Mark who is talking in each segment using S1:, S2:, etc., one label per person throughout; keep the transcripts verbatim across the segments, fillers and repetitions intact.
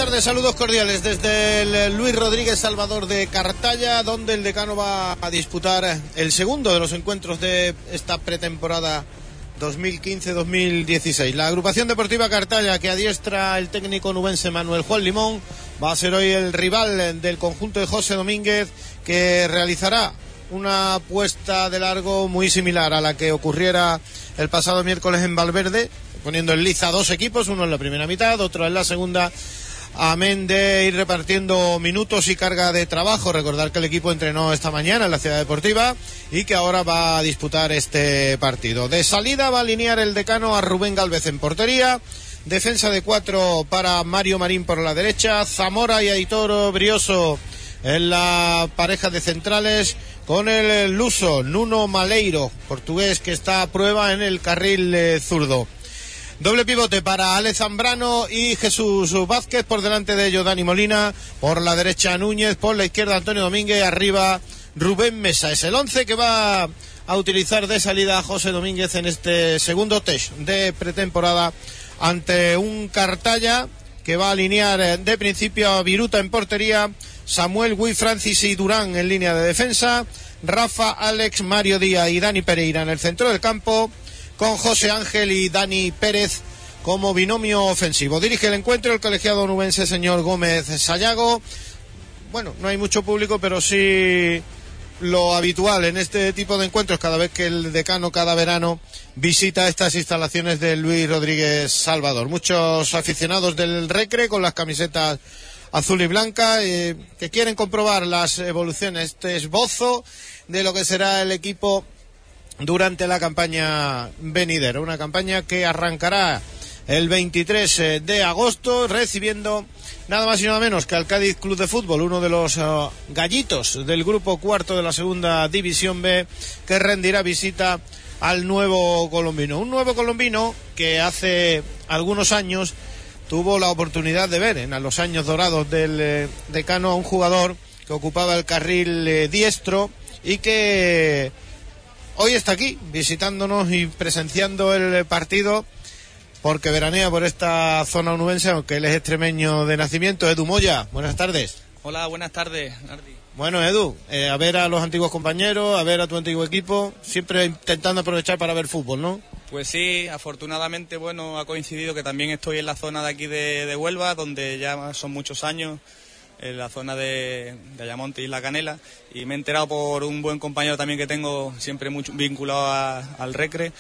S1: tardes, saludos cordiales desde el Luis Rodríguez Salvador de Cartaya, donde el Decano va a disputar el segundo de los encuentros de esta pretemporada dos mil quince dos mil dieciséis. La agrupación deportiva Cartaya, que adiestra el técnico nubense Manuel Juan Limón, va a ser hoy el rival del conjunto de José Domínguez, que realizará una apuesta de largo muy similar a la que ocurriera el pasado miércoles en Valverde, poniendo en liza dos equipos, uno en la primera mitad, otro en la segunda, amén de ir repartiendo minutos y carga de trabajo. Recordar que el equipo entrenó esta mañana en la Ciudad Deportiva y que ahora va a disputar este partido. De salida va a alinear el Decano a Rubén Gálvez en portería, defensa de cuatro para Mario Marín por la derecha, Zamora y Aitor Brioso en la pareja de centrales, con el luso Nuno Maleiro, portugués, que está a prueba en el carril eh, zurdo. Doble pivote para Ale Zambrano y Jesús Vázquez, por delante de ellos Dani Molina, por la derecha Núñez, por la izquierda Antonio Domínguez, arriba Rubén Mesa. Es el once que va a utilizar de salida José Domínguez en este segundo test de pretemporada ante un Cartaya que va a alinear de principio a Viruta en portería, Samuel, Gui, Francis y Durán en línea de defensa, Rafa, Alex, Mario Díaz y Dani Pereira en el centro del campo, con José Ángel y Dani Pérez como binomio ofensivo. Dirige el encuentro el colegiado nubense señor Gómez Sayago. Bueno, no hay mucho público, pero sí lo habitual en este tipo de encuentros, cada vez que el Decano cada verano visita estas instalaciones de Luis Rodríguez Salvador. Muchos aficionados del Recre con las camisetas azul y blanca, eh, que quieren comprobar las evoluciones, este esbozo de lo que será el equipo durante la campaña venidera, una campaña que arrancará el veintitrés de agosto, recibiendo nada más y nada menos que al Cádiz Club de Fútbol, uno de los uh, gallitos del grupo cuarto de la segunda división B, que rendirá visita al Nuevo Colombino. Un Nuevo Colombino que hace algunos años tuvo la oportunidad de ver en los años dorados del eh, Decano a un jugador que ocupaba el carril eh, diestro y que hoy está aquí visitándonos y presenciando el partido, porque veranea por esta zona onubense, aunque él es extremeño de nacimiento. Edu Moya, buenas tardes.
S2: Hola, buenas tardes, Nardi.
S1: Bueno, Edu, eh, a ver a los antiguos compañeros, a ver a tu antiguo equipo, siempre intentando aprovechar para ver fútbol, ¿no?
S2: Pues sí, afortunadamente, bueno, ha coincidido que también estoy en la zona de aquí de, de Huelva, donde ya son muchos años, en la zona de, de Ayamonte y La Canela, y me he enterado por un buen compañero también que tengo, siempre mucho vinculado a, al Recre,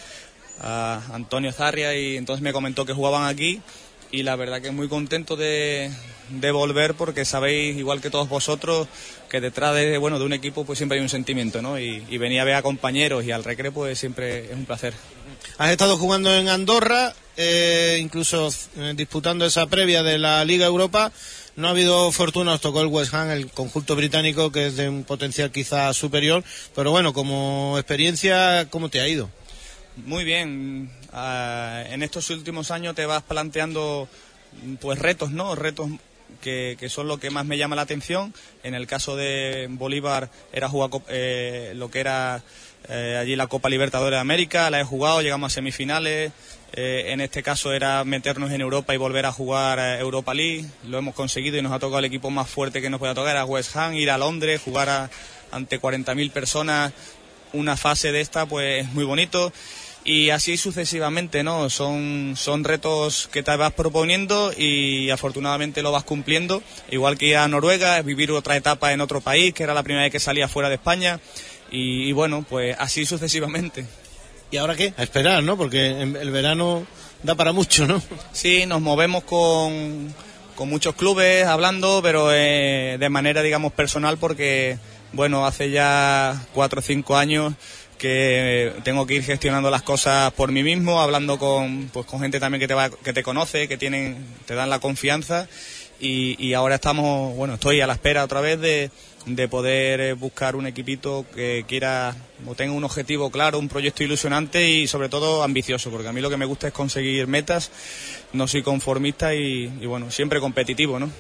S2: a Antonio Zarria, y entonces me comentó que jugaban aquí, y la verdad que muy contento de, de volver, porque sabéis, igual que todos vosotros, que detrás de, bueno, de un equipo pues siempre hay un sentimiento, ¿no? Y, y venir a ver a compañeros y al Recre pues siempre es un placer.
S1: Has estado jugando en Andorra, eh, incluso eh, disputando esa previa de la Liga Europa. No ha habido fortuna, os tocó el West Ham, el conjunto británico, que es de un potencial quizá superior, pero bueno, como experiencia, ¿cómo te ha ido?
S2: Muy bien. Uh, en estos últimos años te vas planteando pues retos, ¿no? Retos que, que son lo que más me llama la atención. En el caso de Bolívar era jugar eh, lo que era eh, allí la Copa Libertadores de América, la he jugado, llegamos a semifinales. Eh, en este caso era meternos en Europa y volver a jugar eh, Europa League. Lo hemos conseguido y nos ha tocado el equipo más fuerte que nos pueda tocar, a West Ham. Ir a Londres, jugar a, ante cuarenta mil personas, una fase de esta, pues muy bonito. Y así sucesivamente, ¿no? Son, son retos que te vas proponiendo y afortunadamente lo vas cumpliendo. Igual que ir a Noruega, vivir otra etapa en otro país, que era la primera vez que salía fuera de España. Y, y bueno, pues así sucesivamente.
S1: ¿Y ahora qué? A esperar, ¿no? Porque el verano da para mucho, ¿no?
S2: Sí, nos movemos con, con muchos clubes hablando, pero eh, de manera, digamos, personal, porque, bueno, hace ya cuatro o cinco años que tengo que ir gestionando las cosas por mí mismo, hablando con, pues, con gente también que te va, que te conoce, que tienen, te dan la confianza, y, y ahora estamos, bueno, estoy a la espera otra vez de, de poder buscar un equipito que quiera o tenga un objetivo claro, un proyecto ilusionante y sobre todo ambicioso, porque a mí lo que me gusta es conseguir metas, no soy conformista y, y bueno, siempre competitivo, ¿no?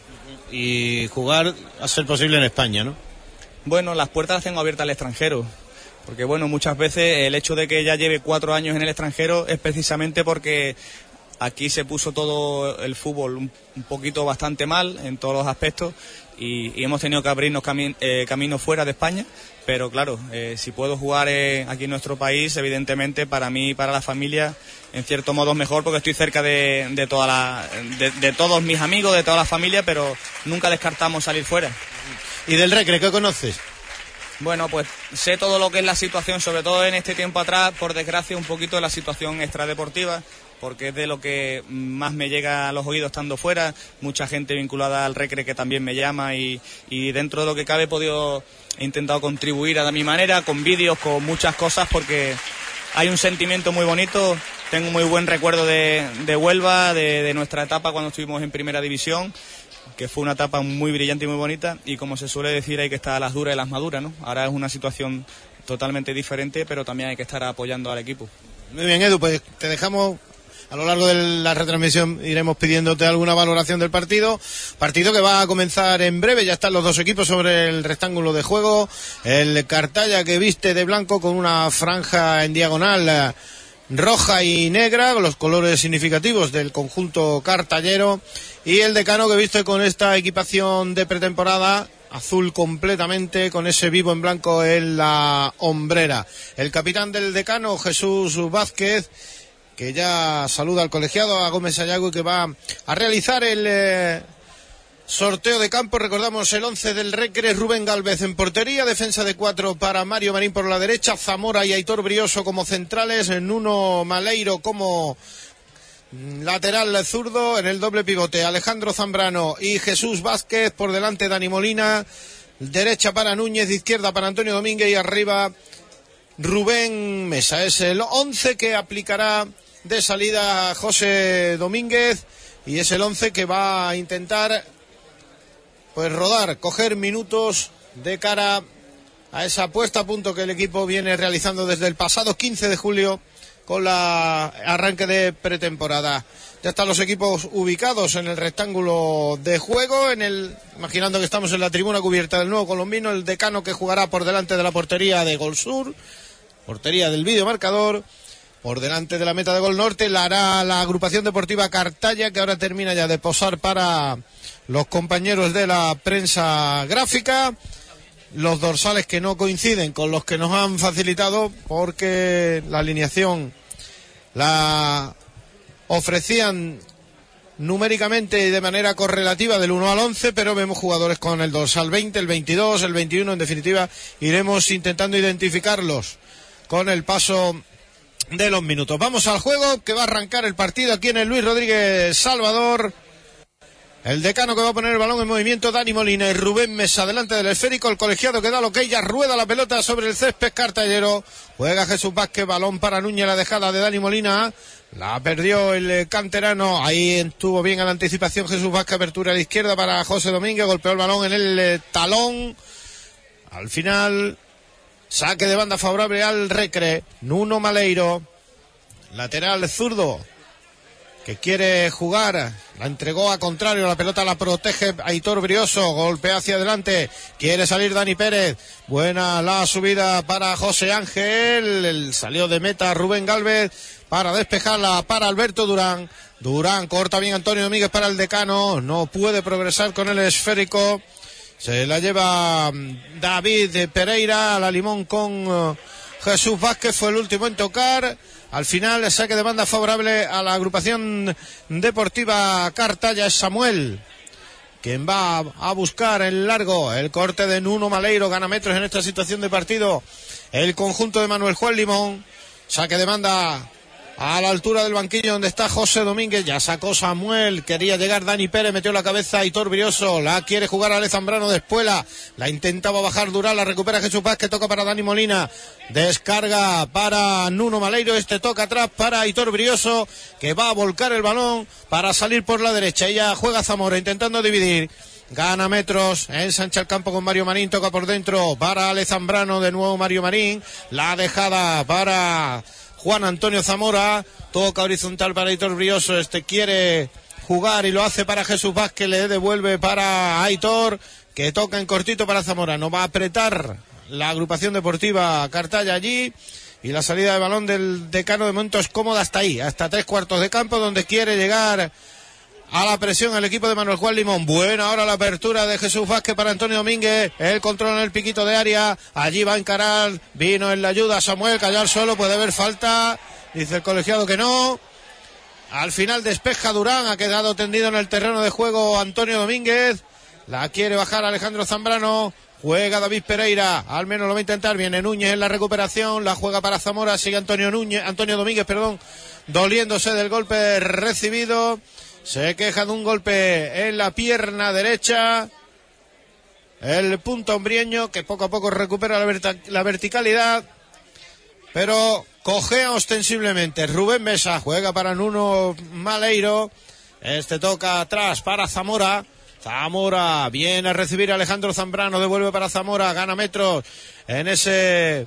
S1: Y jugar a ser posible en España, ¿no?
S2: Bueno, las puertas las tengo abiertas al extranjero. Porque bueno, muchas veces el hecho de que ya lleve cuatro años en el extranjero es precisamente porque aquí se puso todo el fútbol un, un poquito bastante mal en todos los aspectos y, y hemos tenido que abrirnos cami eh, caminos fuera de España, pero claro, eh, si puedo jugar eh, aquí en nuestro país, evidentemente para mí y para la familia, en cierto modo es mejor porque estoy cerca de, de, toda la, de, de todos mis amigos, de toda la familia, pero nunca descartamos salir fuera.
S1: ¿Y del Recre qué conoces?
S2: Bueno, pues sé todo lo que es la situación, sobre todo en este tiempo atrás, por desgracia, un poquito de la situación extradeportiva, porque es de lo que más me llega a los oídos estando fuera, mucha gente vinculada al Recre que también me llama y, y dentro de lo que cabe he podido, he intentado contribuir a mi manera, con vídeos, con muchas cosas, porque hay un sentimiento muy bonito. Tengo un muy buen recuerdo de, de Huelva, de, de nuestra etapa cuando estuvimos en Primera División, que fue una etapa muy brillante y muy bonita, y como se suele decir, hay que estar a las duras y las maduras, ¿no? Ahora es una situación totalmente diferente, pero también hay que estar apoyando al equipo.
S1: Muy bien, Edu, pues te dejamos. A lo largo de la retransmisión iremos pidiéndote alguna valoración del partido. Partido que va a comenzar en breve. Ya están los dos equipos sobre el rectángulo de juego. El Cartaya, que viste de blanco con una franja en diagonal roja y negra, los colores significativos del conjunto cartallero. Y el Decano, que viste con esta equipación de pretemporada, azul completamente, con ese vivo en blanco en la hombrera. El capitán del Decano, Jesús Vázquez, que ya saluda al colegiado, a Gómez Sayago, y que va a realizar el eh, sorteo de campo. Recordamos el once del Recre: Rubén Gálvez en portería, defensa de cuatro para Mario Marín por la derecha, Zamora y Aitor Brioso como centrales, Nuno Maleiro como lateral zurdo, en el doble pivote Alejandro Zambrano y Jesús Vázquez, por delante Dani Molina, derecha para Núñez, izquierda para Antonio Domínguez y arriba Rubén Mesa. Es el once que aplicará de salida José Domínguez y es el once que va a intentar pues rodar, coger minutos de cara a esa puesta a punto que el equipo viene realizando desde el pasado quince de julio con la arranque de pretemporada. Ya están los equipos ubicados en el rectángulo de juego, en el, imaginando que estamos en la tribuna cubierta del Nuevo Colombino. El Decano, que jugará por delante de la portería de Gol Sur, portería del videomarcador. Por delante de la meta de Gol Norte la hará la agrupación deportiva Cartaya, que ahora termina ya de posar para los compañeros de la prensa gráfica. Los dorsales que no coinciden con los que nos han facilitado, porque la alineación la ofrecían numéricamente y de manera correlativa del uno al once, pero vemos jugadores con el dorsal veinte, el veintidós, el veintiuno. En definitiva, iremos intentando identificarlos con el paso de los minutos. Vamos al juego, que va a arrancar el partido aquí en el Luis Rodríguez Salvador. El Decano, que va a poner el balón en movimiento, Dani Molina y Rubén Mesa delante del esférico. El colegiado, que da lo que ella rueda la pelota sobre el césped cartallero. Juega Jesús Vázquez, balón para Núñez, la dejada de Dani Molina. La perdió el canterano. Ahí estuvo bien a la anticipación Jesús Vázquez, apertura a la izquierda para José Domínguez. Golpeó el balón en el eh, talón. Al final, saque de banda favorable al Recre. Nuno Maleiro, lateral zurdo, que quiere jugar, la entregó a contrario, la pelota la protege Aitor Brioso, golpea hacia adelante, quiere salir Dani Pérez, buena la subida para José Ángel, el salió de meta Rubén Gálvez para despejarla para Alberto Durán. Durán corta bien Antonio Domínguez para el Decano, no puede progresar con el esférico, se la lleva David Pereira a la limón con uh, Jesús Vázquez, fue el último en tocar. Al final, el saque de banda favorable a la agrupación deportiva Cartaya. Es Samuel quien va a buscar en largo el corte de Nuno Maleiro. Gana metros en esta situación de partido el conjunto de Manuel Juan Limón. Saque de banda a la altura del banquillo donde está José Domínguez. Ya sacó Samuel, quería llegar Dani Pérez, metió la cabeza a Aitor Brioso, la quiere jugar Ale Zambrano de espuela, la intentaba bajar Durán, la recupera Jesús Vázquez, toca para Dani Molina, descarga para Nuno Maleiro, este toca atrás para Aitor Brioso, que va a volcar el balón para salir por la derecha. Ella juega Zamora intentando dividir, gana metros, ensancha el campo con Mario Marín, toca por dentro para Ale Zambrano, de nuevo Mario Marín, la dejada para Juan Antonio Zamora, toca horizontal para Aitor Brioso, este quiere jugar y lo hace para Jesús Vázquez, le devuelve para Aitor, que toca en cortito para Zamora. No va a apretar la agrupación deportiva Cartaya allí, y la salida de balón del Decano de momento es cómoda hasta ahí, hasta tres cuartos de campo, donde quiere llegar a la presión el equipo de Manuel Juan Limón. Bueno, ahora la apertura de Jesús Vázquez para Antonio Domínguez, el control en el piquito de área, allí va a encarar, vino en la ayuda Samuel, callar solo, puede haber falta, dice el colegiado que no. Al final despeja Durán, ha quedado tendido en el terreno de juego Antonio Domínguez, la quiere bajar Alejandro Zambrano, juega David Pereira, al menos lo va a intentar, viene Núñez en la recuperación, la juega para Zamora, sigue Antonio Núñez, Antonio Domínguez, perdón, doliéndose del golpe recibido. Se queja de un golpe en la pierna derecha. El punto hombrieño que poco a poco recupera la, verta- la verticalidad. Pero cojea ostensiblemente. Rubén Mesa juega para Nuno Maleiro. Este toca atrás para Zamora. Zamora viene a recibir a Alejandro Zambrano. Devuelve para Zamora. Gana metros en ese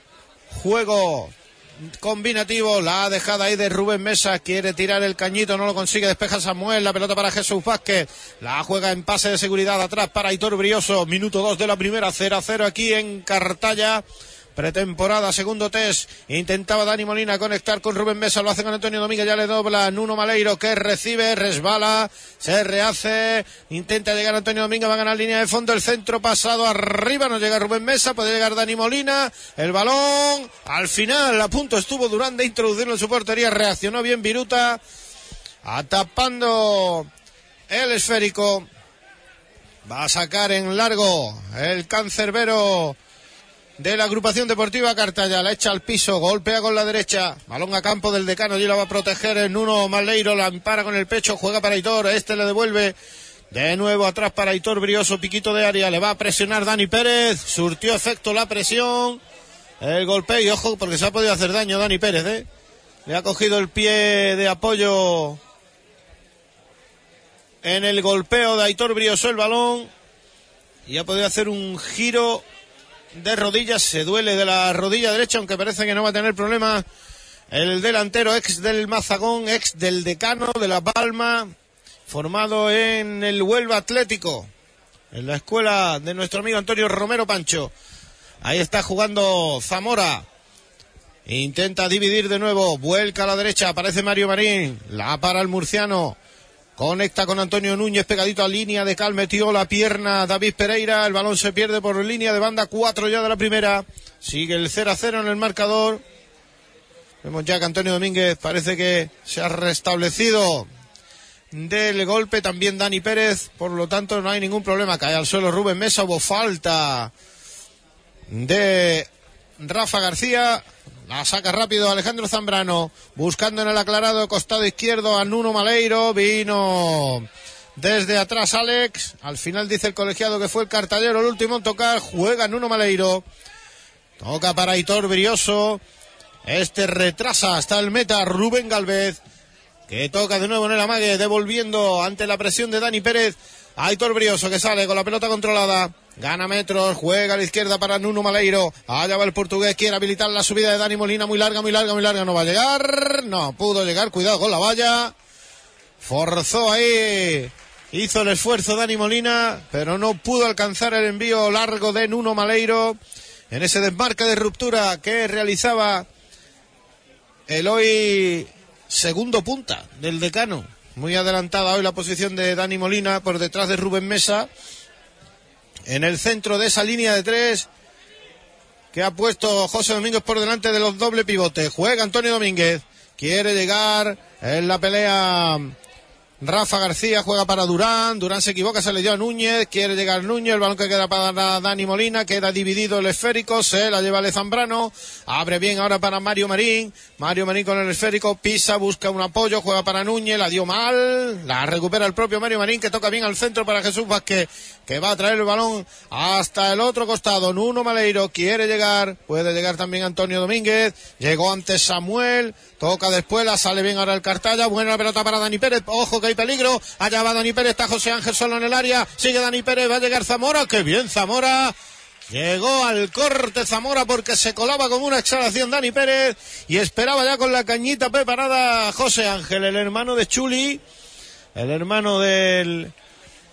S1: juego combinativo, la dejada ahí de Rubén Mesa, quiere tirar el cañito, no lo consigue, despeja Samuel, la pelota para Jesús Vázquez, la juega en pase de seguridad atrás para Aitor Brioso, minuto dos de la primera, cero a cero aquí en Cartaya, pretemporada, segundo test, intentaba Dani Molina conectar con Rubén Mesa, lo hace con Antonio Domínguez, ya le dobla Nuno Maleiro, que recibe, resbala, se rehace, intenta llegar Antonio Domínguez, va a ganar línea de fondo, el centro pasado arriba, no llega Rubén Mesa, puede llegar Dani Molina, el balón, al final, a punto estuvo Durán de introducirlo en su portería, reaccionó bien Viruta, atapando el esférico, va a sacar en largo el cancerbero de la agrupación deportiva Cartaya, la echa al piso, golpea con la derecha, balón a campo del Decano, allí la va a proteger el Nuno Maleiro, la ampara con el pecho, juega para Aitor, este le devuelve de nuevo atrás para Aitor Brioso, piquito de área, le va a presionar Dani Pérez, surtió efecto la presión, el golpeo y ojo porque se ha podido hacer daño Dani Pérez, ¿eh? Le ha cogido el pie de apoyo en el golpeo de Aitor Brioso el balón y ha podido hacer un giro de rodillas, se duele de la rodilla derecha, aunque parece que no va a tener problemas el delantero, ex del Mazagón, ex del Decano de La Palma, formado en el Huelva Atlético, en la escuela de nuestro amigo Antonio Romero Pancho. Ahí está jugando Zamora, intenta dividir de nuevo, vuelca a la derecha, aparece Mario Marín, la para el murciano, conecta con Antonio Núñez, pegadito a línea de cal, metió la pierna David Pereira, el balón se pierde por línea de banda, cuatro ya de la primera, sigue el cero a cero en el marcador, vemos ya que Antonio Domínguez parece que se ha restablecido del golpe, también Dani Pérez, por lo tanto no hay ningún problema, cae al suelo Rubén Mesa, hubo falta de Rafa García, la saca rápido Alejandro Zambrano, buscando en el aclarado costado izquierdo a Nuno Maleiro, vino desde atrás Alex, al final dice el colegiado que fue el cartallero el último en tocar, juega Nuno Maleiro, toca para Aitor Brioso, este retrasa hasta el meta Rubén Galvez, que toca de nuevo en el amague, devolviendo ante la presión de Dani Pérez, Aitor Brioso que sale con la pelota controlada, gana metros, juega a la izquierda para Nuno Maleiro, allá va el portugués, quiere habilitar la subida de Dani Molina, muy larga, muy larga, muy larga, no va a llegar, no pudo llegar, cuidado con la valla, forzó ahí, hizo el esfuerzo Dani Molina, pero no pudo alcanzar el envío largo de Nuno Maleiro, en ese desmarque de ruptura que realizaba el hoy segundo punta del Decano, muy adelantada hoy la posición de Dani Molina por detrás de Rubén Mesa, en el centro de esa línea de tres que ha puesto José Domínguez por delante de los doble pivotes. Juega Antonio Domínguez, quiere llegar en la pelea Rafa García, juega para Durán, Durán se equivoca, se le dio a Núñez, quiere llegar Núñez, el balón que queda para Dani Molina, queda dividido el esférico, se la lleva Zambrano, abre bien ahora para Mario Marín, Mario Marín con el esférico, pisa, busca un apoyo, juega para Núñez, la dio mal, la recupera el propio Mario Marín, que toca bien al centro para Jesús Vázquez, que va a traer el balón hasta el otro costado, Nuno Maleiro quiere llegar, puede llegar también Antonio Domínguez, llegó antes Samuel, toca después, la sale bien ahora el Cartaya, buena la pelota para Dani Pérez, ojo que hay peligro, allá va Dani Pérez, está José Ángel solo en el área, sigue Dani Pérez, va a llegar Zamora, qué bien Zamora, llegó al corte Zamora porque se colaba como una exhalación Dani Pérez y esperaba ya con la cañita preparada José Ángel, el hermano de Chuli, el hermano del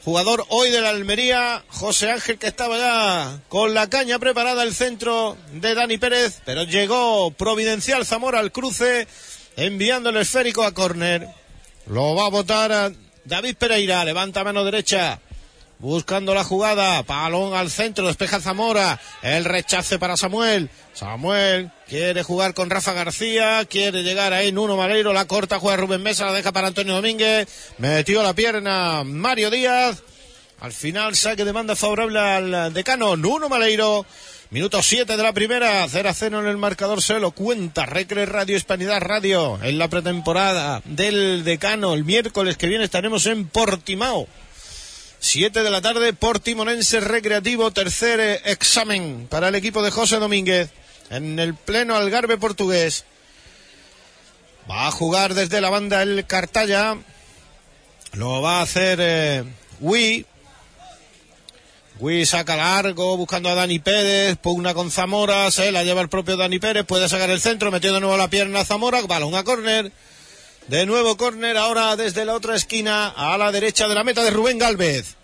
S1: jugador hoy de la Almería, José Ángel, que estaba ya con la caña preparada el centro de Dani Pérez, pero llegó Providencial Zamora al cruce, enviando el esférico a córner. Lo va a botar a David Pereira, levanta mano derecha, buscando la jugada, balón al centro, despeja Zamora, el rechace para Samuel, Samuel quiere jugar con Rafa García, quiere llegar ahí Nuno Maleiro, la corta, juega Rubén Mesa, la deja para Antonio Domínguez, metió la pierna Mario Díaz, al final saque de banda favorable al decano Nuno Maleiro. Minuto siete de la primera, cero a cero en el marcador, se lo cuenta Recre Radio Hispanidad Radio, en la pretemporada del decano. El miércoles que viene estaremos en Portimao. siete de la tarde, Portimonense Recreativo, tercer examen para el equipo de José Domínguez, en el pleno Algarve portugués. Va a jugar desde la banda el Cartaya, lo va a hacer eh, Wii. Wii saca largo, buscando a Dani Pérez, pugna con Zamora, se la lleva el propio Dani Pérez, puede sacar el centro, metió de nuevo la pierna a Zamora, balón a córner, de nuevo córner, ahora desde la otra esquina, a la derecha de la meta de Rubén Gálvez.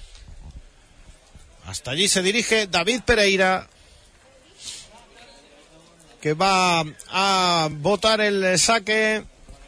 S1: Hasta allí se dirige David Pereira, que va a botar el saque.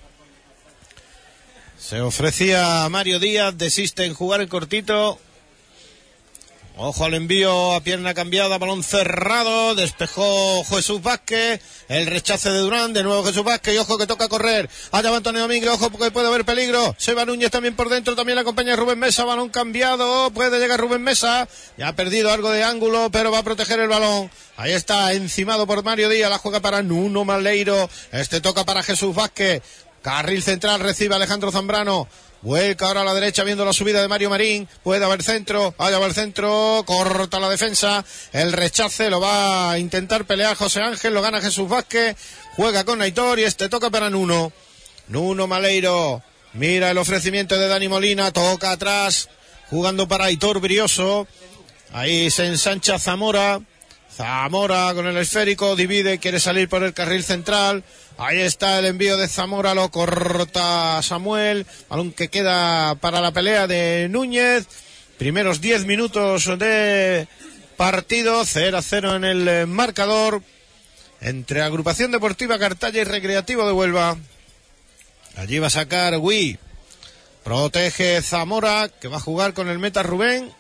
S1: Se ofrecía a Mario Díaz, desiste en jugar el cortito. Ojo al envío a pierna cambiada, balón cerrado, despejó Jesús Vázquez, el rechace de Durán, de nuevo Jesús Vázquez, y ojo que toca correr, allá va Antonio Domínguez, ojo porque puede haber peligro, se va Núñez también por dentro, también la acompaña Rubén Mesa, balón cambiado, puede llegar Rubén Mesa, ya ha perdido algo de ángulo, pero va a proteger el balón, ahí está, encimado por Mario Díaz, la juega para Nuno Maleiro, este toca para Jesús Vázquez, carril central, recibe Alejandro Zambrano, vuelca ahora a la derecha viendo la subida de Mario Marín, puede haber centro, allá va el centro, corta la defensa, el rechace lo va a intentar pelear José Ángel, lo gana Jesús Vázquez, juega con Aitor y este toca para Nuno, Nuno Maleiro, mira el ofrecimiento de Dani Molina, toca atrás, jugando para Aitor Brioso, ahí se ensancha Zamora, Zamora con el esférico, divide, quiere salir por el carril central, ahí está el envío de Zamora, lo corta Samuel, balón que queda para la pelea de Núñez, primeros diez minutos de partido, cero a cero en el marcador, entre Agrupación Deportiva Cartaya y Recreativo de Huelva. Allí va a sacar Wii, protege Zamora, que va a jugar con el meta Rubén,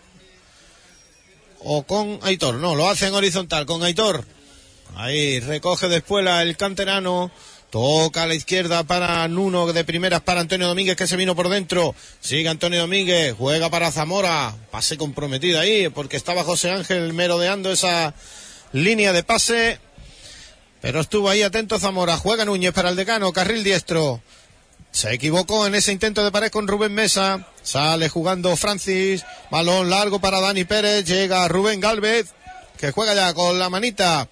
S1: o con Aitor, no, lo hace en horizontal, con Aitor, ahí recoge después la, el canterano, toca a la izquierda para Nuno, de primeras para Antonio Domínguez, que se vino por dentro, sigue Antonio Domínguez, juega para Zamora, pase comprometido ahí, porque estaba José Ángel merodeando esa línea de pase, pero estuvo ahí atento Zamora, juega Núñez para el decano, carril diestro, se equivocó en ese intento de pared con Rubén Mesa, sale jugando Francis, balón largo para Dani Pérez, llega Rubén Gálvez, que juega ya con la manita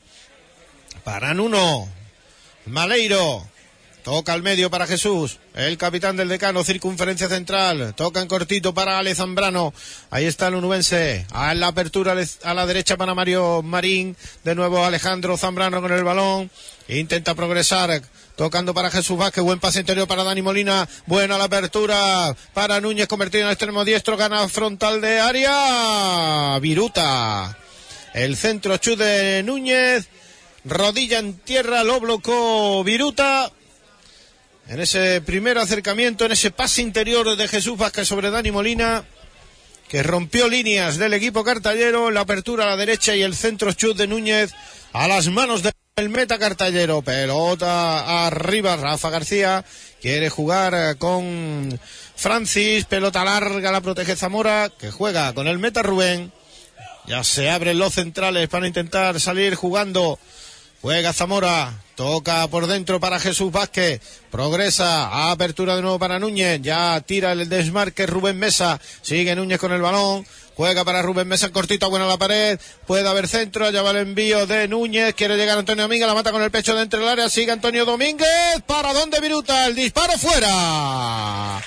S1: para Nuno Maleiro, toca al medio para Jesús, el capitán del decano, circunferencia central, toca en cortito para Ale Zambrano, ahí está el unubense, a la apertura a la derecha para Mario Marín, de nuevo Alejandro Zambrano con el balón, intenta progresar, tocando para Jesús Vázquez, buen pase interior para Dani Molina, buena la apertura para Núñez, convertido en el extremo diestro, gana frontal de área, Viruta, el centro chut de Núñez, rodilla en tierra, lo blocó Viruta, en ese primer acercamiento, en ese pase interior de Jesús Vázquez sobre Dani Molina, que rompió líneas del equipo cartallero, la apertura a la derecha y el centro chut de Núñez a las manos del meta cartallero, pelota arriba, Rafa García quiere jugar con Francis, pelota larga, la protege Zamora, que juega con el meta Rubén, ya se abren los centrales para intentar salir jugando, juega Zamora, toca por dentro para Jesús Vázquez, progresa, apertura de nuevo para Núñez, ya tira el desmarque Rubén Mesa, sigue Núñez con el balón, juega para Rubén Mesa en cortito, buena la pared, puede haber centro, allá va el envío de Núñez, quiere llegar Antonio Domínguez, la mata con el pecho dentro del área, sigue Antonio Domínguez, para donde Viruta, el disparo fuera.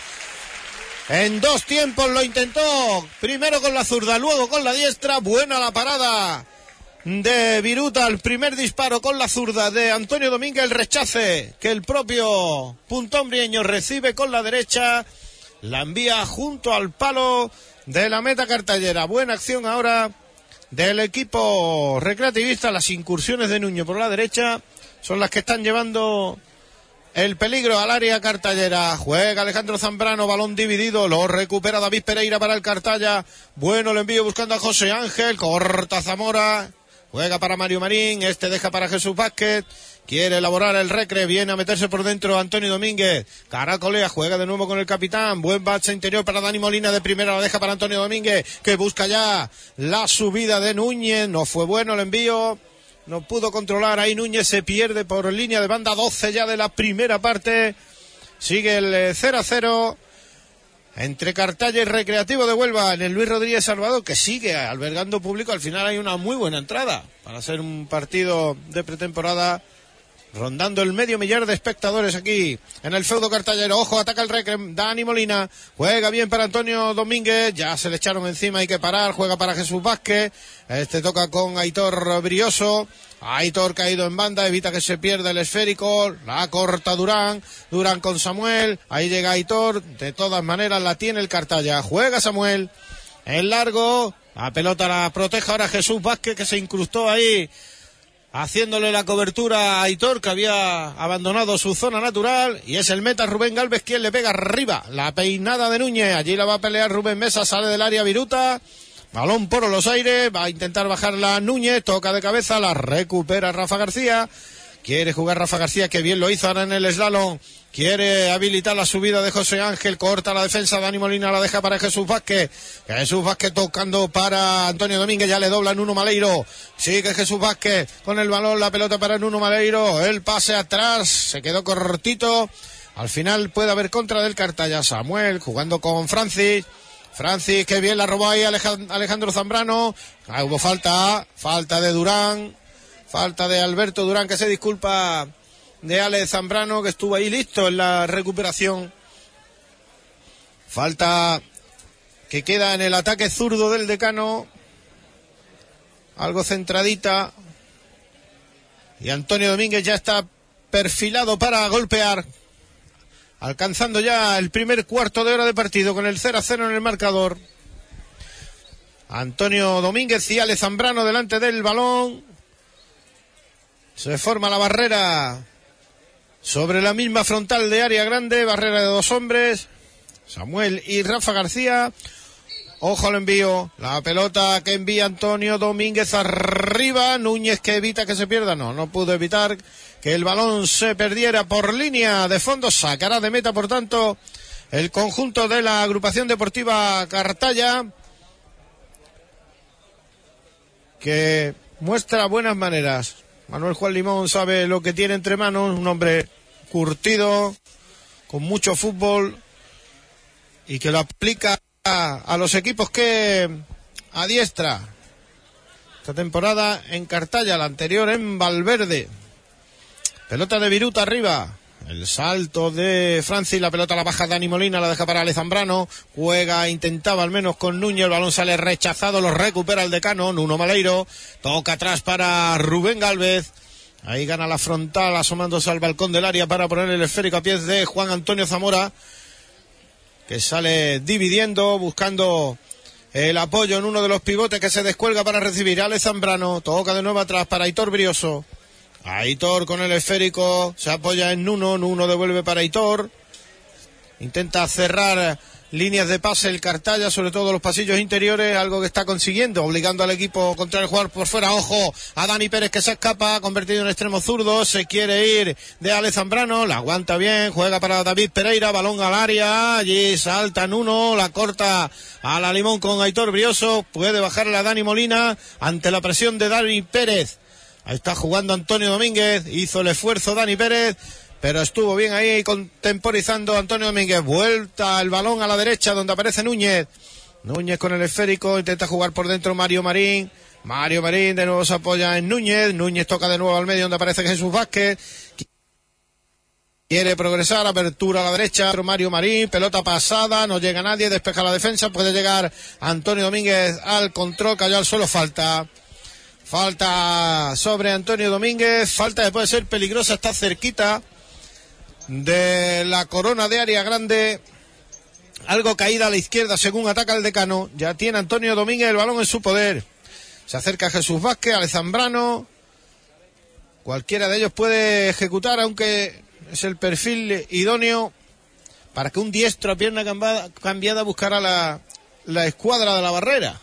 S1: En dos tiempos lo intentó, primero con la zurda, luego con la diestra, buena la parada de Viruta, el primer disparo con la zurda de Antonio Domínguez, el rechace que el propio puntón brieño recibe con la derecha, la envía junto al palo de la meta cartallera. Buena acción ahora del equipo recreativista. Las incursiones de Núñez por la derecha son las que están llevando el peligro al área cartallera. Juega Alejandro Zambrano, balón dividido, lo recupera David Pereira para el Cartaya. Bueno el envío buscando a José Ángel, corta Zamora, juega para Mario Marín, este deja para Jesús Vázquez. Quiere elaborar el recre, viene a meterse por dentro Antonio Domínguez. Caracolea, juega de nuevo con el capitán. Buen bache interior para Dani Molina, de primera la deja para Antonio Domínguez, que busca ya la subida de Núñez. No fue bueno el envío, no pudo controlar ahí Núñez, se pierde por línea de banda. Doce ya de la primera parte. Sigue el cero a cero entre Cartaya y Recreativo de Huelva en el Luis Rodríguez Salvador, que sigue albergando público. Al final hay una muy buena entrada para ser un partido de pretemporada, rondando el medio millar de espectadores aquí en el feudo cartallero. Ojo, ataca el Recre, Dani Molina, juega bien para Antonio Domínguez, ya se le echaron encima, hay que parar, juega para Jesús Vázquez, este toca con Aitor Brioso, Aitor caído en banda, evita que se pierda el esférico, la corta Durán, Durán con Samuel, ahí llega Aitor, de todas maneras la tiene el Cartaya, juega Samuel, en largo, la pelota la protege ahora Jesús Vázquez, que se incrustó ahí haciéndole la cobertura a Aitor, que había abandonado su zona natural, y es el meta Rubén Gálvez quien le pega arriba, la peinada de Núñez, allí la va a pelear Rubén Mesa, sale del área Viruta, balón por los aires, va a intentar bajarla Núñez, toca de cabeza, la recupera Rafa García, quiere jugar Rafa García, que bien lo hizo ahora en el slalom, quiere habilitar la subida de José Ángel, corta la defensa, Dani Molina la deja para Jesús Vázquez, Jesús Vázquez tocando para Antonio Domínguez, ya le dobla Nuno Maleiro, sigue Jesús Vázquez con el balón, la pelota para Nuno Maleiro, el pase atrás, se quedó cortito, al final puede haber contra del Cartaya. Samuel jugando con Francis, Francis que bien la robó ahí Alejandro Zambrano, ah, hubo falta, falta de Durán, falta de Alberto Durán, que se disculpa de Ale Zambrano, que estuvo ahí listo en la recuperación. Falta que queda en el ataque zurdo del Decano, algo centradita, y Antonio Domínguez ya está perfilado para golpear, alcanzando ya el primer cuarto de hora de partido con el cero a cero en el marcador. Antonio Domínguez y Ale Zambrano delante del balón, se forma la barrera sobre la misma frontal de área grande, barrera de dos hombres, Samuel y Rafa García. Ojo al envío, la pelota que envía Antonio Domínguez arriba, Núñez que evita que se pierda, no, no pudo evitar que el balón se perdiera por línea de fondo, sacará de meta por tanto el conjunto de la agrupación deportiva Cartaya, que muestra buenas maneras. Manuel Juan Limón sabe lo que tiene entre manos, un hombre curtido, con mucho fútbol, y que lo aplica a, a los equipos que adiestra. Esta temporada en Cartaya, la anterior en Valverde. Pelota de Viruta arriba, el salto de Francis, la pelota la baja Dani Molina, la deja para Ale Zambrano, juega, intentaba al menos con Núñez, el balón sale rechazado, lo recupera el Decano, Nuno Maleiro, toca atrás para Rubén Gálvez, ahí gana la frontal asomándose al balcón del área para poner el esférico a pies de Juan Antonio Zamora, que sale dividiendo, buscando el apoyo en uno de los pivotes, que se descuelga para recibir Ale Zambrano, toca de nuevo atrás para Aitor Brioso, Aitor con el esférico, se apoya en Nuno, Nuno devuelve para Aitor, intenta cerrar líneas de pase el Cartaya, sobre todo los pasillos interiores, algo que está consiguiendo, obligando al equipo contrario a jugar por fuera. Ojo a Dani Pérez, que se escapa, convertido en extremo zurdo, se quiere ir de Ale Zambrano, la aguanta bien, juega para David Pereira, balón al área, allí salta Nuno, la corta a la Limón con Aitor Brioso, puede bajarle a Dani Molina ante la presión de Dani Pérez. Ahí está jugando Antonio Domínguez, hizo el esfuerzo Dani Pérez, pero estuvo bien ahí contemporizando Antonio Domínguez. Vuelta el balón a la derecha donde aparece Núñez. Núñez con el esférico, intenta jugar por dentro Mario Marín. Mario Marín de nuevo se apoya en Núñez. Núñez toca de nuevo al medio donde aparece Jesús Vázquez. Quiere progresar, apertura a la derecha, Mario Marín, pelota pasada, no llega nadie, despeja la defensa, puede llegar Antonio Domínguez al control, cayó al suelo, falta. Falta sobre Antonio Domínguez, falta que puede ser peligrosa, está cerquita de la corona de área grande algo caída a la izquierda según ataca el Decano. Ya tiene Antonio Domínguez el balón en su poder. Se acerca Jesús Vázquez, Ale Zambrano. Cualquiera de ellos puede ejecutar, aunque es el perfil idóneo para que un diestro a pierna cambiada, cambiada buscara la, la escuadra de la barrera.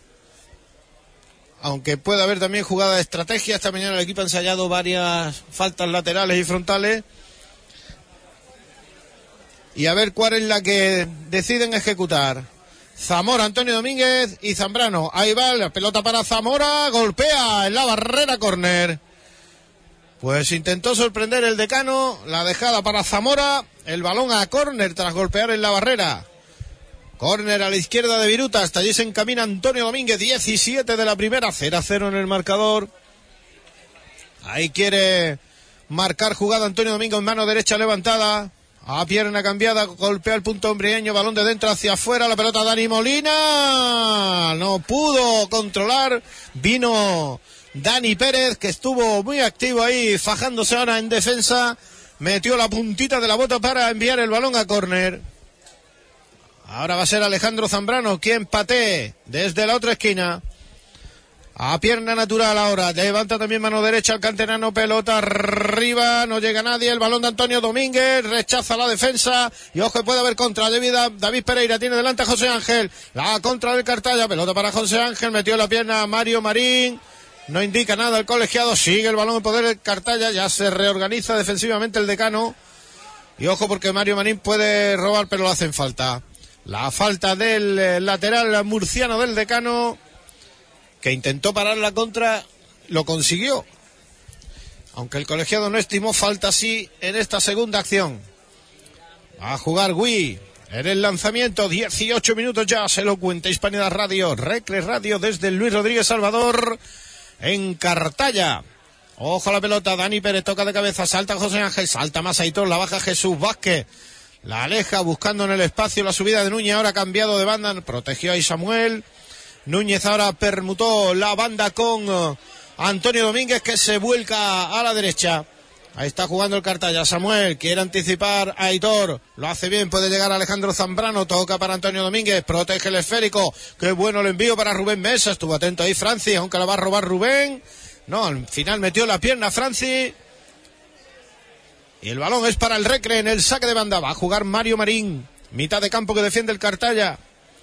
S1: Aunque puede haber también jugada de estrategia. Esta mañana el equipo ha ensayado varias faltas laterales y frontales. Y a ver cuál es la que deciden ejecutar. Zamora, Antonio Domínguez y Zambrano. Ahí va la pelota para Zamora. Golpea en la barrera, córner. Pues intentó sorprender el Decano. La dejada para Zamora. El balón a córner tras golpear en la barrera. Córner a la izquierda de Viruta. Hasta allí se encamina Antonio Domínguez. diecisiete de la primera. cero a cero en el marcador. Ahí quiere marcar jugada Antonio Domínguez. Mano derecha levantada. A pierna cambiada. Golpea el punto hombrieño. Balón de dentro hacia afuera. La pelota Dani Molina. No pudo controlar. Vino Dani Pérez, que estuvo muy activo ahí, fajándose ahora en defensa. Metió la puntita de la bota para enviar el balón a córner. Ahora va a ser Alejandro Zambrano quien patee desde la otra esquina. A pierna natural ahora. Levanta también mano derecha el canterano. Pelota arriba. No llega nadie. El balón de Antonio Domínguez. Rechaza la defensa. Y ojo que puede haber contra. David Pereira tiene delante a José Ángel. La contra del Cartaya. Pelota para José Ángel. Metió la pierna Mario Marín. No indica nada el colegiado. Sigue el balón en poder del Cartaya. Ya se reorganiza defensivamente el Decano. Y ojo porque Mario Marín puede robar, pero lo hacen falta. La falta del lateral murciano del Decano, que intentó parar la contra, lo consiguió. Aunque el colegiado no estimó falta así en esta segunda acción. Va a jugar Gui en el lanzamiento. dieciocho minutos ya. Se lo cuenta Hispanidad Radio. Recre Radio desde el Luis Rodríguez Salvador en Cartaya. Ojo a la pelota. Dani Pérez toca de cabeza. Salta José Ángel. Salta más Aitor. La baja Jesús Vázquez. La aleja buscando en el espacio la subida de Núñez. Ahora cambiado de banda. Protegió ahí Samuel. Núñez ahora permutó la banda con Antonio Domínguez, que se vuelca a la derecha. Ahí está jugando el Cartaya. Samuel quiere anticipar a Aitor. Lo hace bien. Puede llegar Alejandro Zambrano. Toca para Antonio Domínguez. Protege el esférico. Qué bueno el envío para Rubén Mesa. Estuvo atento ahí Francis, aunque la va a robar Rubén. No, al final metió la pierna Francis. Y el balón es para el Recre en el saque de banda. Va a jugar Mario Marín. Mitad de campo que defiende el Cartaya.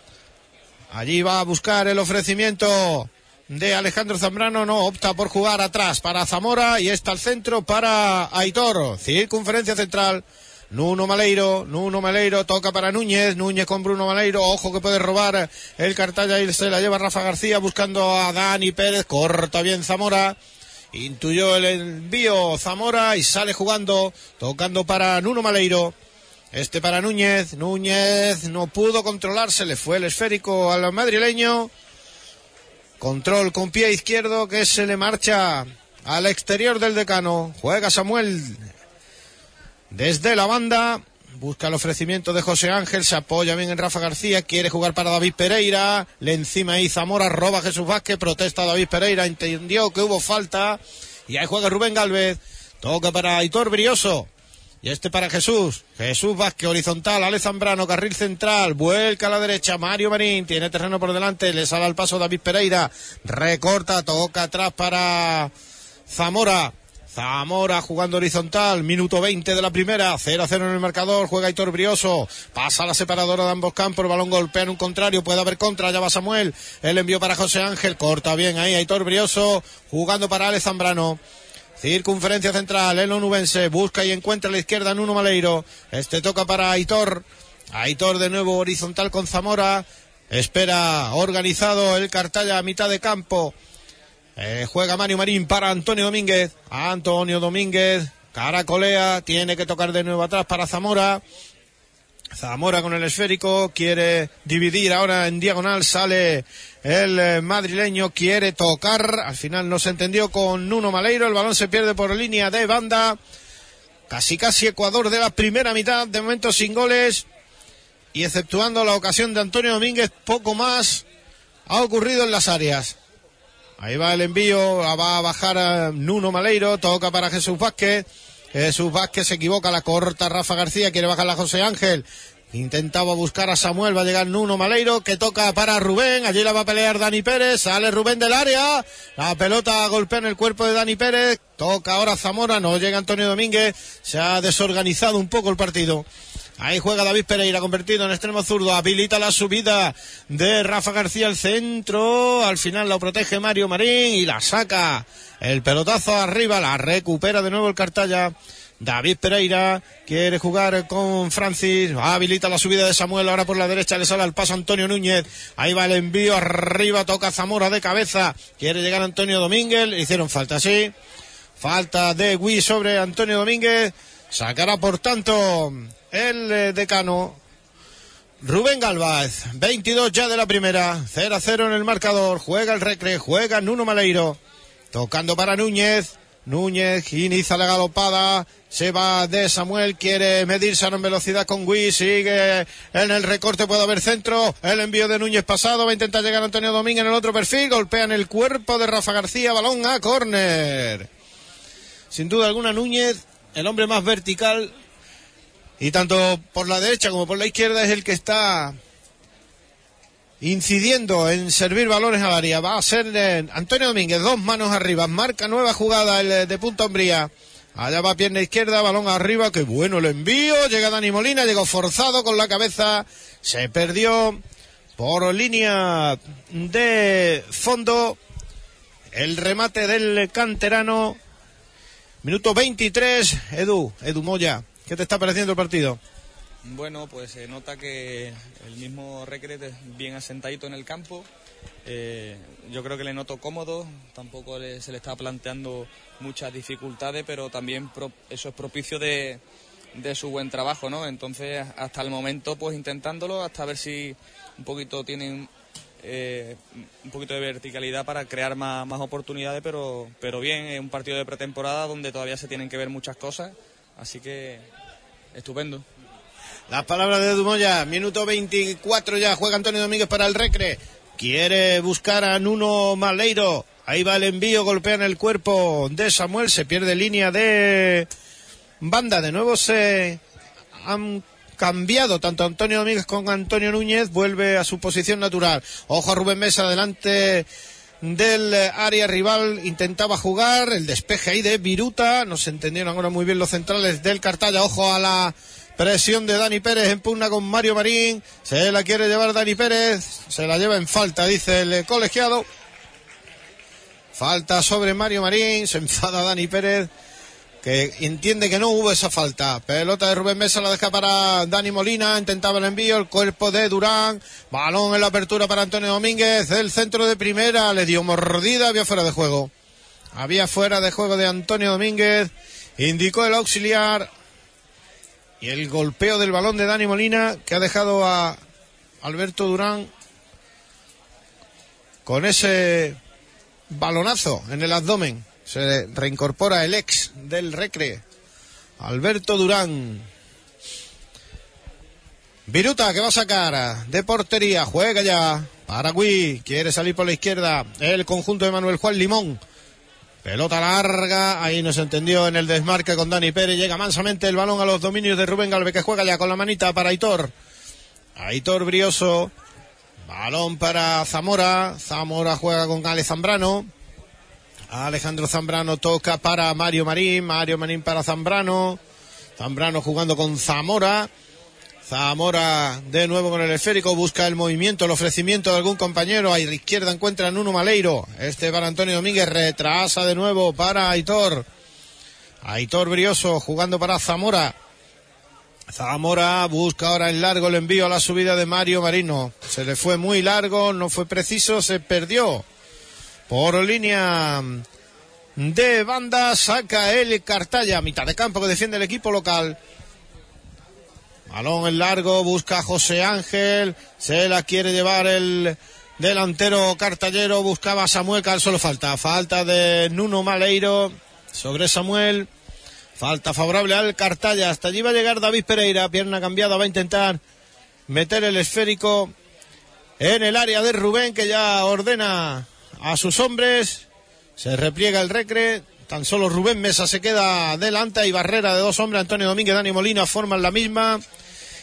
S1: Allí va a buscar el ofrecimiento de Alejandro Zambrano. No, opta por jugar atrás para Zamora. Y está al centro para Aitor. Circunferencia central. Nuno Maleiro. Nuno Maleiro toca para Núñez. Núñez con Bruno Maleiro. Ojo que puede robar el Cartaya y se la lleva Rafa García buscando a Dani Pérez. Corta bien Zamora. Intuyó el envío Zamora y sale jugando. Tocando para Nuno Maleiro. Este para Núñez. Núñez no pudo controlarse. Le fue el esférico al madrileño. Control con pie izquierdo que se le marcha al exterior del Decano. Juega Samuel desde la banda. Busca el ofrecimiento de José Ángel. Se apoya bien en Rafa García. Quiere jugar para David Pereira. Le encima ahí Zamora. Roba a Jesús Vázquez. Protesta a David Pereira. Entendió que hubo falta. Y ahí juega Rubén Gálvez. Toca para Aitor Brioso. Y este para Jesús. Jesús Vázquez, horizontal. Ale Zambrano, carril central. Vuelca a la derecha. Mario Marín. Tiene terreno por delante. Le sale al paso David Pereira. Recorta. Toca atrás para Zamora. Zamora jugando horizontal. Minuto veinte de la primera. cero a cero en el marcador. Juega Aitor Brioso. Pasa la separadora de ambos campos. El balón golpea en un contrario. Puede haber contra. Ya va Samuel. El envío para José Ángel. Corta bien ahí Aitor Brioso. Jugando para Ale Zambrano. Circunferencia central, el onubense busca y encuentra a la izquierda Nuno Maleiro. Este toca para Aitor. Aitor de nuevo horizontal con Zamora. Espera organizado el Cartaya a mitad de campo. Eh, juega Mario Marín para Antonio Domínguez. Antonio Domínguez caracolea. Tiene que tocar de nuevo atrás para Zamora. Zamora con el esférico. Quiere dividir ahora en diagonal. Sale el eh, madrileño. Quiere tocar. Al final no se entendió con Nuno Maleiro. El balón se pierde por línea de banda. Casi casi Ecuador de la primera mitad. De momento sin goles. Y exceptuando la ocasión de Antonio Domínguez, poco más ha ocurrido en las áreas. Ahí va el envío. Va a bajar a Nuno Maleiro. Toca para Jesús Vázquez. Jesús Vázquez se equivoca, la corta Rafa García, quiere bajar a José Ángel. Intentaba buscar a Samuel, va a llegar Nuno Maleiro, que toca para Rubén, allí la va a pelear Dani Pérez, sale Rubén del área, la pelota golpea en el cuerpo de Dani Pérez, toca ahora Zamora, no llega Antonio Domínguez, se ha desorganizado un poco el partido. Ahí juega David Pereira, convertido en extremo zurdo, habilita la subida de Rafa García al centro, al final la protege Mario Marín y la saca, el pelotazo arriba, la recupera de nuevo el Cartaya. David Pereira quiere jugar con Francis, habilita la subida de Samuel, ahora por la derecha le sale al paso Antonio Núñez, ahí va el envío arriba, toca Zamora de cabeza, quiere llegar Antonio Domínguez, le hicieron falta, sí, falta de Gui sobre Antonio Domínguez, sacará por tanto el decano Rubén Galvez, veintidós ya de la primera, cero a cero en el marcador, juega el Recre, juega Nuno Maleiro, tocando para Núñez, Núñez inicia la galopada, se va de Samuel, quiere medirse ahora en velocidad con Gui, sigue en el recorte, puede haber centro, el envío de Núñez pasado, va a intentar llegar Antonio Domínguez en el otro perfil, golpea en el cuerpo de Rafa García, balón a córner. Sin duda alguna Núñez, el hombre más vertical, y tanto por la derecha como por la izquierda es el que está incidiendo en servir balones al área. Va a ser eh, Antonio Domínguez, dos manos arriba, marca nueva jugada el eh, de Punta Umbría. Allá va pierna izquierda, balón arriba, qué bueno el envío, llega Dani Molina, llegó forzado con la cabeza, se perdió por línea de fondo el remate del canterano. Minuto veintitrés, Edu, Edu Moya, ¿qué te está pareciendo el partido?
S2: Bueno, pues se nota que el mismo Recre bien asentadito en el campo. Eh, yo creo que le noto cómodo, tampoco le, se le está planteando muchas dificultades, pero también pro, eso es propicio de, de su buen trabajo, ¿no? Entonces, hasta el momento, pues intentándolo, hasta ver si un poquito tienen eh, un poquito de verticalidad para crear más, más oportunidades, pero, pero bien, es un partido de pretemporada donde todavía se tienen que ver muchas cosas, así que estupendo.
S1: Las palabras de Dumoya, minuto veinticuatro ya, juega Antonio Domínguez para el Recre, quiere buscar a Nuno Maleiro, ahí va el envío, golpea en el cuerpo de Samuel, se pierde línea de banda, de nuevo se han cambiado tanto Antonio Domínguez como Antonio Núñez, vuelve a su posición natural, ojo a Rubén Mesa delante del área rival, intentaba jugar, el despeje ahí de Viruta, no se entendieron ahora muy bien los centrales del Cartaya, ojo a la presión de Dani Pérez, en pugna con Mario Marín, se la quiere llevar Dani Pérez, se la lleva en falta, dice el colegiado, falta sobre Mario Marín, se enfada Dani Pérez, que entiende que no hubo esa falta, pelota de Rubén Mesa, la deja para Dani Molina, intentaba el envío, el cuerpo de Durán, balón en la apertura para Antonio Domínguez, el centro de primera, le dio mordida, había fuera de juego, había fuera de juego de Antonio Domínguez, indicó el auxiliar. Y el golpeo del balón de Dani Molina, que ha dejado a Alberto Durán con ese balonazo en el abdomen. Se reincorpora el ex del Recre, Alberto Durán. Viruta, que va a sacar de portería, juega ya. Paraguay, quiere salir por la izquierda. El conjunto de Manuel Juan Limón. Pelota larga, ahí no se entendió en el desmarque con Dani Pérez, llega mansamente el balón a los dominios de Rubén Galvez, que juega ya con la manita para Aitor. Aitor Brioso, balón para Zamora, Zamora juega con Ale Zambrano, Alejandro Zambrano toca para Mario Marín, Mario Marín para Zambrano, Zambrano jugando con Zamora, Zamora de nuevo con el esférico, busca el movimiento, el ofrecimiento de algún compañero, a la izquierda encuentra a Nuno Maleiro, este para Antonio Domínguez, retrasa de nuevo para Aitor, Aitor Brioso jugando para Zamora, Zamora busca ahora en largo el envío a la subida de Mario Marino, se le fue muy largo, no fue preciso, se perdió por línea de banda, saca el Cartaya, mitad de campo que defiende el equipo local. Balón en largo, busca a José Ángel, se la quiere llevar el delantero cartallero, buscaba a Samuel, que solo falta, falta de Nuno Maleiro sobre Samuel, falta favorable al Cartaya, hasta allí va a llegar David Pereira, pierna cambiada, va a intentar meter el esférico en el área de Rubén, que ya ordena a sus hombres, se repliega el Recre, tan solo Rubén Mesa se queda delante, hay barrera de dos hombres, Antonio Domínguez, Dani Molina forman la misma,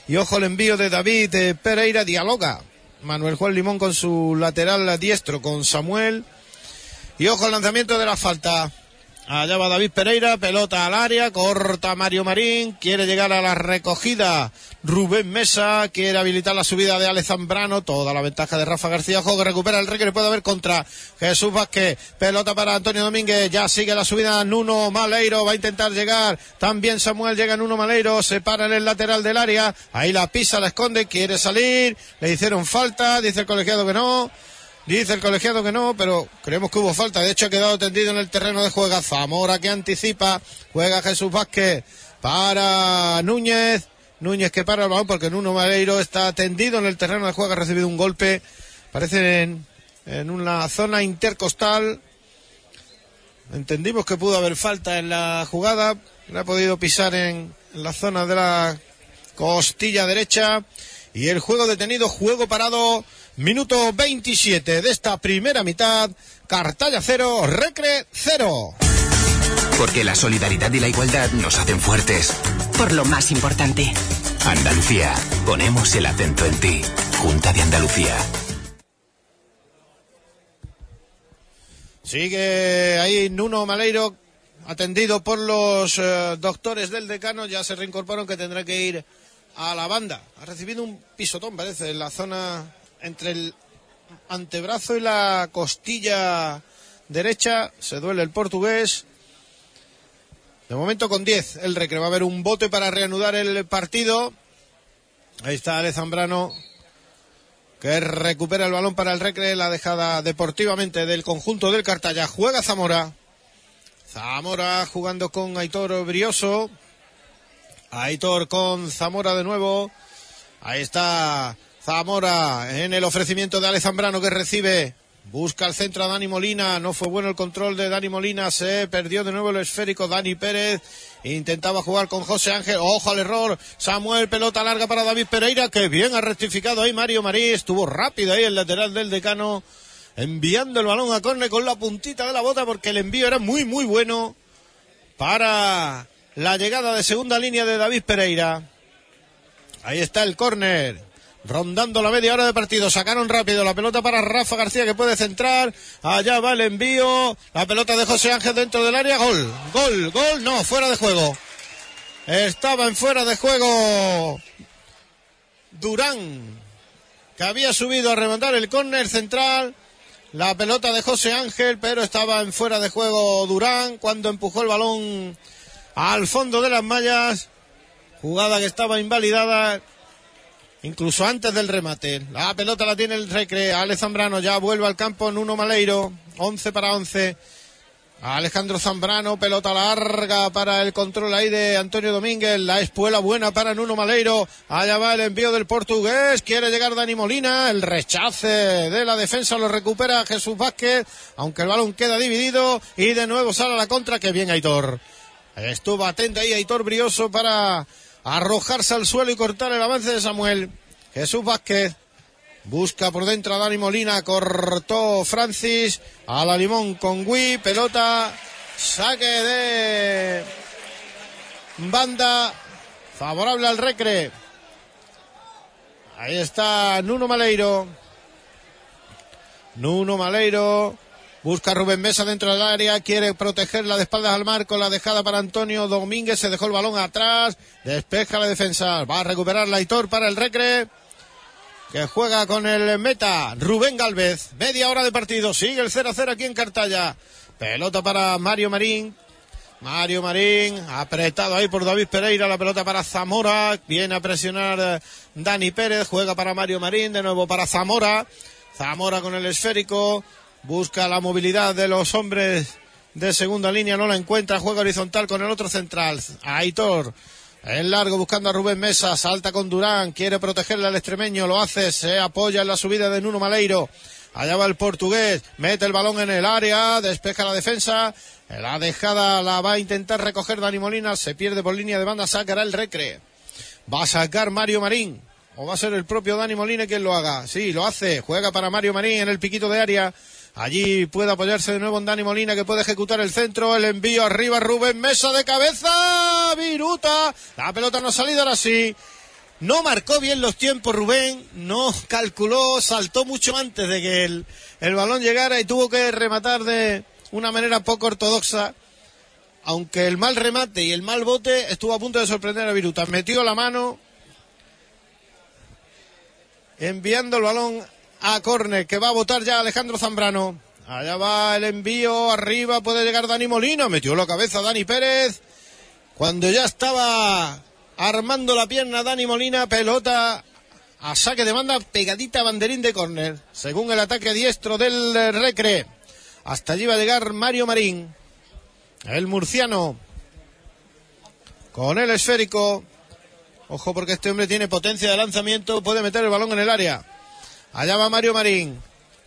S1: Y ojo el envío de David eh, Pereira, dialoga Manuel Juan Limón con su lateral diestro, con Samuel. Y ojo el lanzamiento de la falta. Allá va David Pereira, pelota al área, corta Mario Marín, quiere llegar a la recogida Rubén Mesa, quiere habilitar la subida de Alex Zambrano, toda la ventaja de Rafa García. Ojo que recupera el Recre, puede haber contra Jesús Vázquez, pelota para Antonio Domínguez, ya sigue la subida Nuno Maleiro, va a intentar llegar, también Samuel, llega Nuno Maleiro, se para en el lateral del área, ahí la pisa, la esconde, quiere salir, le hicieron falta, dice el colegiado que no. Dice el colegiado que no, pero creemos que hubo falta. De hecho, ha quedado tendido en el terreno de juego. Zamora que anticipa. Juega Jesús Vázquez para Núñez. Núñez que para el balón porque Nuno Maleiro está tendido en el terreno de juego. Ha recibido un golpe. Parece en, en una zona intercostal. Entendimos que pudo haber falta en la jugada. Le ha podido pisar en, en la zona de la costilla derecha. Y el juego detenido, juego parado. Minuto veintisiete de esta primera mitad. Cartaya cero, Recre cero.
S3: Porque la solidaridad y la igualdad nos hacen fuertes.
S4: Por lo más importante.
S3: Andalucía, ponemos el acento en ti. Junta de Andalucía.
S1: Sigue ahí Nuno Maleiro, atendido por los eh, doctores del decano. Ya se reincorporaron, que tendrá que ir a la banda. Ha recibido un pisotón, parece, en la zona entre el antebrazo y la costilla derecha. Se duele el portugués. De momento con diez el Recre. Va a haber un bote para reanudar el partido. Ahí está Alex Zambrano, que recupera el balón para el Recre. La dejada deportivamente del conjunto del Cartaya. Juega Zamora. Zamora jugando con Aitor Brioso. Aitor con Zamora de nuevo. Ahí está Zamora en el ofrecimiento de Alex Zambrano, que recibe. Busca el centro a Dani Molina. No fue bueno el control de Dani Molina. Se perdió de nuevo el esférico. Dani Pérez intentaba jugar con José Ángel. Ojo al error. Samuel, pelota larga para David Pereira. Que bien ha rectificado ahí Mario Marí. Estuvo rápido ahí el lateral del decano, enviando el balón a córner con la puntita de la bota, porque el envío era muy muy bueno para la llegada de segunda línea de David Pereira. Ahí está el córner, rondando la media hora de partido. Sacaron rápido la pelota para Rafa García, que puede centrar. Allá va el envío. La pelota de José Ángel dentro del área. Gol, gol, gol. No, fuera de juego. Estaba en fuera de juego Durán, que había subido a rematar el córner central. La pelota de José Ángel, pero estaba en fuera de juego Durán cuando empujó el balón al fondo de las mallas. Jugada que estaba invalidada incluso antes del remate. La pelota la tiene el Recre. Alex Zambrano ya vuelve al campo. Nuno Maleiro, once para once. Alejandro Zambrano, pelota larga para el control ahí de Antonio Domínguez. La espuela buena para Nuno Maleiro. Allá va el envío del portugués. Quiere llegar Dani Molina. El rechace de la defensa lo recupera Jesús Vázquez, aunque el balón queda dividido. Y de nuevo sale a la contra. Que bien Aitor. Estuvo atento ahí Aitor Brioso para arrojarse al suelo y cortar el avance de Samuel. Jesús Vázquez busca por dentro a Dani Molina. Cortó Francis. A la Limón con Gui. Pelota. Saque de banda favorable al Recre. Ahí está Nuno Maleiro. Nuno Maleiro. Busca a Rubén Mesa dentro del área. Quiere protegerla de espaldas al marco. La dejada para Antonio Domínguez. Se dejó el balón atrás. Despeja la defensa. Va a recuperar la Aitor para el Recre, que juega con el meta Rubén Gálvez. Media hora de partido. Sigue el cero a cero aquí en Cartaya. Pelota para Mario Marín. Mario Marín, apretado ahí por David Pereira. La pelota para Zamora. Viene a presionar Dani Pérez. Juega para Mario Marín. De nuevo para Zamora. Zamora con el esférico. Busca la movilidad de los hombres de segunda línea. No la encuentra. Juega horizontal con el otro central. Aitor. En largo buscando a Rubén Mesa. Salta con Durán. Quiere protegerle al extremeño. Lo hace. Se apoya en la subida de Nuno Maleiro. Allá va el portugués. Mete el balón en el área. Despeja la defensa. La dejada la va a intentar recoger Dani Molina. Se pierde por línea de banda. Sacará el Recre. Va a sacar Mario Marín. O va a ser el propio Dani Molina quien lo haga. Sí, lo hace. Juega para Mario Marín en el piquito de área. Allí puede apoyarse de nuevo en Dani Molina, que puede ejecutar el centro. El envío arriba, Rubén Mesa de cabeza. Viruta. La pelota no ha salido, ahora sí. No marcó bien los tiempos Rubén, no calculó, saltó mucho antes de que el, el balón llegara y tuvo que rematar de una manera poco ortodoxa, aunque el mal remate y el mal bote estuvo a punto de sorprender a Viruta. Metió la mano, enviando el balón a córner, que va a botar ya Alejandro Zambrano. Allá va el envío, arriba puede llegar Dani Molina, metió la cabeza Dani Pérez, cuando ya estaba armando la pierna Dani Molina, pelota a saque de banda, pegadita a banderín de córner, según el ataque diestro del Recre. Hasta allí va a llegar Mario Marín, el murciano, con el esférico. Ojo porque este hombre tiene potencia de lanzamiento, puede meter el balón en el área. Allá va Mario Marín,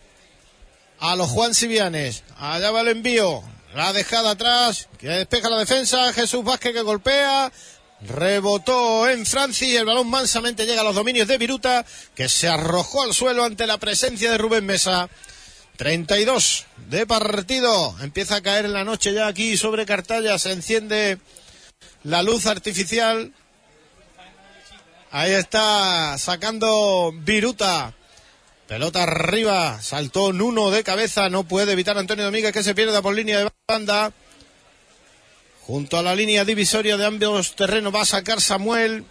S1: a los Juan Sivianes, allá va el envío, la dejada atrás, que despeja la defensa, Jesús Vázquez que golpea, rebotó en Franci y el balón mansamente llega a los dominios de Viruta, que se arrojó al suelo ante la presencia de Rubén Mesa. treinta y dos de partido, empieza a caer en la noche ya aquí sobre Cartaya, se enciende la luz artificial. Ahí está sacando Viruta, pelota arriba, saltó Nuno de cabeza, no puede evitar Antonio Domínguez que se pierda por línea de banda. Junto a la línea divisoria de ambos terrenos va a sacar Samuel.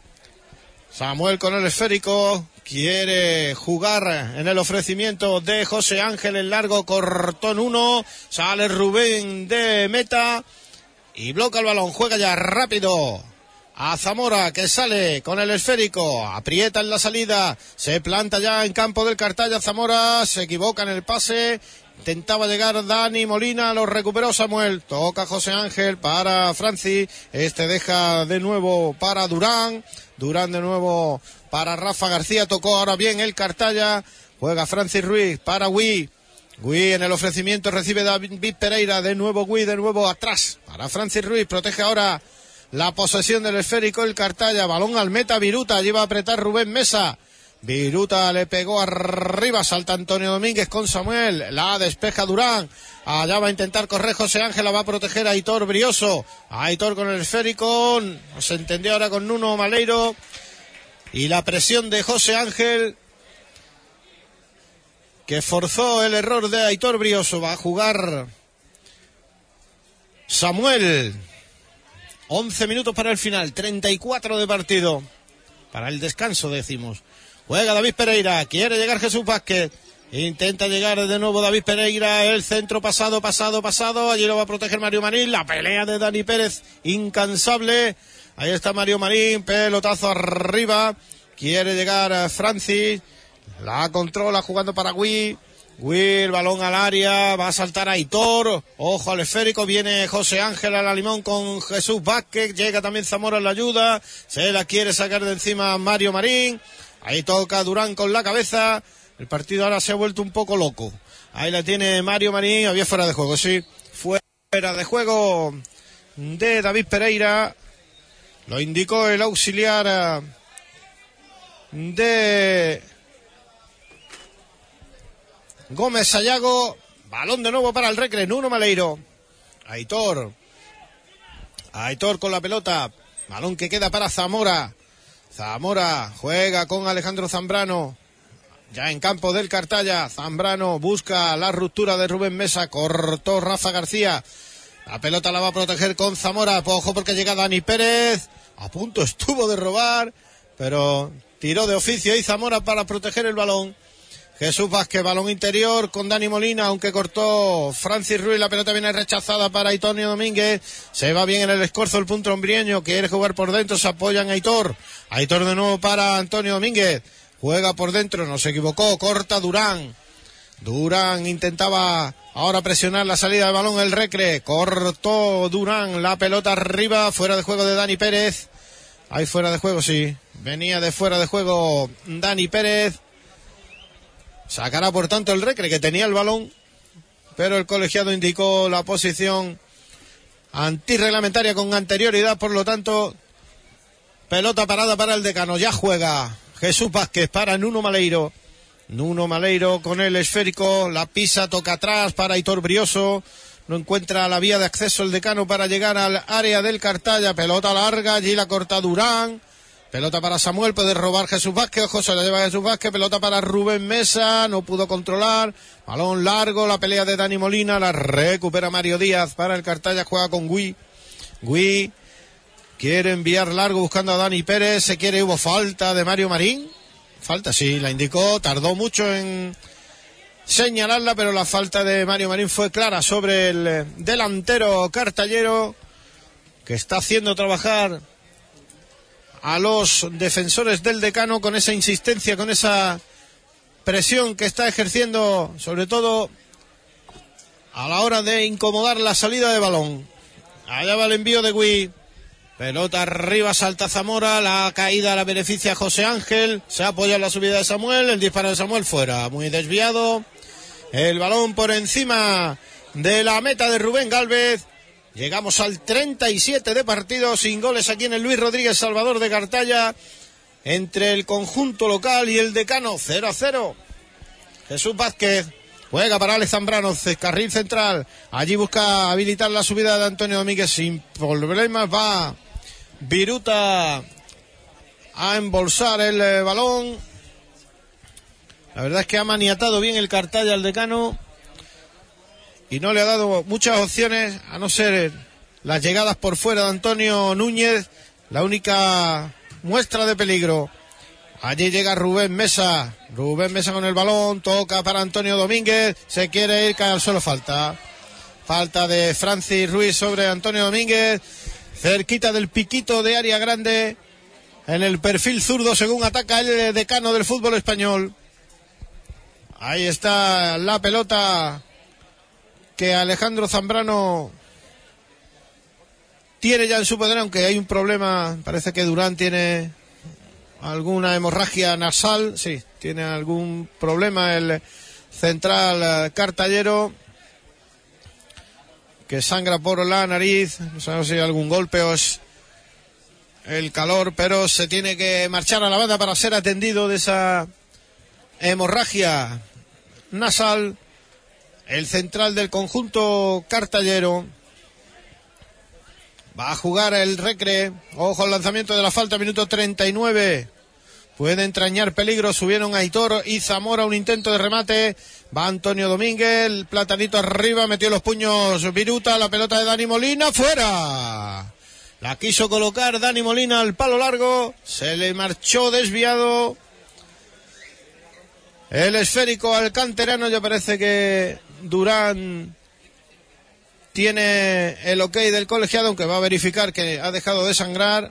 S1: Samuel con el esférico, quiere jugar en el ofrecimiento de José Ángel en largo, cortó Nuno, sale Rubén de meta y bloca el balón, juega ya rápido a Zamora que sale con el esférico, aprieta en la salida, se planta ya en campo del Cartaya Zamora, se equivoca en el pase. Intentaba llegar Dani Molina, lo recuperó Samuel, toca José Ángel para Franci, este deja de nuevo para Durán, Durán de nuevo para Rafa García, tocó ahora bien el Cartaya, juega Francis Ruiz para Gui, Gui en el ofrecimiento recibe David Pereira, de nuevo Gui, de nuevo atrás para Francis Ruiz, protege ahora la posesión del esférico el Cartaya, balón al meta Viruta, lleva a apretar Rubén Mesa. Viruta le pegó arriba, salta Antonio Domínguez con Samuel, la despeja Durán, allá va a intentar correr José Ángel, la va a proteger a Aitor Brioso, Aitor con el esférico, se entendió ahora con Nuno Maleiro, y la presión de José Ángel, que forzó el error de Aitor Brioso, va a jugar Samuel, once minutos para el final, treinta y cuatro de partido, para el descanso decimos. Juega David Pereira, quiere llegar Jesús Vázquez, intenta llegar de nuevo David Pereira, el centro pasado, pasado, pasado, allí lo va a proteger Mario Marín, la pelea de Dani Pérez, incansable, ahí está Mario Marín, pelotazo arriba, quiere llegar Francis, la controla jugando para Gui, Gui, el balón al área, va a saltar Aitor, ojo al esférico, viene José Ángel a la limón con Jesús Vázquez, llega también Zamora en la ayuda, se la quiere sacar de encima Mario Marín, ahí toca Durán con la cabeza, el partido ahora se ha vuelto un poco loco, ahí la tiene Mario Marín, había fuera de juego, sí, fuera de juego de David Pereira, lo indicó el auxiliar de Gómez Sayago, balón de nuevo para el Recre, Nuno Maleiro, Aitor, Aitor con la pelota, balón que queda para Zamora, Zamora juega con Alejandro Zambrano, ya en campo del Cartaya, Zambrano busca la ruptura de Rubén Mesa, cortó Rafa García, la pelota la va a proteger con Zamora, ojo porque llega Dani Pérez, a punto estuvo de robar, pero tiró de oficio y Zamora para proteger el balón. Jesús Vázquez, balón interior con Dani Molina, aunque cortó Francis Ruiz, la pelota viene rechazada para Antonio Domínguez, se va bien en el escorzo el punto hombrieño, quiere jugar por dentro, se apoya en Aitor, Aitor de nuevo para Antonio Domínguez, juega por dentro, no se equivocó, corta Durán, Durán intentaba ahora presionar la salida del balón el Recre, cortó Durán, la pelota arriba, fuera de juego de Dani Pérez, ahí fuera de juego, sí, venía de fuera de juego Dani Pérez. Sacará por tanto el Recre que tenía el balón, pero el colegiado indicó la posición antirreglamentaria con anterioridad, por lo tanto pelota parada para el Decano. Ya juega Jesús Vázquez para Nuno Maleiro, Nuno Maleiro con el esférico, la pisa, toca atrás para Aitor Brioso, no encuentra la vía de acceso el Decano para llegar al área del Cartaya, pelota larga, allí la corta Durán, Pelota para Samuel, puede robar Jesús Vázquez, ojo, se la lleva Jesús Vázquez, pelota para Rubén Mesa, no pudo controlar, balón largo, la pelea de Dani Molina, la recupera Mario Díaz para el Cartaya, juega con Gui, Gui quiere enviar largo buscando a Dani Pérez, se quiere, hubo falta de Mario Marín, falta, sí, la indicó, tardó mucho en señalarla, pero la falta de Mario Marín fue clara sobre el delantero cartallero, que está haciendo trabajar a los defensores del Decano con esa insistencia, con esa presión que está ejerciendo, sobre todo a la hora de incomodar la salida de balón. Allá va el envío de Gui, pelota arriba, salta Zamora, la caída la beneficia José Ángel, se apoya en la subida de Samuel, el disparo de Samuel fuera, muy desviado, el balón por encima de la meta de Rubén Gálvez. Llegamos al treinta y siete de partido sin goles aquí en el Luis Rodríguez Salvador de Cartaya, entre el conjunto local y el Decano, cero a cero. Jesús Vázquez juega para Alex Zambrano, carril central, allí busca habilitar la subida de Antonio Domínguez, sin problemas va Viruta a embolsar el balón. La verdad es que ha maniatado bien el Cartaya al Decano y no le ha dado muchas opciones, a no ser las llegadas por fuera de Antonio Núñez, la única muestra de peligro. Allí llega Rubén Mesa, Rubén Mesa con el balón, toca para Antonio Domínguez, se quiere ir, cae al suelo, falta. Falta de Francis Ruiz sobre Antonio Domínguez, cerquita del piquito de área grande, en el perfil zurdo según ataca el Decano del fútbol español. Ahí está la pelota que Alejandro Zambrano tiene ya en su poder, aunque hay un problema, parece que Durán tiene alguna hemorragia nasal, sí, tiene algún problema el central cartallero, que sangra por la nariz, no sabemos si hay algún golpe o es el calor, pero se tiene que marchar a la banda para ser atendido de esa hemorragia nasal. El central del conjunto cartallero va a jugar el Recre. Ojo al lanzamiento de la falta, minuto treinta y nueve. Puede entrañar peligro. Subieron Aitor y Zamora, un intento de remate. Va Antonio Domínguez, el platanito arriba, metió los puños Viruta, la pelota de Dani Molina, fuera. La quiso colocar Dani Molina al palo largo, se le marchó desviado el esférico al canterano. Ya parece que Durán tiene el ok del colegiado, aunque va a verificar que ha dejado de sangrar.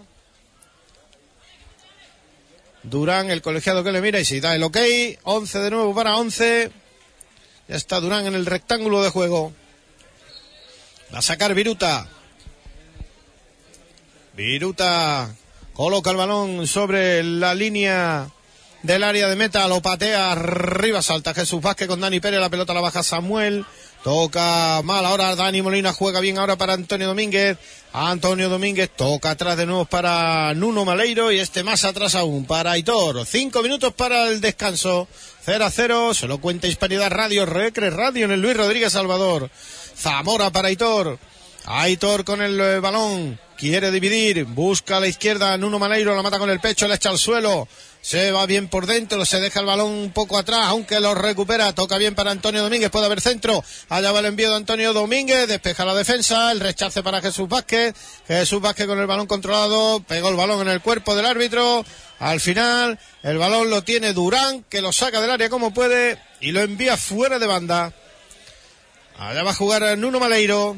S1: Durán, el colegiado que le mira, y si da el ok, once de nuevo para once. Ya está Durán en el rectángulo de juego. Va a sacar Viruta. Viruta coloca el balón sobre la línea del área de meta, lo patea arriba, salta Jesús Vázquez con Dani Pérez, la pelota la baja Samuel, toca mal ahora Dani Molina, juega bien ahora para Antonio Domínguez, Antonio Domínguez toca atrás de nuevo para Nuno Maleiro y este más atrás aún para Aitor. Cinco minutos para el descanso, cero a cero, se lo cuenta Hispanidad Radio, Recre Radio en el Luis Rodríguez Salvador. Zamora para Aitor, Aitor con el balón, quiere dividir, busca a la izquierda Nuno Maleiro, la mata con el pecho, la echa al suelo. Se va bien por dentro, se deja el balón un poco atrás, aunque lo recupera, toca bien para Antonio Domínguez, puede haber centro, allá va el envío de Antonio Domínguez, despeja la defensa, el rechace para Jesús Vázquez, Jesús Vázquez con el balón controlado, pegó el balón en el cuerpo del árbitro, al final el balón lo tiene Durán, que lo saca del área como puede y lo envía fuera de banda. Allá va a jugar Nuno Maleiro,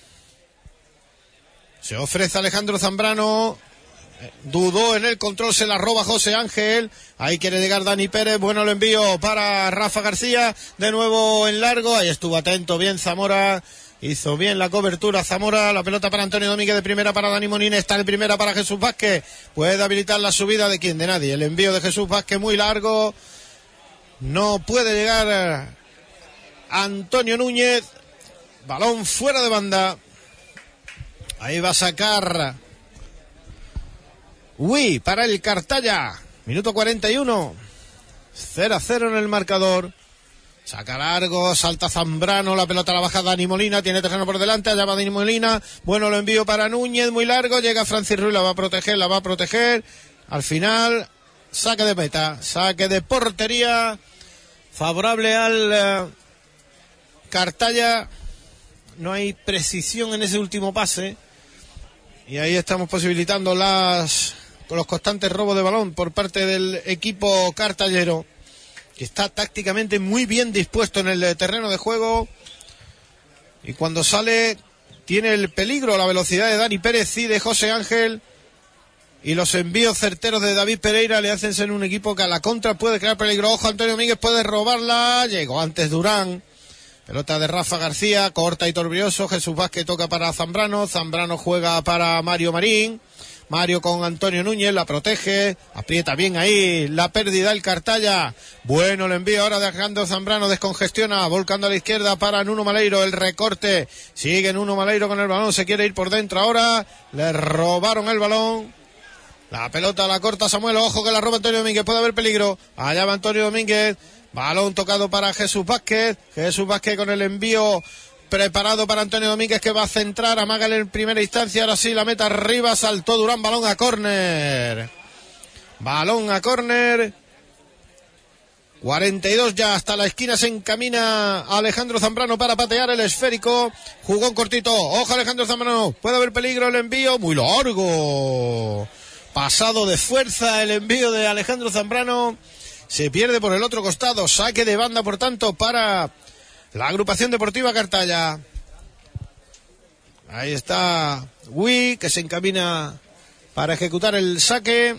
S1: se ofrece Alejandro Zambrano, dudó en el control, se la roba José Ángel, ahí quiere llegar Dani Pérez, bueno el envío para Rafa García, de nuevo en largo, ahí estuvo atento bien Zamora, hizo bien la cobertura Zamora, la pelota para Antonio Domínguez, de primera para Dani Molina, está en primera para Jesús Vázquez, puede habilitar la subida de quién, de nadie, el envío de Jesús Vázquez muy largo, no puede llegar Antonio Núñez, balón fuera de banda, ahí va a sacar Uy, para el Cartaya, minuto cuarenta y uno, cero a cero en el marcador, saca largo, salta Zambrano, la pelota la baja Dani Molina, tiene terreno por delante, allá va Dani Molina, bueno lo envío para Núñez, muy largo, llega Francis Ruiz, la va a proteger, la va a proteger, al final, saque de meta, saque de portería, favorable al uh, Cartaya. No hay precisión en ese último pase. Y ahí estamos posibilitando las los constantes robos de balón por parte del equipo cartallero, que está tácticamente muy bien dispuesto en el terreno de juego. Y cuando sale, tiene el peligro, la velocidad de Dani Pérez y de José Ángel. Y los envíos certeros de David Pereira le hacen ser un equipo que a la contra puede crear peligro. Ojo, Antonio Domínguez puede robarla. Llegó antes Durán. Pelota de Rafa García, corta y torbrioso. Jesús Vázquez toca para Zambrano. Zambrano juega para Mario Marín. Mario con Antonio Núñez, la protege. Aprieta bien ahí la pérdida el Cartaya. Bueno el envío ahora de Alejandro Zambrano. Descongestiona, volcando a la izquierda para Nuno Maleiro. El recorte. Sigue Nuno Maleiro con el balón. Se quiere ir por dentro ahora. Le robaron el balón. La pelota la corta Samuel. Ojo que la roba Antonio Domínguez. Puede haber peligro. Allá va Antonio Domínguez. Balón tocado para Jesús Vázquez. Jesús Vázquez con el envío preparado para Antonio Domínguez, que va a centrar. Amágale en primera instancia. Ahora sí la meta arriba. Saltó Durán. Balón a córner. Balón a córner. cuarenta y dos ya. Hasta la esquina se encamina Alejandro Zambrano para patear el esférico. Jugón cortito. Ojo Alejandro Zambrano. Puede haber peligro el envío. Muy largo. Pasado de fuerza el envío de Alejandro Zambrano. Se pierde por el otro costado. Saque de banda, por tanto, para la agrupación deportiva Cartaya. Ahí está Wii, que se encamina para ejecutar el saque.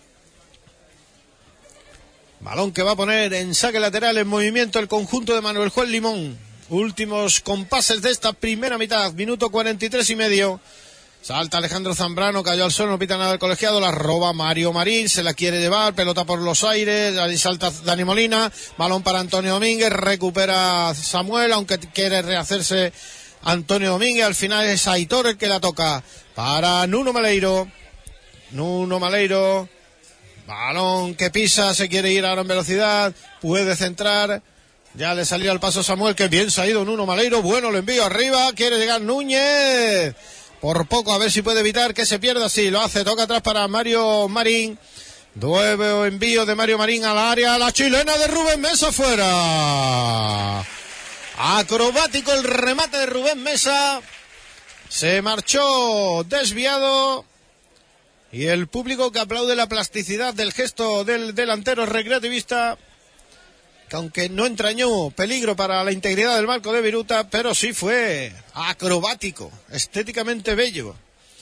S1: Balón que va a poner en saque lateral en movimiento el conjunto de Manuel Juan Limón. Últimos compases de esta primera mitad. Minuto cuarenta y tres y medio. Salta Alejandro Zambrano, cayó al suelo, no pita nada del colegiado, la roba Mario Marín, se la quiere llevar, pelota por los aires, ahí salta Dani Molina, balón para Antonio Domínguez, recupera Samuel, aunque quiere rehacerse Antonio Domínguez, al final es Aitor el que la toca, para Nuno Maleiro, Nuno Maleiro, balón que pisa, se quiere ir ahora en velocidad, puede centrar, ya le salió al paso Samuel, que bien se ha ido Nuno Maleiro, bueno, lo envío arriba, quiere llegar Núñez, por poco, a ver si puede evitar que se pierda. Sí, lo hace. Toca atrás para Mario Marín. Nuevo envío de Mario Marín al área. La chilena de Rubén Mesa fuera. Acrobático el remate de Rubén Mesa. Se marchó desviado. Y el público que aplaude la plasticidad del gesto del delantero recreativista, que aunque no entrañó peligro para la integridad del marco de Viruta, pero sí fue acrobático, estéticamente bello.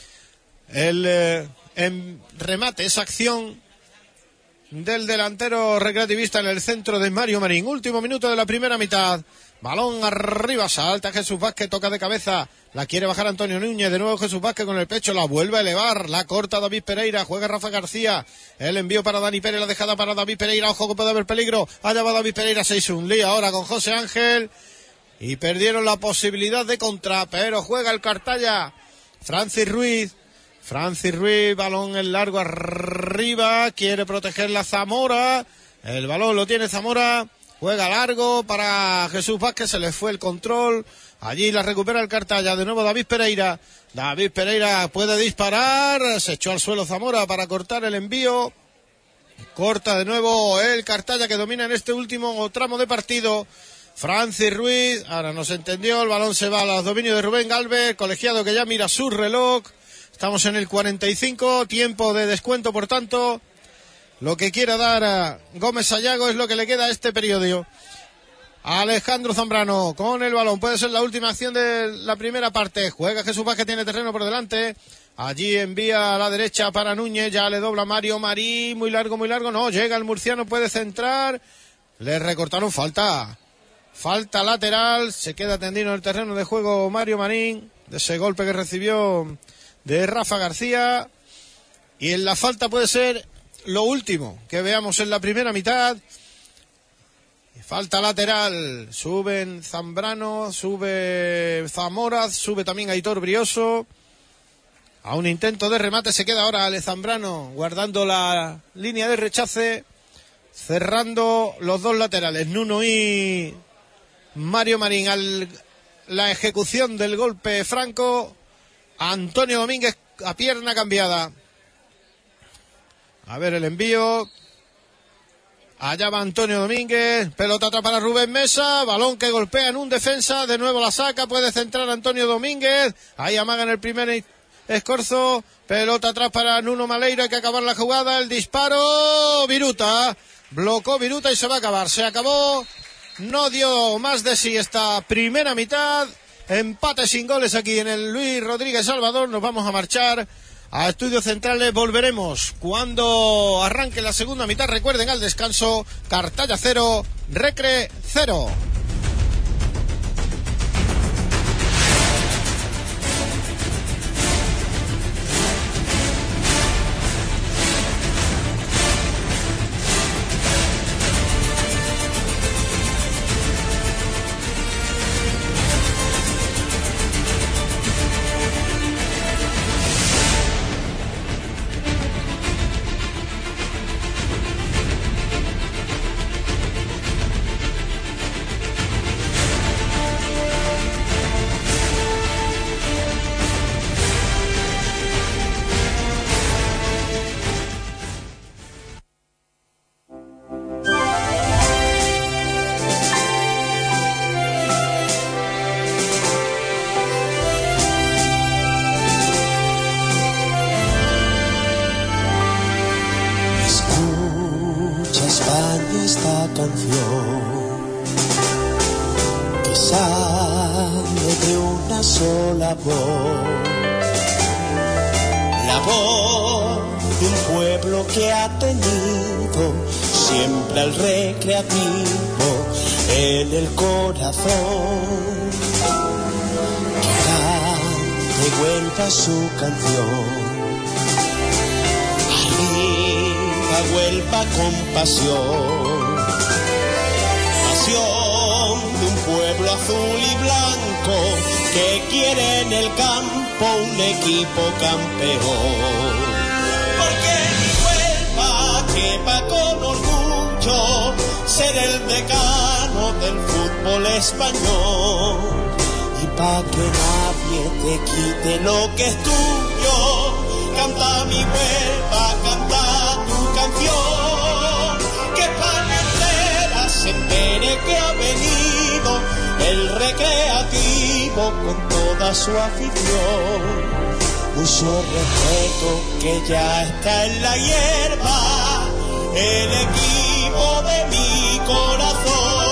S1: El eh, en remate, esa acción del delantero recreativista en el centro de Mario Marín. Último minuto de la primera mitad. Balón arriba, salta Jesús Vázquez, toca de cabeza, la quiere bajar Antonio Núñez, de nuevo Jesús Vázquez con el pecho, la vuelve a elevar, la corta David Pereira, juega Rafa García, el envío para Dani Pérez, la dejada para David Pereira, ojo que puede haber peligro, allá va David Pereira, se hizo un lío ahora con José Ángel, y perdieron la posibilidad de contra, pero juega el Cartaya, Francis Ruiz, Francis Ruiz, balón en largo arriba, quiere proteger la Zamora, el balón lo tiene Zamora, juega largo para Jesús Vázquez, se le fue el control. Allí la recupera el Cartaya. De nuevo David Pereira. David Pereira puede disparar. Se echó al suelo Zamora para cortar el envío. Corta de nuevo el Cartaya, que domina en este último tramo de partido. Francis Ruiz. Ahora no se entendió. El balón se va a los dominios de Rubén Galvez. Colegiado que ya mira su reloj. Estamos en el cuarenta y cinco. Tiempo de descuento, por tanto. Lo que quiera dar a Gómez Sayago es lo que le queda a este periodo. Alejandro Zambrano con el balón. Puede ser la última acción de la primera parte. Juega Jesús Vázquez, tiene terreno por delante. Allí envía a la derecha para Núñez. Ya le dobla Mario Marín. Muy largo, muy largo. No, llega el murciano, puede centrar. Le recortaron falta. Falta lateral. Se queda tendido en el terreno de juego Mario Marín. De ese golpe que recibió de Rafa García. Y en la falta puede ser lo último que veamos en la primera mitad. Falta lateral, suben Zambrano, sube Zamora, sube también Aitor Brioso. A un intento de remate se queda ahora Ale Zambrano guardando la línea de rechace, cerrando los dos laterales, Nuno y Mario Marín. Al la ejecución del golpe franco, Antonio Domínguez a pierna cambiada. A ver el envío. Allá va Antonio Domínguez, pelota atrás para Rubén Mesa, balón que golpea en un defensa, de nuevo la saca, puede centrar Antonio Domínguez, ahí amaga en el primer escorzo, pelota atrás para Nuno Maleiro, hay que acabar la jugada, el disparo, Viruta, blocó Viruta y se va a acabar, se acabó, no dio más de sí esta primera mitad, empate sin goles aquí en el Luis Rodríguez Salvador, nos vamos a marchar a Estudios Centrales, volveremos cuando arranque la segunda mitad. Recuerden, al descanso, Cartaya cero, Recre cero.
S5: Su canción arriba vuelva con pasión, pasión de un pueblo azul y blanco que quiere en el campo un equipo campeón, porque mi Huelva quepa con orgullo ser el decano del fútbol español. Y pa' que nadie te quite lo que es tuyo, canta mi Huelva, canta tu canción, que España entera se entere que ha venido el recreativo con toda su afición. Mucho respeto que ya está en la hierba, el equipo de mi corazón.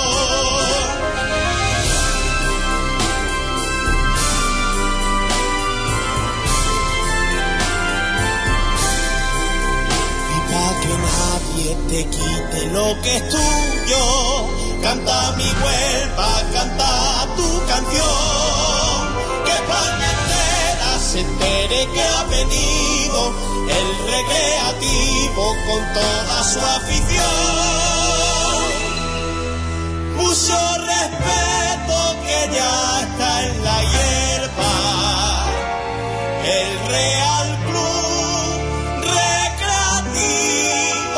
S5: Nadie te quite lo que es tuyo, canta mi Huelva, canta tu canción, que España entera se entere que ha venido el recreativo con toda su afición. Mucho respeto que ya está en la hierba, el Real Club Recreativo.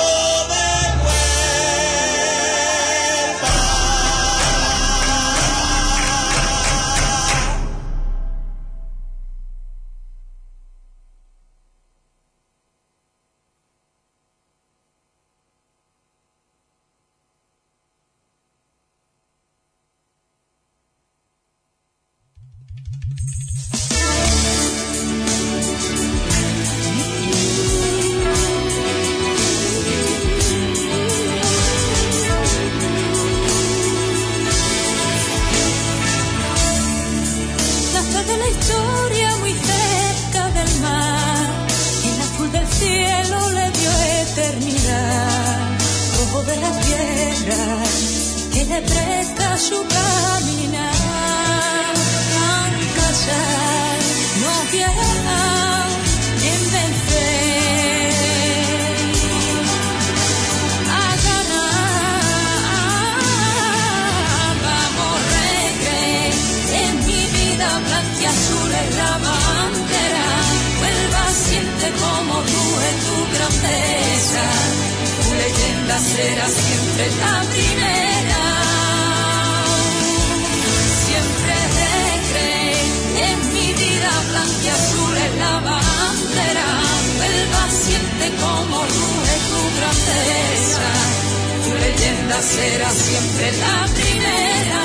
S6: Será siempre la primera, siempre Recre, en mi vida blanca y azul es la bandera, Huelva siente como ruge leyenda será siempre la primera.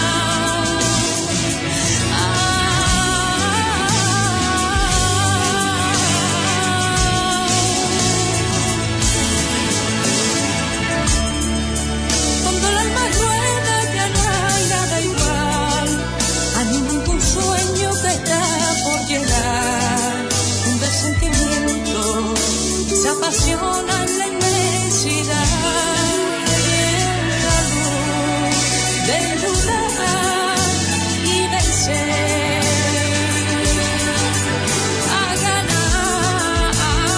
S6: Cuando el alma rueda ya no hay nada igual, hay ningún sueño que está por llegar, un sentimiento se apasiona en la inmensidad, en la luz de dudar y vencer, a ganar.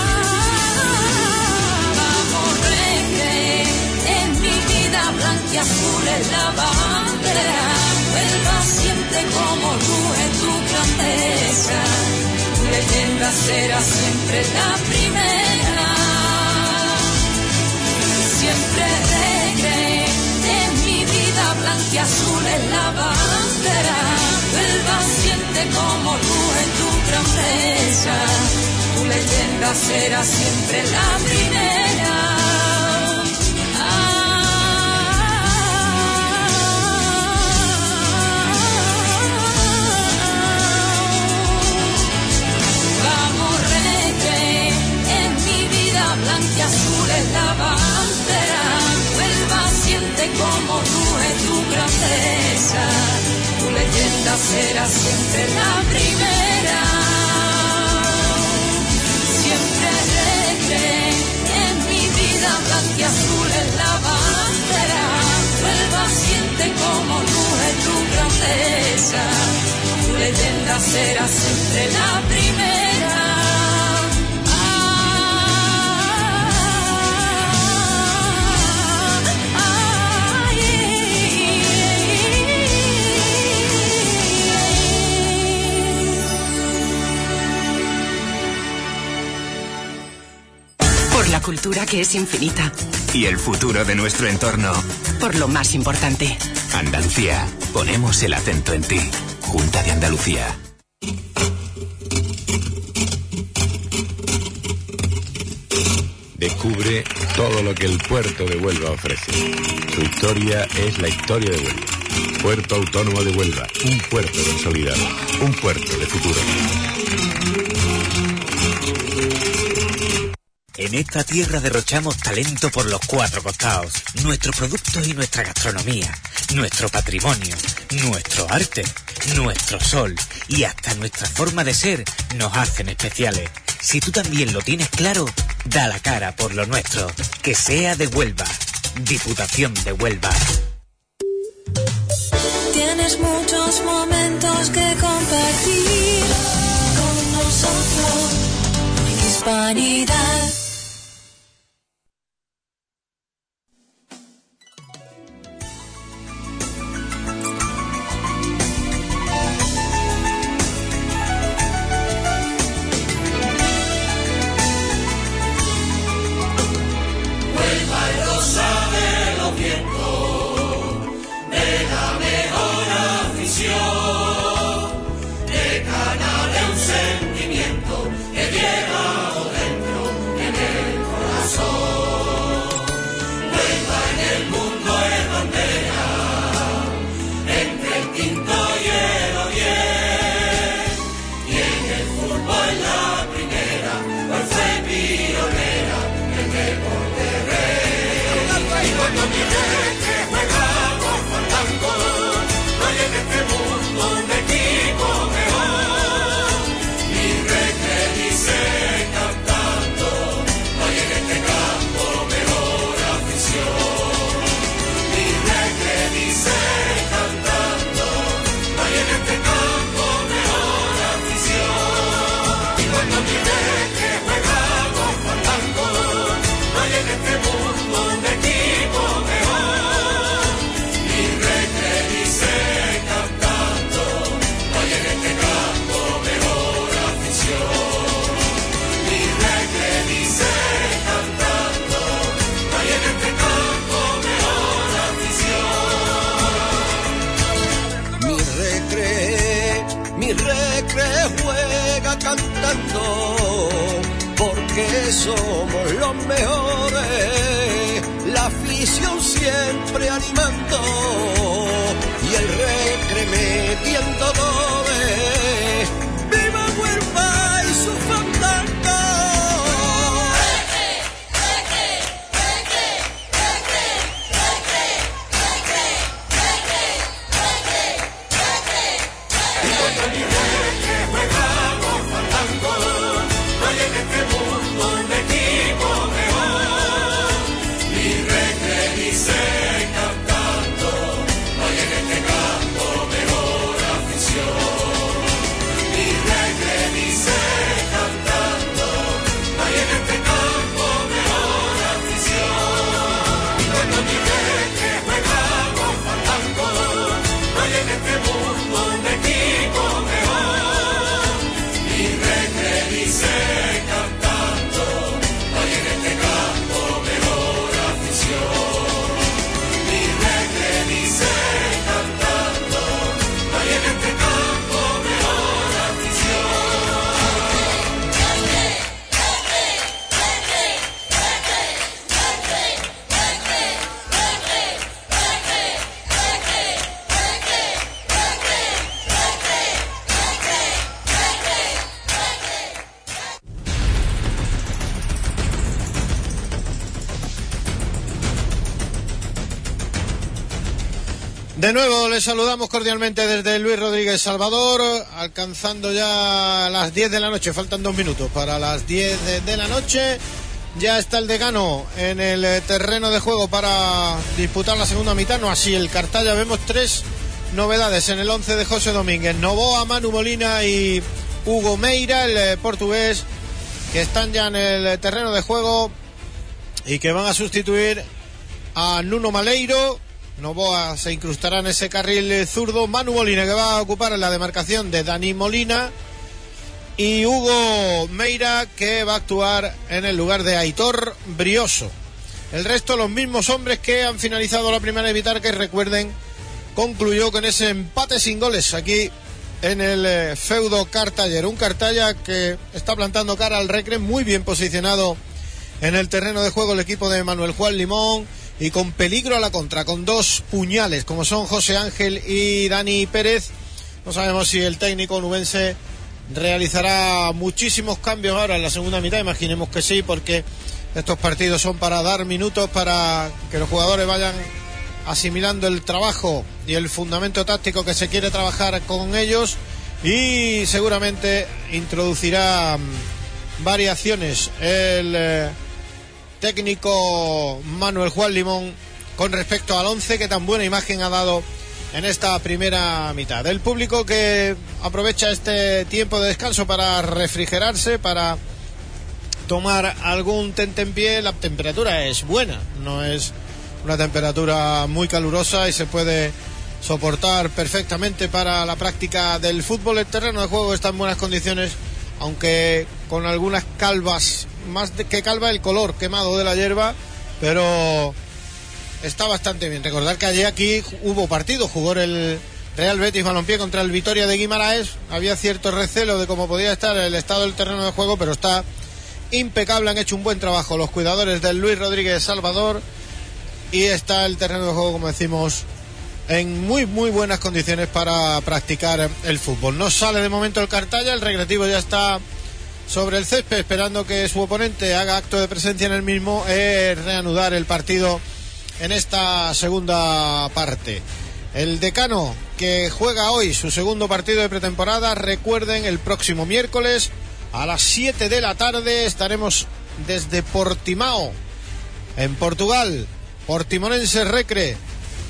S6: Vamos, reggae, en mi vida blanca y azul es la bandera, vuelva siempre como tú en tu grandeza, tu leyenda será siempre la primera. Siempre reggae, en mi vida blanca y azul es la bandera, vuelva siente como tú en tu grandeza, tu leyenda será siempre la primera. Vamos, reggae, en mi vida blanca y azul es la bandera, vuelva siente como tú en tu grandeza, tu leyenda será siempre la primera. Siempre reggae, en mi vida blanca y azul es la bandera, vuelva siente como tú en tu grandeza, tu leyenda será siempre la primera.
S4: Por la cultura que es infinita.
S3: Y el futuro de nuestro entorno.
S4: Por lo más importante.
S3: Andalucía, ponemos el acento en ti. Junta de Andalucía.
S7: Descubre todo lo que el puerto de Huelva ofrece. Su historia es la historia de Huelva. Puerto Autónomo de Huelva, un puerto consolidado, un puerto de futuro.
S8: En esta tierra derrochamos talento por los cuatro costados. Nuestros productos y nuestra gastronomía, nuestro patrimonio, nuestro arte, nuestro sol y hasta nuestra forma de ser nos hacen especiales. Si tú también lo tienes claro, da la cara por lo nuestro. Que sea de Huelva. Diputación de Huelva.
S6: Tienes muchos momentos que compartir con nosotros. Hispanidad.
S5: Somos los mejores, la afición siempre animando y el Recre metiendo goles. ¡Viva Huelva y su fandango! ¡Recre, Recre, Recre, Recre, Recre, Recre, Recre, Recre, Recre, Recre! Y cuando mi Recre juega con fandango, no hay en este mundo un equipo mejor. Mi Recre dice cantando, no hay en este campo mejor afición. Mi Recre dice cantando, no hay en este campo mejor afición. Y cuando mi Recre juega con fandango, no hay en este mundo un equipo mejor. Mi Recre dice cantando, no hay en este campo mejor afición. Mi Recre dice cantando, no hay en este campo mejor
S1: De nuevo les saludamos cordialmente desde Luis Rodríguez Salvador, alcanzando ya las diez de la noche, faltan dos minutos para las diez de, de la noche. Ya está el Decano en el terreno de juego para disputar la segunda mitad, no así el Cartaya. Vemos tres novedades en el once de José Domínguez: Novoa, Manu Molina y Hugo Meira, el portugués, que están ya en el terreno de juego y que van a sustituir a Nuno Maleiro. Novoa se incrustará en ese carril zurdo. Manu Molina, que va a ocupar en la demarcación de Dani Molina. Y Hugo Meira, que va a actuar en el lugar de Aitor Brioso. El resto, los mismos hombres que han finalizado la primera mitad, que recuerden, concluyó con ese empate sin goles aquí en el feudo Cartaller. Un Cartaya que está plantando cara al Recre, muy bien posicionado en el terreno de juego el equipo de Manuel Juan Limón, y con peligro a la contra, con dos puñales como son José Ángel y Dani Pérez. No sabemos si el técnico nubense realizará muchísimos cambios ahora en la segunda mitad. Imaginemos que sí, porque estos partidos son para dar minutos, para que los jugadores vayan asimilando el trabajo y el fundamento táctico que se quiere trabajar con ellos, y seguramente introducirá variaciones el eh, técnico Manuel Juan Limón con respecto al once que tan buena imagen ha dado en esta primera mitad. El público que aprovecha este tiempo de descanso para refrigerarse, para tomar algún tentempié. La temperatura es buena, no es una temperatura muy calurosa y se puede soportar perfectamente para la práctica del fútbol. El terreno de juego está en buenas condiciones, aunque con algunas calvas, más de que calva el color quemado de la hierba, pero está bastante bien. Recordar que ayer aquí hubo partido, jugó el Real Betis Balompié contra el Vitoria de Guimaraes. Había cierto recelo de cómo podía estar el estado del terreno de juego, pero está impecable. Han hecho un buen trabajo los cuidadores del Luis Rodríguez Salvador, y está el terreno de juego, como decimos, en muy muy buenas condiciones para practicar el fútbol. No sale de momento el Cartaya, el Recreativo ya está sobre el césped esperando que su oponente haga acto de presencia en el mismo, es reanudar el partido en esta segunda parte. El Decano, que juega hoy su segundo partido de pretemporada, recuerden, el próximo miércoles a las siete de la tarde estaremos desde Portimao, en Portugal. Portimonense Recre.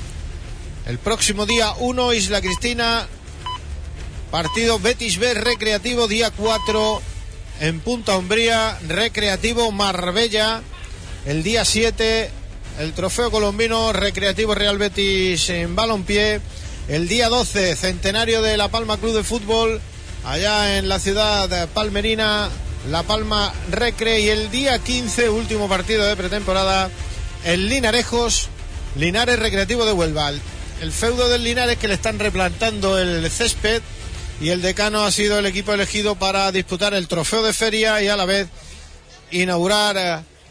S1: El próximo día uno, Isla Cristina, partido Betis B Recreativo. Día cuatro, en Punta Umbría, Recreativo Marbella. El día siete, el Trofeo Colombino Recreativo Real Betis en Balompié. El día doce, centenario de La Palma Club de Fútbol, allá en la ciudad palmerina, La Palma Recre. Y el día quince, último partido de pretemporada, el Linarejos, Linares Recreativo de Huelva. El feudo del Linares, que le están replantando el césped, y el Decano ha sido el equipo elegido para disputar el trofeo de feria y a la vez inaugurar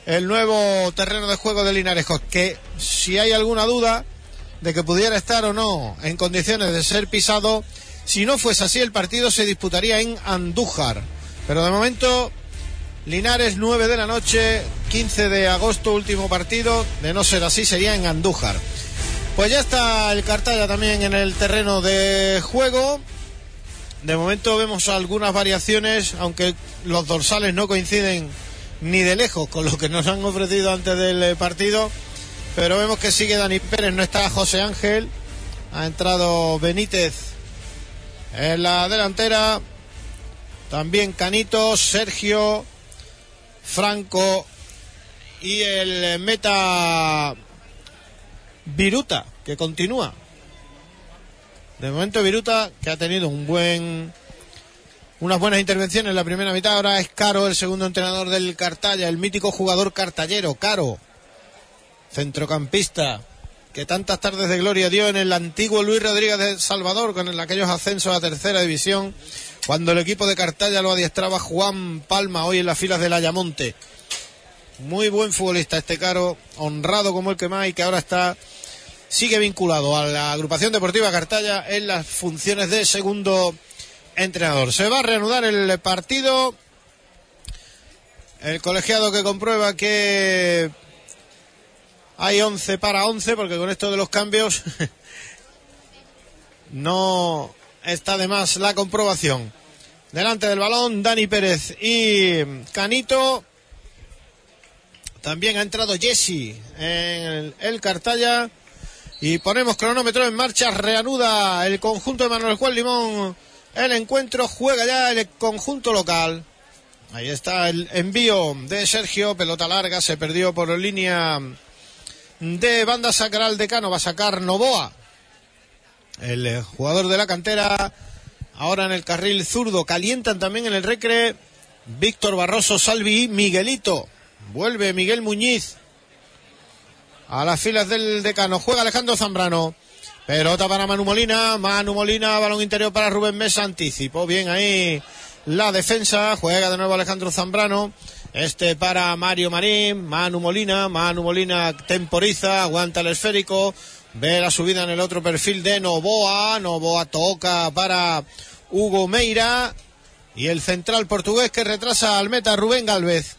S1: el nuevo terreno de juego de Linarejos, que si hay alguna duda de que pudiera estar o no en condiciones de ser pisado, si no fuese así el partido se disputaría en Andújar, pero de momento Linares, nueve de la noche, quince de agosto, último partido. De no ser así sería en Andújar. Pues ya está el Cartaya también en el terreno de juego. De momento vemos algunas variaciones, aunque los dorsales no coinciden ni de lejos con lo que nos han ofrecido antes del partido, pero vemos que sigue Dani Pérez, no está José Ángel, ha entrado Benítez en la delantera, también Canito, Sergio, Franco y el meta Viruta, que continúa. De momento Viruta, que ha tenido un buen unas buenas intervenciones en la primera mitad. Ahora es Caro, el segundo entrenador del Cartaya, el mítico jugador cartallero, Caro, centrocampista, que tantas tardes de gloria dio en el antiguo Luis Rodríguez de Salvador, con el, aquellos ascensos a tercera división, cuando el equipo de Cartaya lo adiestraba Juan Palma, hoy en las filas del Ayamonte. Muy buen futbolista este Caro, honrado como el que más, y que ahora está sigue vinculado a la agrupación deportiva Cartaya en las funciones de segundo entrenador. Se va a reanudar el partido. El colegiado que comprueba que hay once para once, porque con esto de los cambios no está de más la comprobación. Delante del balón Dani Pérez y Canito. También ha entrado Jesse en el, el Cartaya. Y ponemos cronómetro en marcha. Reanuda el conjunto de Manuel Juan Limón el encuentro. Juega ya el conjunto local. Ahí está el envío de Sergio. Pelota larga, se perdió por línea de banda sacral. Decano va a sacar Novoa, el jugador de la cantera. Ahora en el carril zurdo. Calientan también en el recre Víctor Barroso, Salvi y Miguelito. Vuelve Miguel Muñiz a las filas del Decano. Juega Alejandro Zambrano. Pelota para Manu Molina. Manu Molina, balón interior para Rubén Mesa. Anticipó bien ahí la defensa. Juega de nuevo Alejandro Zambrano. Este para Mario Marín. Manu Molina. Manu Molina temporiza. Aguanta el esférico. Ve la subida en el otro perfil de Novoa. Novoa toca para Hugo Meira. Y el central portugués que retrasa al meta Rubén Gálvez.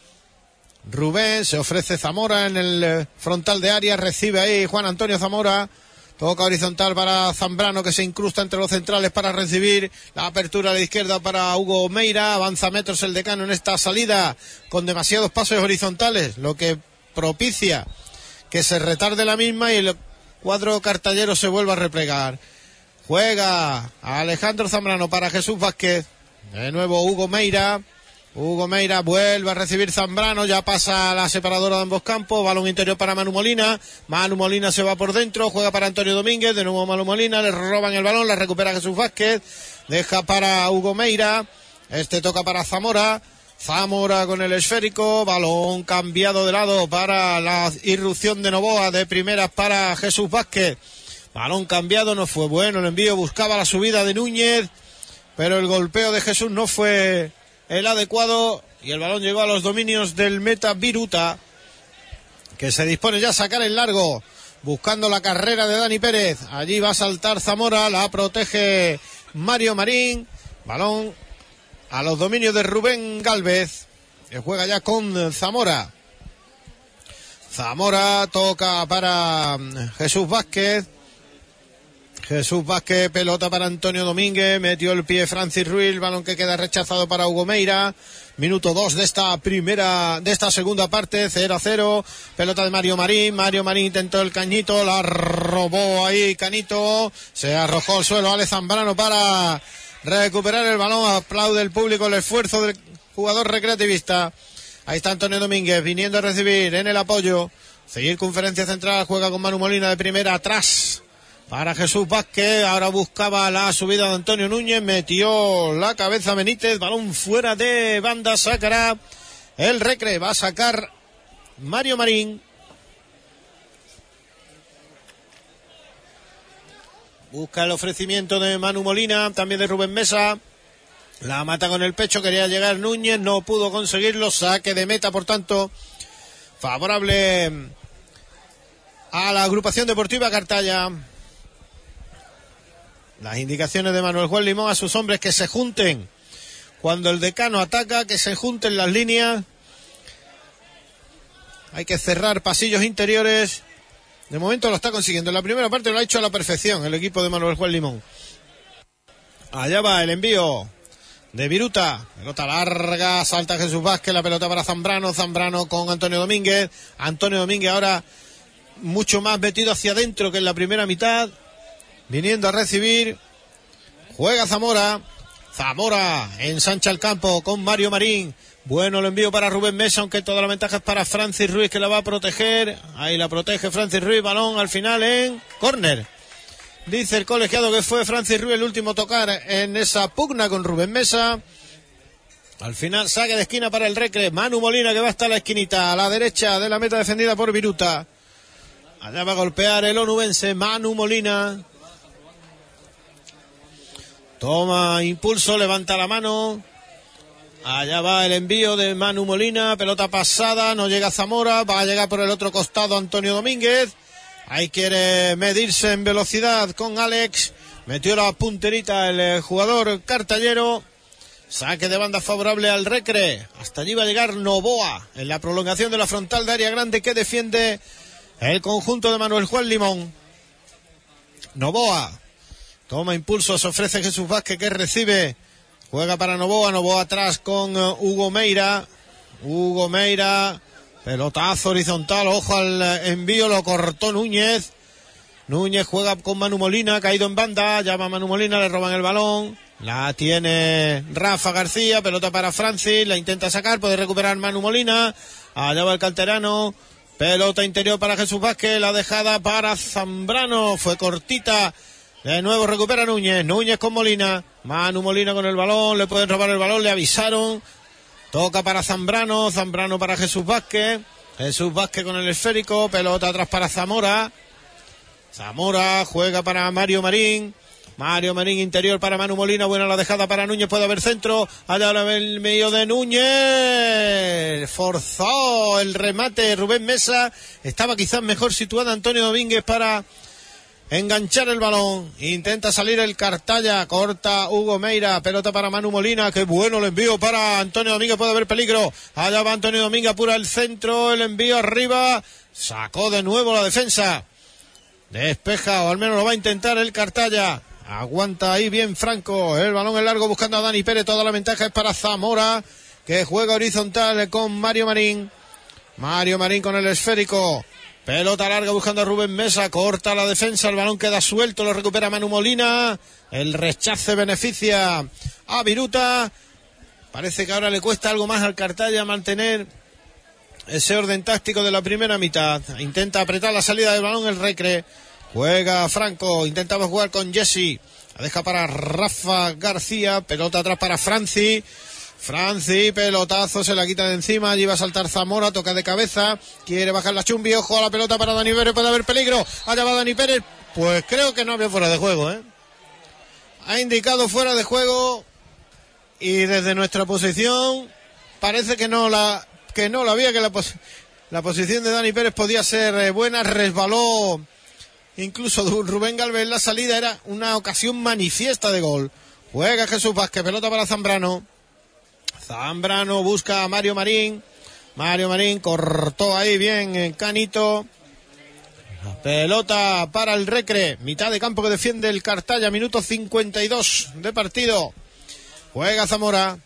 S1: Rubén, se ofrece Zamora en el frontal de área, recibe ahí Juan Antonio Zamora, toca horizontal para Zambrano, que se incrusta entre los centrales para recibir la apertura a la izquierda para Hugo Meira. Avanza metros el Decano en esta salida con demasiados pasos horizontales, lo que propicia que se retarde la misma y el cuadro cartallero se vuelva a replegar. Juega Alejandro Zambrano para Jesús Vázquez, de nuevo Hugo Meira. Hugo Meira vuelve a recibir Zambrano, ya pasa la separadora de ambos campos, balón interior para Manu Molina. Manu Molina se va por dentro, juega para Antonio Domínguez, de nuevo Manu Molina, le roban el balón, la recupera Jesús Vázquez, deja para Hugo Meira, este toca para Zamora, Zamora con el esférico, balón cambiado de lado para la irrupción de Novoa, de primeras para Jesús Vázquez, balón cambiado, no fue bueno el envío, buscaba la subida de Núñez, pero el golpeo de Jesús no fue el adecuado y el balón llegó a los dominios del meta Viruta, que se dispone ya a sacar el largo buscando la carrera de Dani Pérez. Allí va a saltar Zamora, la protege Mario Marín, balón a los dominios de Rubén Gálvez, que juega ya con Zamora. Zamora toca para Jesús Vázquez. Jesús Vázquez, pelota para Antonio Domínguez, metió el pie Francis Ruiz, balón que queda rechazado para Hugo Meira. Minuto dos de esta primera, de esta segunda parte, cero a cero. Pelota de Mario Marín, Mario Marín intentó el cañito, la robó ahí Canito, se arrojó al suelo Ale Zambrano para recuperar el balón. Aplaude el público el esfuerzo del jugador recreativista. Ahí está Antonio Domínguez viniendo a recibir en el apoyo. Seguir conferencia central, juega con Manu Molina de primera, atrás para Jesús Vázquez, ahora buscaba la subida de Antonio Núñez, metió la cabeza Benítez, balón fuera de banda, sacará el recre, va a sacar Mario Marín. Busca el ofrecimiento de Manu Molina, también de Rubén Mesa, la mata con el pecho, quería llegar Núñez, no pudo conseguirlo, saque de meta por tanto favorable a la agrupación deportiva Cartaya. Las indicaciones de Manuel Juan Limón a sus hombres que se junten cuando el decano ataca, que se junten las líneas. Hay que cerrar pasillos interiores. De momento lo está consiguiendo. En la primera parte lo ha hecho a la perfección el equipo de Manuel Juan Limón. Allá va el envío de Viruta. Pelota larga, salta Jesús Vázquez, la pelota para Zambrano. Zambrano con Antonio Domínguez. Antonio Domínguez ahora mucho más metido hacia adentro que en la primera mitad. Viniendo a recibir. Juega Zamora. Zamora ensancha el campo con Mario Marín. Bueno el envío para Rubén Mesa, aunque toda la ventaja es para Francis Ruiz, que la va a proteger. Ahí la protege Francis Ruiz. Balón al final en córner. Dice el colegiado que fue Francis Ruiz el último a tocar en esa pugna con Rubén Mesa. Al final saque de esquina para el Recre. Manu Molina, que va hasta la esquinita, a la derecha de la meta defendida por Viruta. Allá va a golpear el onubense Manu Molina. Toma impulso, levanta la mano. Allá va el envío de Manu Molina. Pelota pasada, no llega Zamora. Va a llegar por el otro costado Antonio Domínguez. Ahí quiere medirse en velocidad con Alex. Metió la punterita el jugador cartallero. Saque de banda favorable al Recre. Hasta allí va a llegar Novoa en la prolongación de la frontal de área grande que defiende el conjunto de Manuel Juan Limón. Novoa. Toma impulso, se ofrece Jesús Vázquez, que recibe. Juega para Novoa. Novoa atrás con uh, Hugo Meira. Hugo Meira. Pelotazo horizontal, ojo al envío, lo cortó Núñez. Núñez juega con Manu Molina, caído en banda, llama a Manu Molina, le roban el balón. La tiene Rafa García, pelota para Francis, la intenta sacar, puede recuperar Manu Molina. Allá va el canterano, pelota interior para Jesús Vázquez, la dejada para Zambrano, fue cortita. De nuevo recupera Núñez, Núñez con Molina. Manu Molina con el balón, le pueden robar el balón, le avisaron. Toca para Zambrano, Zambrano para Jesús Vázquez. Jesús Vázquez con el esférico, pelota atrás para Zamora. Zamora juega para Mario Marín. Mario Marín interior para Manu Molina, buena la dejada para Núñez, puede haber centro. Allá ahora el medio de Núñez. Forzó el remate Rubén Mesa. Estaba quizás mejor situado Antonio Domínguez para enganchar el balón. Intenta salir el Cartaya, corta Hugo Meira, pelota para Manu Molina, qué bueno el envío para Antonio Domínguez, puede haber peligro. Allá va Antonio Domínguez, apura el centro, el envío arriba, sacó de nuevo la defensa. Despeja, o al menos lo va a intentar el Cartaya. Aguanta ahí bien Franco, el balón en largo buscando a Dani Pérez, toda la ventaja es para Zamora, que juega horizontal con Mario Marín. Mario Marín con el esférico. Pelota larga buscando a Rubén Mesa, corta la defensa, el balón queda suelto, lo recupera Manu Molina, el rechace beneficia a Viruta. Parece que ahora le cuesta algo más al Cartaya mantener ese orden táctico de la primera mitad. Intenta apretar la salida del balón el Recre, juega Franco, intentaba jugar con Jesse, la deja para Rafa García, pelota atrás para Franci. Franci, pelotazo, se la quita de encima, allí va a saltar Zamora, toca de cabeza, quiere bajar la Chumbi, ojo a la pelota para Dani Pérez, puede haber peligro, allá va Dani Pérez, pues creo que no había fuera de juego, ¿eh? Ha indicado fuera de juego y desde nuestra posición parece que no la que no la había, que la, pos, la posición de Dani Pérez podía ser eh, buena, resbaló incluso Rubén Galvez en la salida, era una ocasión manifiesta de gol. Juega Jesús Vázquez, pelota para Zambrano. Zambrano busca a Mario Marín. Mario Marín cortó ahí bien en Canito. Pelota para el Recre. Mitad de campo que defiende el Cartaya. Minuto cincuenta y dos de partido. Juega Zamora.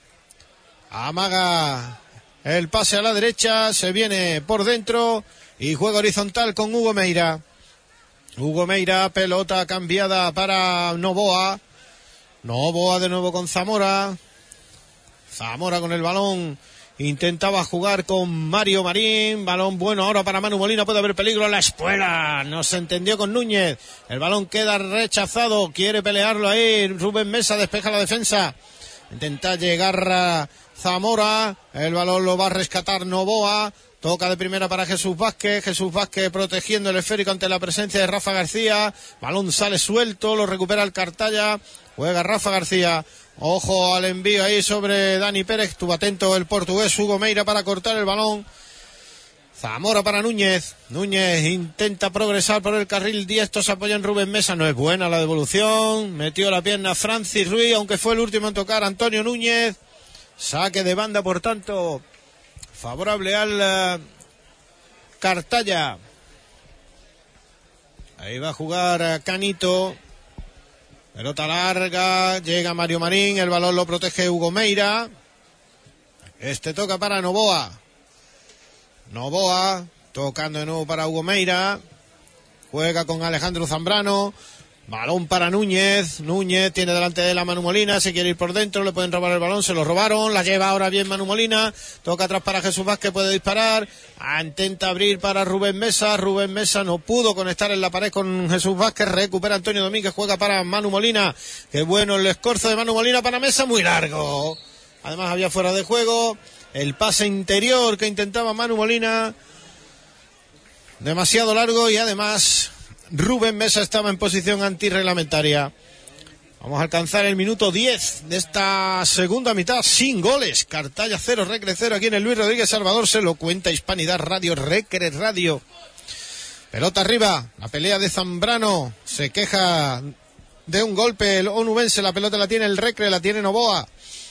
S1: Amaga el pase a la derecha. Se viene por dentro. Y juega horizontal con Hugo Meira. Hugo Meira, pelota cambiada para Novoa. Novoa de nuevo con Zamora. Zamora con el balón, intentaba jugar con Mario Marín, balón bueno ahora para Manu Molina, puede haber peligro en la espuela, no se entendió con Núñez, el balón queda rechazado, quiere pelearlo ahí, Rubén Mesa despeja la defensa, intenta llegar a Zamora, el balón lo va a rescatar Novoa, toca de primera para Jesús Vázquez, Jesús Vázquez protegiendo el esférico ante la presencia de Rafa García, balón sale suelto, lo recupera el Cartaya, juega Rafa García. Ojo al envío ahí sobre Dani Pérez. Estuvo atento el portugués Hugo Meira para cortar el balón. Zamora para Núñez. Núñez intenta progresar por el carril diestro, se apoya en Rubén Mesa. No es buena la devolución. Metió la pierna Francis Ruiz, aunque fue el último en tocar Antonio Núñez. Saque de banda, por tanto, favorable al uh, Cartaya. Ahí va a jugar uh, Canito. Pelota larga, llega Mario Marín, el balón lo protege Hugo Meira. Este toca para Novoa. Novoa, tocando de nuevo para Hugo Meira. Juega con Alejandro Zambrano. Balón para Núñez. Núñez tiene delante de la Manu Molina. Se quiere ir por dentro. Le pueden robar el balón. Se lo robaron. La lleva ahora bien Manu Molina. Toca atrás para Jesús Vázquez. Puede disparar. Ah, intenta abrir para Rubén Mesa. Rubén Mesa no pudo conectar en la pared con Jesús Vázquez. Recupera Antonio Domínguez. Juega para Manu Molina. Qué bueno el escorzo de Manu Molina para Mesa. Muy largo. Además había fuera de juego. El pase interior que intentaba Manu Molina. Demasiado largo y además Rubén Mesa estaba en posición antirreglamentaria. Vamos a alcanzar el minuto diez de esta segunda mitad sin goles. Cartaya cero, Recre cero aquí en el Luis Rodríguez Salvador. Se lo cuenta Hispanidad Radio, Recre Radio. Pelota arriba, la pelea de Zambrano. Se queja de un golpe el onubense. La pelota la tiene el Recre, la tiene Novoa.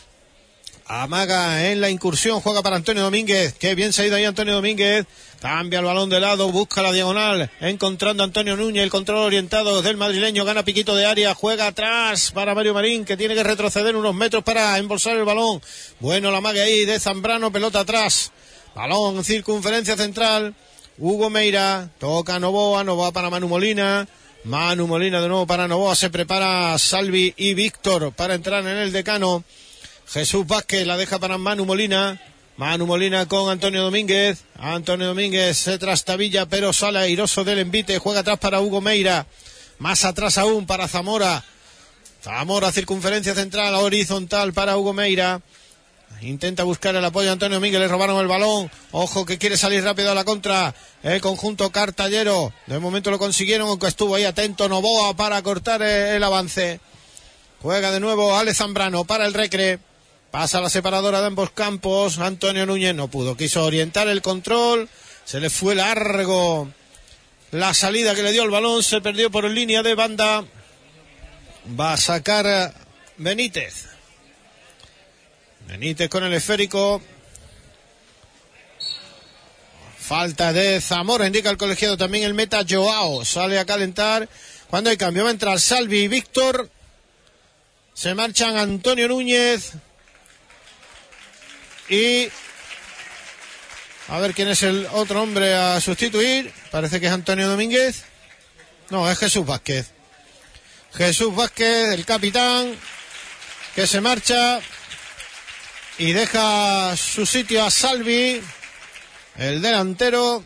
S1: Amaga en la incursión, juega para Antonio Domínguez. Qué bien se ha ido ahí Antonio Domínguez. Cambia el balón de lado, busca la diagonal, encontrando a Antonio Núñez, el control orientado del madrileño, gana piquito de área, juega atrás para Mario Marín, que tiene que retroceder unos metros para embolsar el balón. Bueno, la maga ahí de Zambrano, pelota atrás. Balón, circunferencia central. Hugo Meira, toca Novoa, Novoa para Manu Molina. Manu Molina de nuevo para Novoa, se prepara Salvi y Víctor para entrar en el Decano. Jesús Vázquez la deja para Manu Molina. Manu Molina con Antonio Domínguez. Antonio Domínguez se trastabilla, pero sale airoso del envite. Juega atrás para Hugo Meira. Más atrás aún para Zamora. Zamora, circunferencia central, horizontal para Hugo Meira. Intenta buscar el apoyo de Antonio Domínguez. Le robaron el balón. Ojo que quiere salir rápido a la contra el conjunto cartallero. De momento lo consiguieron, aunque estuvo ahí atento Novoa para cortar el avance. Juega de nuevo Ale Zambrano para el Recre. Pasa la separadora de ambos campos. Antonio Núñez no pudo. Quiso orientar el control. Se le fue largo la salida que le dio el balón. Se perdió por línea de banda. Va a sacar Benítez. Benítez con el esférico. Falta de Zamora. Indica el colegiado también el meta Joao. Sale a calentar. Cuando hay cambio va a entrar Salvi y Víctor. Se marchan Antonio Núñez. Y a ver quién es el otro hombre a sustituir. Parece que es Antonio Domínguez. No, es Jesús Vázquez. Jesús Vázquez, el capitán, que se marcha y deja su sitio a Salvi, el delantero.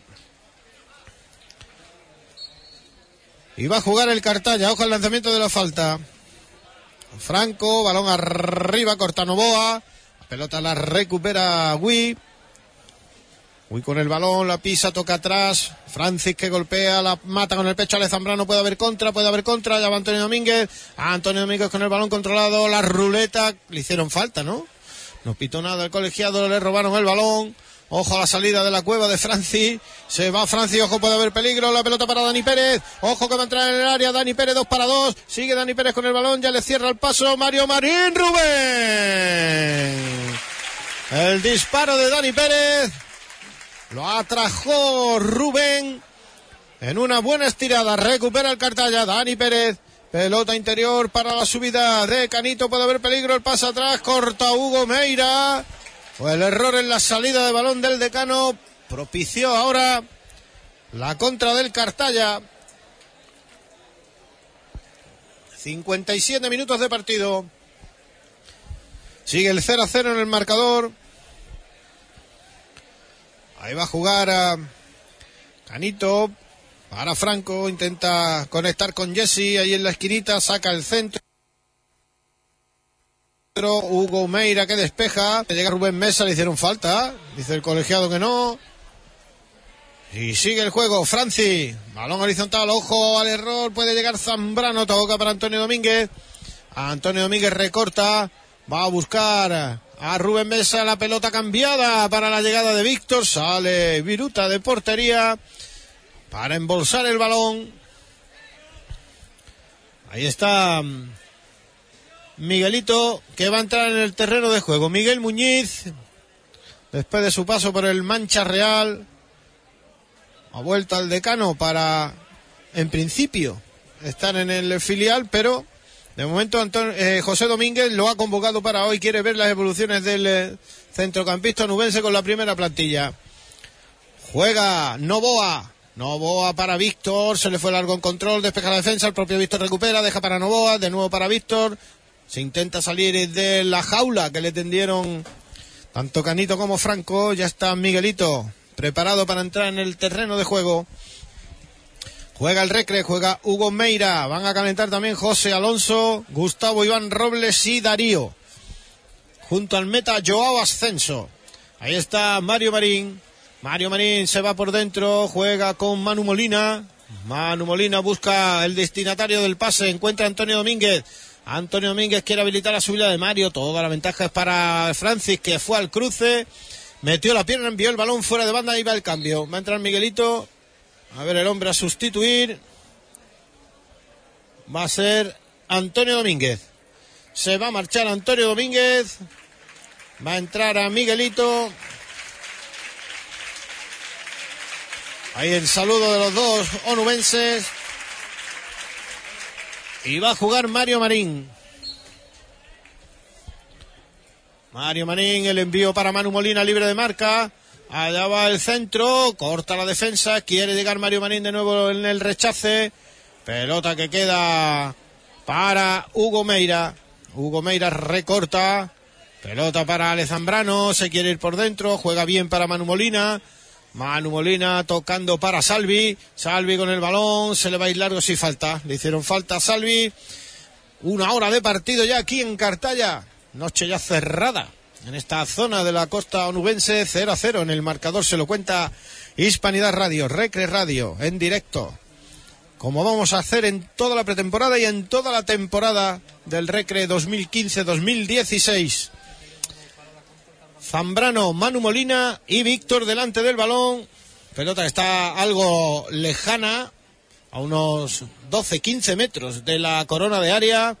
S1: Y va a jugar el Cartaya. Ojo al lanzamiento de la falta. Franco, balón arriba, corta Novoa. Pelota la recupera Gui. Gui con el balón, la pisa, toca atrás. Francis que golpea, la mata con el pecho. Ale Zambrano, puede haber contra, puede haber contra. Ya va Antonio Domínguez. Antonio Domínguez con el balón controlado. La ruleta. Le hicieron falta, ¿no? No pitó nada el colegiado, le robaron el balón. Ojo a la salida de la cueva de Francis. Se va Francis, ojo, puede haber peligro. La pelota para Dani Pérez. Ojo que va a entrar en el área. Dani Pérez, dos para dos. Sigue Dani Pérez con el balón. Ya le cierra el paso Mario Marín. Rubén. El disparo de Dani Pérez. Lo atrajo Rubén. En una buena estirada. Recupera el Cartaya. Dani Pérez. Pelota interior para la subida de Canito. Puede haber peligro. El pase atrás. Corta Hugo Meira. Pues el error en la salida de balón del Decano propició ahora la contra del Cartaya. cincuenta y siete minutos de partido. Sigue el cero a cero en el marcador. Ahí va a jugar a Canito. Para Franco. Intenta conectar con Jesse. Ahí en la esquinita. Saca el centro. Hugo Meira que despeja. Llega Rubén Mesa, le hicieron falta. Dice el colegiado que no. Y sigue el juego. Francis. Balón horizontal. Ojo al error. Puede llegar Zambrano. Toca para Antonio Domínguez. Antonio Domínguez recorta. Va a buscar a Rubén Mesa, la pelota cambiada para la llegada de Víctor, sale Viruta de portería para embolsar el balón. Ahí está Miguelito, que va a entrar en el terreno de juego. Miguel Muñiz, después de su paso por el Mancha Real, ha vuelto al Decano para, en principio, estar en el filial, pero de momento Antonio, eh, José Domínguez lo ha convocado para hoy. Quiere ver las evoluciones del eh, centrocampista onubense con la primera plantilla. Juega Novoa. Novoa para Víctor. Se le fue largo en control. Despeja la defensa. El propio Víctor recupera. Deja para Novoa. De nuevo para Víctor. Se intenta salir de la jaula que le tendieron tanto Canito como Franco. Ya está Miguelito preparado para entrar en el terreno de juego. Juega el Recre, juega Hugo Meira. Van a calentar también José Alonso, Gustavo Iván Robles y Darío. Junto al meta Joao Ascenso. Ahí está Mario Marín. Mario Marín se va por dentro, juega con Manu Molina. Manu Molina busca el destinatario del pase, encuentra a Antonio Domínguez. Antonio Domínguez quiere habilitar la subida de Mario. Toda la ventaja es para Francis, que fue al cruce. Metió la pierna, envió el balón fuera de banda y va el cambio. Va a entrar Miguelito. A ver el hombre a sustituir. Va a ser Antonio Domínguez. Se va a marchar Antonio Domínguez. Va a entrar a Miguelito. Ahí el saludo de los dos onubenses. Y va a jugar Mario Marín. Mario Marín, el envío para Manu Molina, libre de marca. Allá va el centro, corta la defensa, quiere llegar Mario Marín de nuevo en el rechace. Pelota que queda para Hugo Meira. Hugo Meira recorta. Pelota para Ale Zambrano, se quiere ir por dentro, juega bien para Manu Molina. Manu Molina tocando para Salvi. Salvi con el balón, se le va a ir largo si falta. Le hicieron falta a Salvi. Una hora de partido ya aquí en Cartaya. Noche ya cerrada en esta zona de la costa onubense. Cero a cero en el marcador, se lo cuenta Hispanidad Radio, Recre Radio, en directo, como vamos a hacer en toda la pretemporada y en toda la temporada del Recre dos mil quince dos mil dieciséis. Zambrano, Manu Molina y Víctor delante del balón. Pelota que está algo lejana, a unos doce quince metros de la corona de área.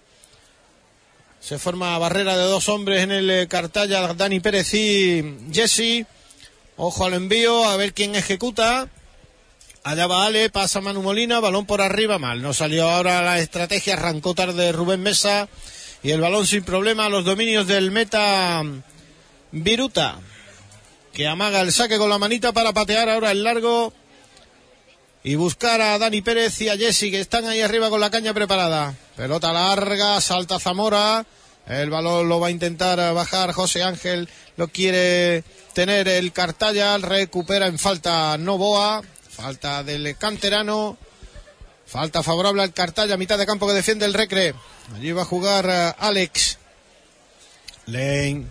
S1: Se forma barrera de dos hombres en el Cartaya, Dani Pérez y Jesse. Ojo al envío, a ver quién ejecuta. Allá va Ale, pasa Manu Molina, balón por arriba, mal. No salió ahora la estrategia, arrancó tarde Rubén Mesa. Y el balón sin problema a los dominios del meta Viruta, que amaga el saque con la manita para patear ahora el largo. Y buscar a Dani Pérez y a Jesse, que están ahí arriba con la caña preparada. Pelota larga, salta Zamora. El balón lo va a intentar bajar José Ángel. Lo quiere tener el Cartaya. Recupera en falta Novoa. Falta del canterano. Falta favorable al Cartaya. Mitad de campo que defiende el Recre. Allí va a jugar Alex. Le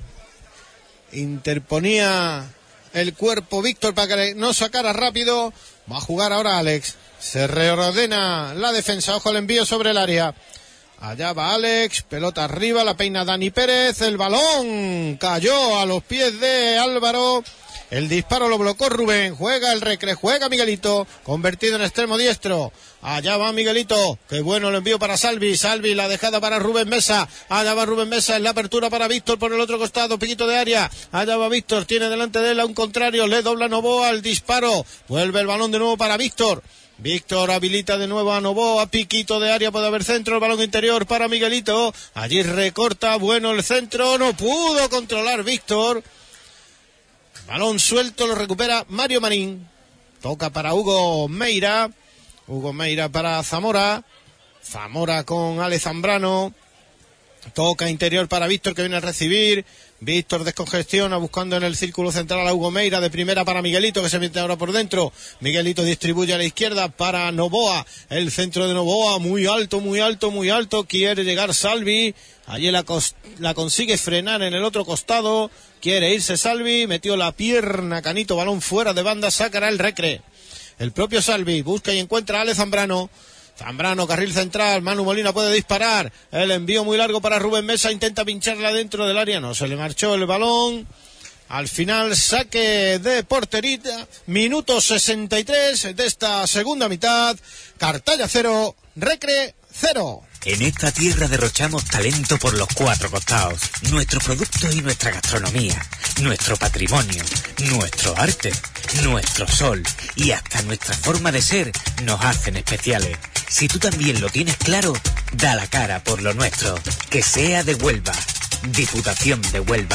S1: interponía el cuerpo Víctor para que no sacara rápido. Va a jugar ahora Alex. Se reordena la defensa. Ojo al envío sobre el área. Allá va Alex. Pelota arriba. La peina Dani Pérez. El balón cayó a los pies de Álvaro. El disparo lo bloqueó Rubén. Juega el Recre. Juega Miguelito. Convertido en extremo diestro. Allá va Miguelito. Qué bueno el envío para Salvi. Salvi, la dejada para Rubén Mesa. Allá va Rubén Mesa en la apertura para Víctor por el otro costado. Piquito de área. Allá va Víctor. Tiene delante de él a un contrario. Le dobla Novoa al disparo. Vuelve el balón de nuevo para Víctor. Víctor habilita de nuevo a Novoa. Piquito de área. Puede haber centro. El balón interior para Miguelito. Allí recorta. Bueno el centro. No pudo controlar Víctor. Balón suelto. Lo recupera Mario Marín. Toca para Hugo Meira. Hugo Meira para Zamora. Zamora con Ale Zambrano. Toca interior para Víctor, que viene a recibir. Víctor descongestiona buscando en el círculo central a Hugo Meira. De primera para Miguelito, que se mete ahora por dentro. Miguelito distribuye a la izquierda para Novoa. El centro de Novoa, muy alto, muy alto, muy alto. Quiere llegar Salvi. Allí la, la consigue frenar en el otro costado. Quiere irse Salvi. Metió la pierna Canito. Balón fuera de banda. Sacará el Recre. El propio Salvi busca y encuentra a Ale Zambrano. Zambrano, carril central, Manu Molina puede disparar, el envío muy largo para Rubén Mesa, intenta pincharla dentro del área, no, se le marchó el balón. Al final, saque de portería, minuto sesenta y tres de esta segunda mitad, Cartaya cero, Recre cero.
S8: En esta tierra derrochamos talento por los cuatro costados. Nuestros productos y nuestra gastronomía, nuestro patrimonio, nuestro arte, nuestro sol y hasta nuestra forma de ser nos hacen especiales. Si tú también lo tienes claro, da la cara por lo nuestro. Que sea de Huelva. Diputación de Huelva.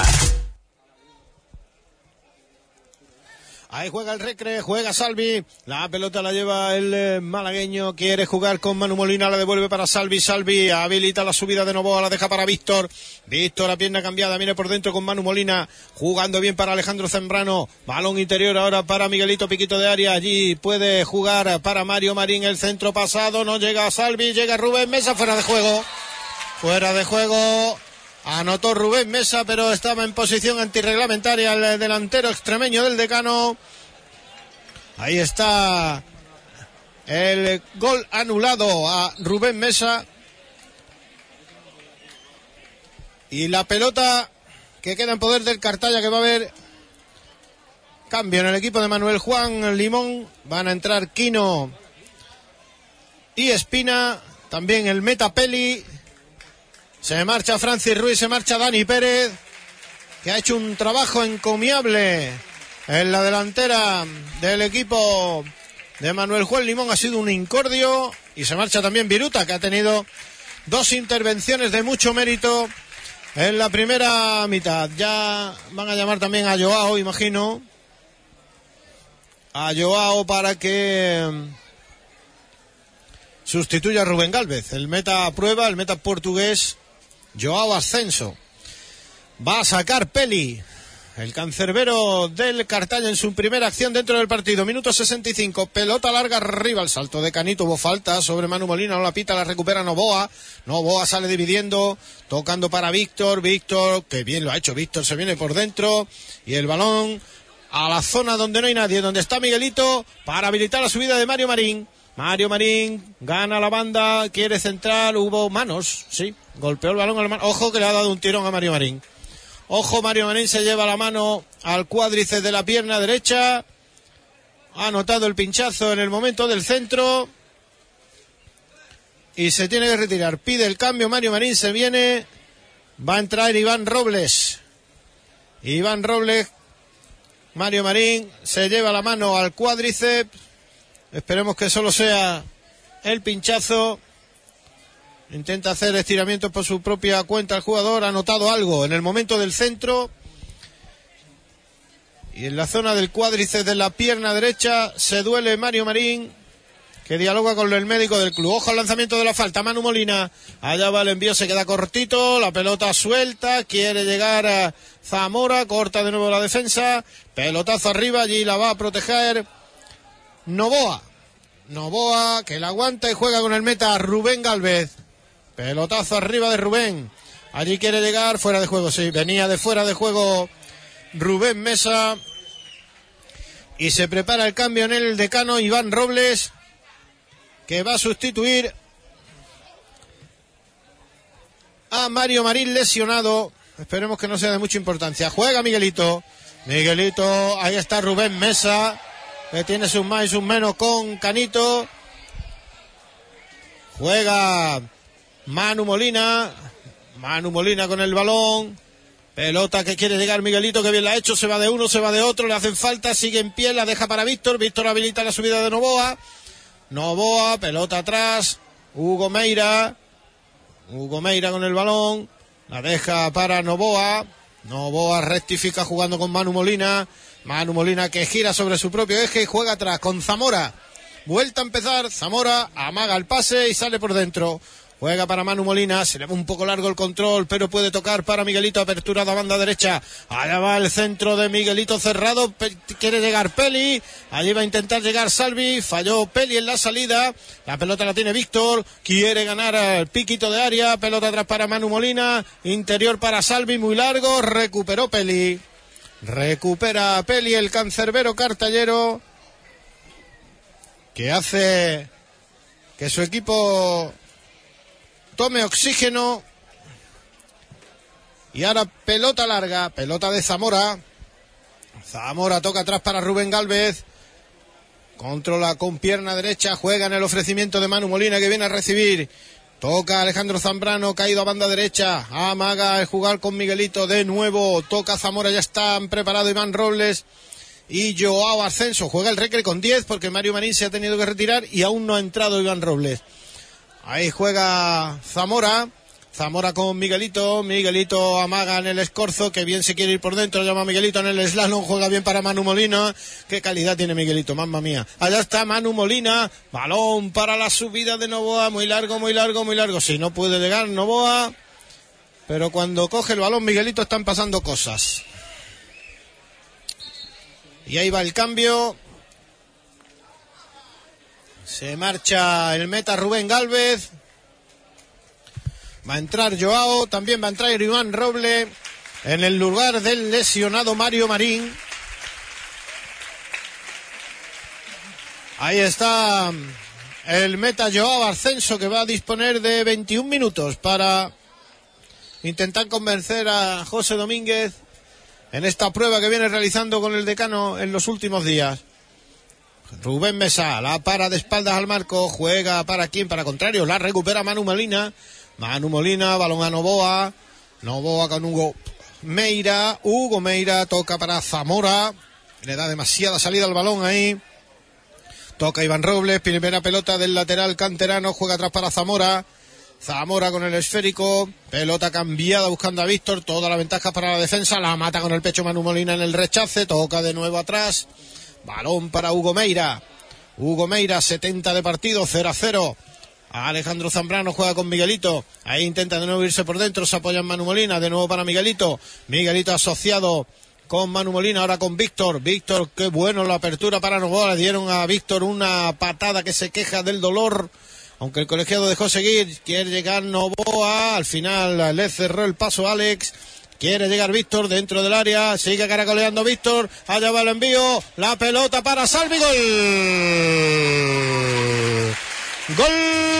S1: Ahí juega el Recre, juega Salvi, la pelota la lleva el eh, malagueño, quiere jugar con Manu Molina, la devuelve para Salvi, Salvi habilita la subida de Novoa, la deja para Víctor, Víctor a pierna cambiada, viene por dentro con Manu Molina, jugando bien para Alejandro Zambrano, balón interior ahora para Miguelito Piquito de área, allí puede jugar para Mario Marín, el centro pasado, no llega a Salvi, llega Rubén Mesa, fuera de juego, fuera de juego. Anotó Rubén Mesa, pero estaba en posición antirreglamentaria el delantero extremeño del Decano. Ahí está el gol anulado a Rubén Mesa. Y la pelota que queda en poder del Cartaya, que va a haber cambio en el equipo de Manuel Juan Limón. Van a entrar Quino y Espina. También el Metapeli. Se marcha Francis Ruiz, se marcha Dani Pérez, que ha hecho un trabajo encomiable en la delantera del equipo de Manuel Juan Limón. Ha sido un incordio. Y se marcha también Viruta, que ha tenido dos intervenciones de mucho mérito en la primera mitad. Ya van a llamar también a Joao, imagino. A Joao para que sustituya a Rubén Gálvez. El meta prueba, el meta portugués, Joao Ascenso. Va a sacar Peli, el cancerbero del Cartaya, en su primera acción dentro del partido. Minuto sesenta y cinco, pelota larga arriba, el salto de Canito, hubo falta sobre Manu Molina, no la pita, la recupera Novoa. Novoa sale dividiendo, tocando para Víctor, Víctor, que bien lo ha hecho Víctor, se viene por dentro, y el balón a la zona donde no hay nadie, donde está Miguelito, para habilitar la subida de Mario Marín. Mario Marín gana la banda, quiere centrar, hubo manos, sí, golpeó el balón al mano. Ojo que le ha dado un tirón a Mario Marín. Ojo, Mario Marín se lleva la mano al cuádriceps de la pierna derecha. Ha notado el pinchazo en el momento del centro. Y se tiene que retirar. Pide el cambio, Mario Marín se viene. Va a entrar Iván Robles. Iván Robles. Mario Marín se lleva la mano al cuádriceps. Esperemos que solo sea el pinchazo. Intenta hacer estiramientos por su propia cuenta el jugador. Ha notado algo en el momento del centro. Y en la zona del cuádriceps de la pierna derecha se duele Mario Marín, que dialoga con el médico del club. Ojo al lanzamiento de la falta. Manu Molina. Allá va el envío, se queda cortito. La pelota suelta. Quiere llegar a Zamora. Corta de nuevo la defensa. Pelotazo arriba. Allí la va a proteger Novoa. Novoa que la aguanta y juega con el meta Rubén Gálvez. Pelotazo arriba de Rubén. Allí quiere llegar, fuera de juego, sí. Venía de fuera de juego Rubén Mesa. Y se prepara el cambio en el Decano, Iván Robles, que va a sustituir a Mario Marín, lesionado. Esperemos que no sea de mucha importancia. Juega Miguelito. Miguelito, ahí está Rubén Mesa, que tiene sus más y sus menos con Canito. Juega Manu Molina. Manu Molina con el balón. Pelota que quiere llegar Miguelito, que bien la ha hecho. Se va de uno, se va de otro. Le hacen falta. Sigue en pie. La deja para Víctor. Víctor habilita la subida de Novoa. Novoa. Pelota atrás. Hugo Meira. Hugo Meira con el balón. La deja para Novoa. Novoa rectifica jugando con Manu Molina. Manu Molina que gira sobre su propio eje y juega atrás con Zamora. Vuelta a empezar. Zamora amaga el pase y sale por dentro. Juega para Manu Molina, se le va un poco largo el control, pero puede tocar para Miguelito, aperturado a banda derecha. Allá va el centro de Miguelito cerrado, Pe- quiere llegar Peli, allí va a intentar llegar Salvi, falló Peli en la salida, la pelota la tiene Víctor, quiere ganar al piquito de área, pelota atrás para Manu Molina, interior para Salvi, muy largo, recuperó Peli, recupera Peli, el cancerbero cartallero, que hace que su equipo tome oxígeno. Y ahora pelota larga, pelota de Zamora. Zamora toca atrás para Rubén Gálvez. Controla con pierna derecha, juega en el ofrecimiento de Manu Molina, que viene a recibir. Toca Alejandro Zambrano, caído a banda derecha. Amaga el jugar con Miguelito de nuevo. Toca Zamora, ya están preparados Iván Robles y Joao Ascenso. Juega el Recre con diez porque Mario Marín se ha tenido que retirar y aún no ha entrado Iván Robles. Ahí juega Zamora. Zamora con Miguelito. Miguelito amaga en el escorzo, que bien se quiere ir por dentro. Llama a Miguelito en el slalom. Juega bien para Manu Molina. Qué calidad tiene Miguelito, mamma mía. Allá está Manu Molina. Balón para la subida de Novoa. Muy largo, muy largo, muy largo. Sí, no puede llegar Novoa. Pero cuando coge el balón Miguelito están pasando cosas. Y ahí va el cambio. Se marcha el meta Rubén Gálvez. Va a entrar Joao, también va a entrar Iván Roble en el lugar del lesionado Mario Marín. Ahí está el meta Joao Ascenso, que va a disponer de veintiún minutos para intentar convencer a José Domínguez en esta prueba que viene realizando con el decano en los últimos días. Rubén Mesa la para de espaldas al marco, juega para quién, para contrario, la recupera Manu Molina. Manu Molina, balón a Novoa. Novoa con Hugo Meira. Hugo Meira toca para Zamora. Le da demasiada salida al balón ahí. Toca Iván Robles. Primera pelota del lateral canterano. Juega atrás para Zamora. Zamora con el esférico. Pelota cambiada buscando a Víctor. Toda la ventaja para la defensa. La mata con el pecho Manu Molina en el rechace. Toca de nuevo atrás. Balón para Hugo Meira. Hugo Meira, setenta de partido, cero a cero. Alejandro Zambrano juega con Miguelito. Ahí intenta de nuevo irse por dentro. Se apoya en Manu Molina. De nuevo para Miguelito. Miguelito asociado con Manu Molina. Ahora con Víctor. Víctor, qué bueno la apertura para Novoa. Le dieron a Víctor una patada que se queja del dolor. Aunque el colegiado dejó seguir. Quiere llegar Novoa. Al final le cerró el paso Alex. Quiere llegar Víctor dentro del área. Sigue caracoleando Víctor. Allá va el envío. La pelota para Salvi. Gol. ¡Gol!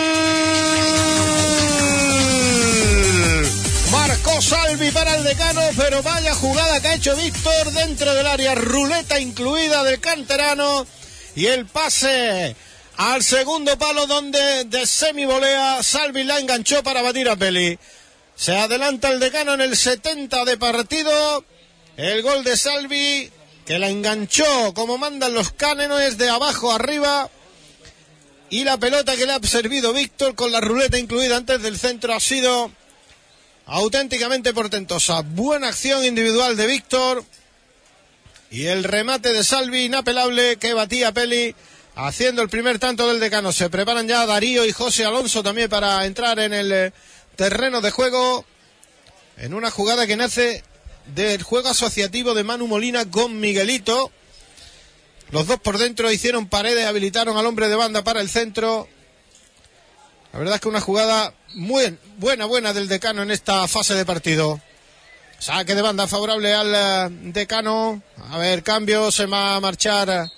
S1: Marcó Salvi para el decano, pero vaya jugada que ha hecho Víctor dentro del área, ruleta incluida del canterano, y el pase al segundo palo donde de semivolea Salvi la enganchó para batir a Peli. Se adelanta el decano en el setenta de partido, el gol de Salvi que la enganchó como mandan los cánones de abajo arriba. Y la pelota que le ha servido Víctor con la ruleta incluida antes del centro ha sido auténticamente portentosa. Buena acción individual de Víctor. Y el remate de Salvi inapelable que batía Peli haciendo el primer tanto del decano. Se preparan ya Darío y José Alonso también para entrar en el terreno de juego. En una jugada que nace del juego asociativo de Manu Molina con Miguelito. Los dos por dentro hicieron paredes, habilitaron al hombre de banda para el centro. La verdad es que una jugada muy buena, buena del decano en esta fase de partido. Saque de banda favorable al uh, decano. A ver, cambio, se va a marchar.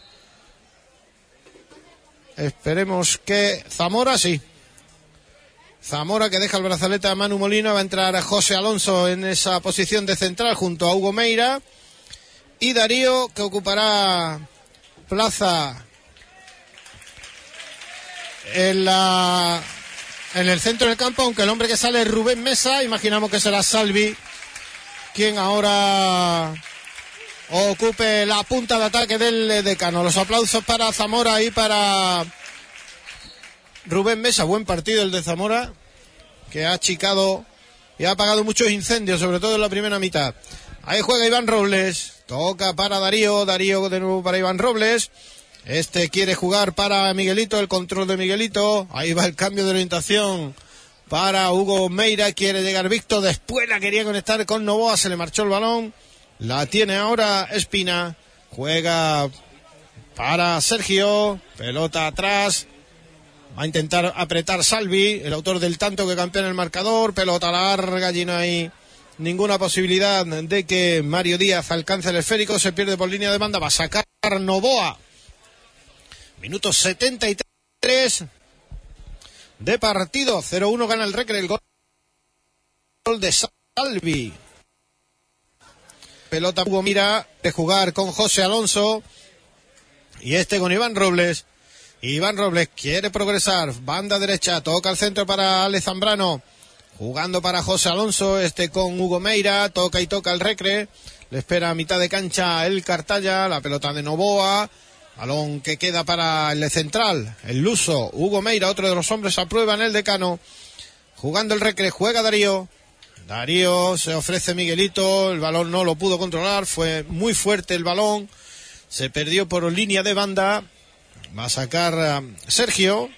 S1: Esperemos que Zamora, sí. Zamora, que deja el brazalete a Manu Molina. Va a entrar José Alonso en esa posición de central junto a Hugo Meira. Y Darío, que ocupará plaza en la en el centro del campo, aunque el hombre que sale es Rubén Mesa. Imaginamos que será Salvi quien ahora ocupe la punta de ataque del decano. Los aplausos para Zamora y para Rubén Mesa. Buen partido el de Zamora, que ha achicado y ha apagado muchos incendios, sobre todo en la primera mitad. Ahí juega Iván Robles. Toca para Darío, Darío de nuevo para Iván Robles. Este quiere jugar para Miguelito, el control de Miguelito. Ahí va el cambio de orientación para Hugo Meira. Quiere llegar Víctor, después la quería conectar con Novoa, se le marchó el balón. La tiene ahora Espina. Juega para Sergio, pelota atrás. Va a intentar apretar Salvi, el autor del tanto que campeona el marcador. Pelota larga, allí no hay ninguna posibilidad de que Mario Díaz alcance el esférico. Se pierde por línea de banda. Va a sacar Novoa. Minuto setenta y tres. de partido. cero uno gana el Recre, el gol de Salvi. Pelota Hugo Meira de jugar con José Alonso y este con Iván Robles. Iván Robles quiere progresar, banda derecha, toca el centro para Ale Zambrano, jugando para José Alonso, este con Hugo Meira, toca y toca el Recre, le espera a mitad de cancha el Cartaya, la pelota de Novoa, balón que queda para el central, el luso, Hugo Meira, otro de los hombres a prueba en el Decano, jugando el Recre, juega Darío, Darío, se ofrece Miguelito, el balón no lo pudo controlar, fue muy fuerte el balón, se perdió por línea de banda, va a sacar uh, Sergio,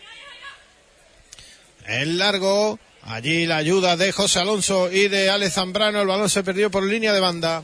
S1: el largo, allí la ayuda de José Alonso y de Ale Zambrano, el balón se perdió por línea de banda.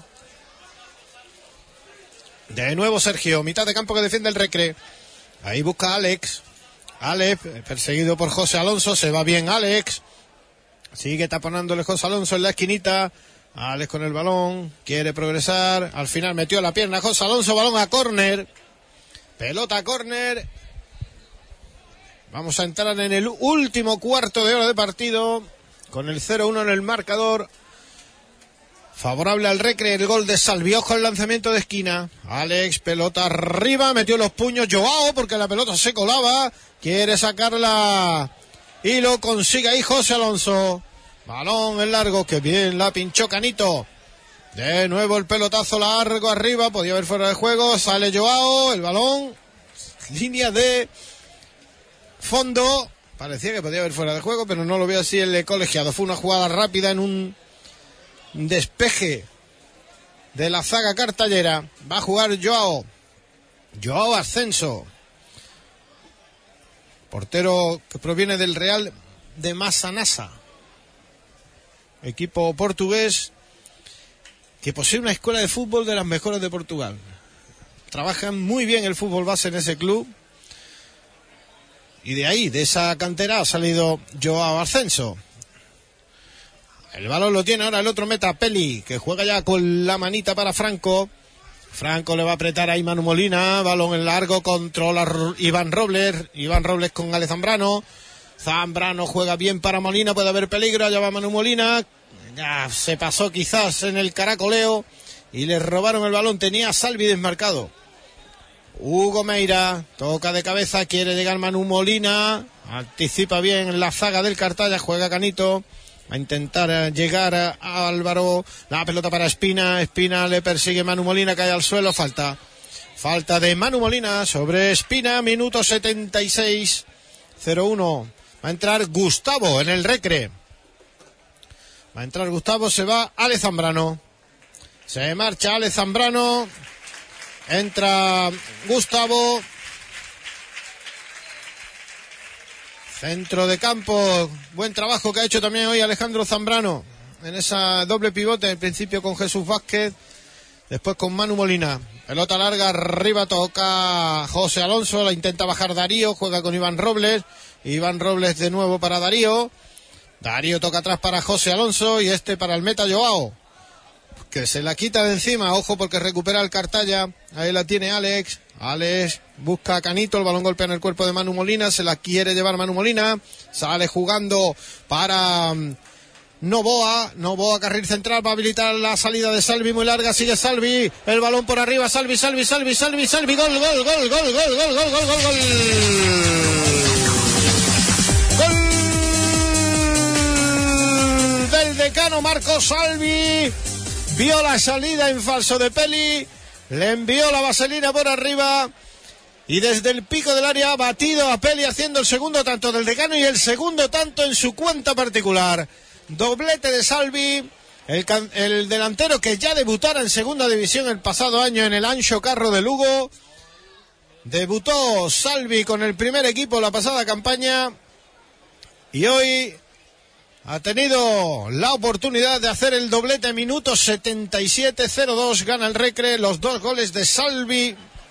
S1: De nuevo Sergio, mitad de campo que defiende el Recre, ahí busca Alex, Alex, perseguido por José Alonso, se va bien Alex, sigue taponándole José Alonso en la esquinita, Alex con el balón, quiere progresar, al final metió la pierna José Alonso, balón a córner, pelota a córner, vamos a entrar en el último cuarto de hora de partido, con el cero uno en el marcador, favorable al Recre, el gol de Salviojo, el lanzamiento de esquina, Alex, pelota arriba, metió los puños Joao, porque la pelota se colaba, quiere sacarla, y lo consigue ahí José Alonso, balón en largo, que bien la pinchó Canito, de nuevo el pelotazo largo arriba, podía haber fuera de juego, sale Joao, el balón, línea de fondo, parecía que podía haber fuera de juego, pero no lo veo así el colegiado, fue una jugada rápida en un despeje de la zaga cartallera, va a jugar Joao, Joao Ascenso, portero que proviene del Real de Massanassa, equipo portugués que posee una escuela de fútbol de las mejores de Portugal. Trabajan muy bien el fútbol base en ese club y de ahí, de esa cantera, ha salido Joao Ascenso. El balón lo tiene ahora el otro meta, Peli, que juega ya con la manita para Franco. Franco le va a apretar a Manu Molina, balón en largo, controla Iván Robles, Iván Robles con Ale Zambrano, Zambrano juega bien para Molina, puede haber peligro, allá va Manu Molina, ya se pasó quizás en el caracoleo y le robaron el balón, tenía a Salvi desmarcado. Hugo Meira, toca de cabeza, quiere llegar Manu Molina, anticipa bien la zaga del Cartaya, juega Canito, va a intentar llegar a Álvaro, la pelota para Espina, Espina le persigue Manu Molina, cae al suelo, falta, falta de Manu Molina sobre Espina, minuto setenta y seis, cero uno, va a entrar Gustavo en el Recre, va a entrar Gustavo, se va Ale Zambrano, se marcha Ale Zambrano, entra Gustavo, centro de campo, buen trabajo que ha hecho también hoy Alejandro Zambrano en esa doble pivote, al principio con Jesús Vázquez, después con Manu Molina, pelota larga, arriba toca José Alonso, la intenta bajar Darío, juega con Iván Robles, Iván Robles de nuevo para Darío, Darío toca atrás para José Alonso y este para el meta Joao, que se la quita de encima, ojo porque recupera el Cartaya, ahí la tiene Alex, Alex busca a Canito, el balón golpea en el cuerpo de Manu Molina, se la quiere llevar Manu Molina, sale jugando para um, Novoa, Novoa carril central, va a habilitar la salida de Salvi muy larga, sigue Salvi, el balón por arriba, Salvi, Salvi, Salvi, Salvi, Salvi, gol, gol, gol, gol, gol, gol, gol, gol, gol, gol, gol. Gol del Decano Marco Salvi, vio la salida en falso de Peli, le envió la vaselina por arriba y desde el pico del área ha batido a Peli haciendo el segundo tanto del Decano y el segundo tanto en su cuenta particular. Doblete de Salvi, el, can- el delantero que ya debutara en segunda división el pasado año en el Ancho Carro de Lugo. Debutó Salvi con el primer equipo la pasada campaña y hoy ha tenido la oportunidad de hacer el doblete, minuto setenta y siete, cero dos, gana el Recre, los dos goles de Salvi,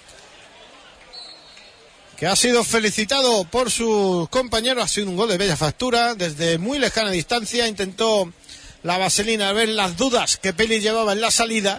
S1: que ha sido felicitado por sus compañeros, ha sido un gol de bella factura, desde muy lejana distancia, intentó la vaselina al ver las dudas que Peli llevaba en la salida,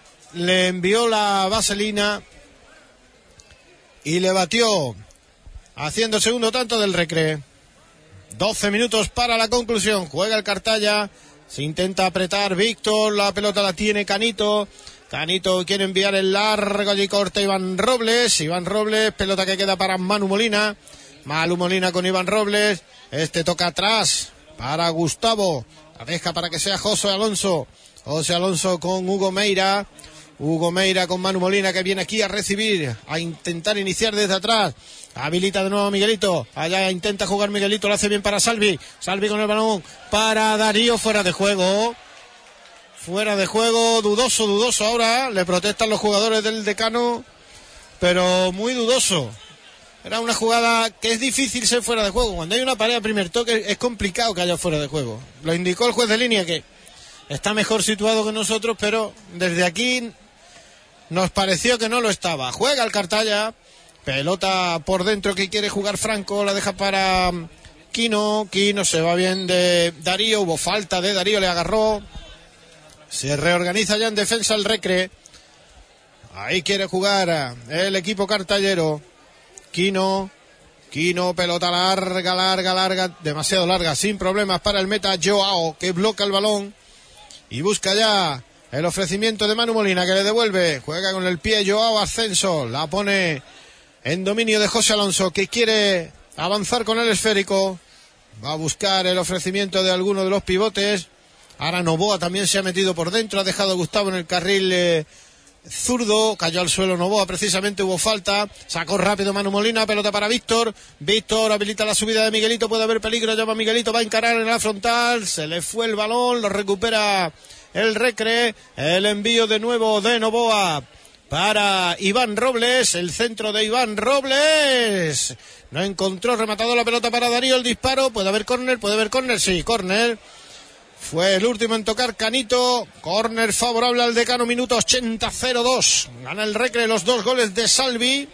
S1: le envió la vaselina y le batió haciendo el segundo tanto del Recre. doce minutos para la conclusión. Juega el Cartaya. Se intenta apretar Víctor. La pelota la tiene Canito. Canito quiere enviar el largo. Allí corta Iván Robles. Iván Robles. Pelota que queda para Manu Molina. Manu Molina con Iván Robles. Este toca atrás para Gustavo. La deja para que sea José Alonso. José Alonso con Hugo Meira. Hugo Meira con Manu Molina, que viene aquí a recibir, a intentar iniciar desde atrás. Habilita de nuevo a Miguelito. Allá intenta jugar Miguelito, lo hace bien para Salvi. Salvi con el balón para Darío, fuera de juego. Fuera de juego, dudoso, dudoso ahora. Le protestan los jugadores del Decano, pero muy dudoso. Era una jugada que es difícil ser fuera de juego. Cuando hay una pared a primer toque es complicado que haya fuera de juego. Lo indicó el juez de línea, que está mejor situado que nosotros, pero desde aquí nos pareció que no lo estaba. Juega el Cartaya. Pelota por dentro que quiere jugar Franco. La deja para Quino. Quino se va bien de Darío. Hubo falta de Darío. Le agarró. Se reorganiza ya en defensa el Recre. Ahí quiere jugar el equipo cartallero. Quino. Quino. Pelota larga, larga, larga. Demasiado larga. Sin problemas para el meta Joao, que bloca el balón. Y busca ya el ofrecimiento de Manu Molina, que le devuelve. Juega con el pie Joao Ascenso. La pone en dominio de José Alonso, que quiere avanzar con el esférico. Va a buscar el ofrecimiento de alguno de los pivotes. Ahora Novoa también se ha metido por dentro. Ha dejado a Gustavo en el carril eh, zurdo. Cayó al suelo Novoa, precisamente hubo falta. Sacó rápido Manu Molina. Pelota para Víctor. Víctor habilita la subida de Miguelito. Puede haber peligro. Llama Miguelito. Va a encarar en la frontal. Se le fue el balón. Lo recupera el Recre. El envío de nuevo de Novoa para Iván Robles. El centro de Iván Robles. No encontró rematado la pelota para Darío. El disparo. Puede haber córner. Puede haber córner. Sí, córner. Fue el último en tocar Canito. Córner favorable al Decano. Minuto ochenta, cero dos. Gana el Recre los dos goles de Salvi.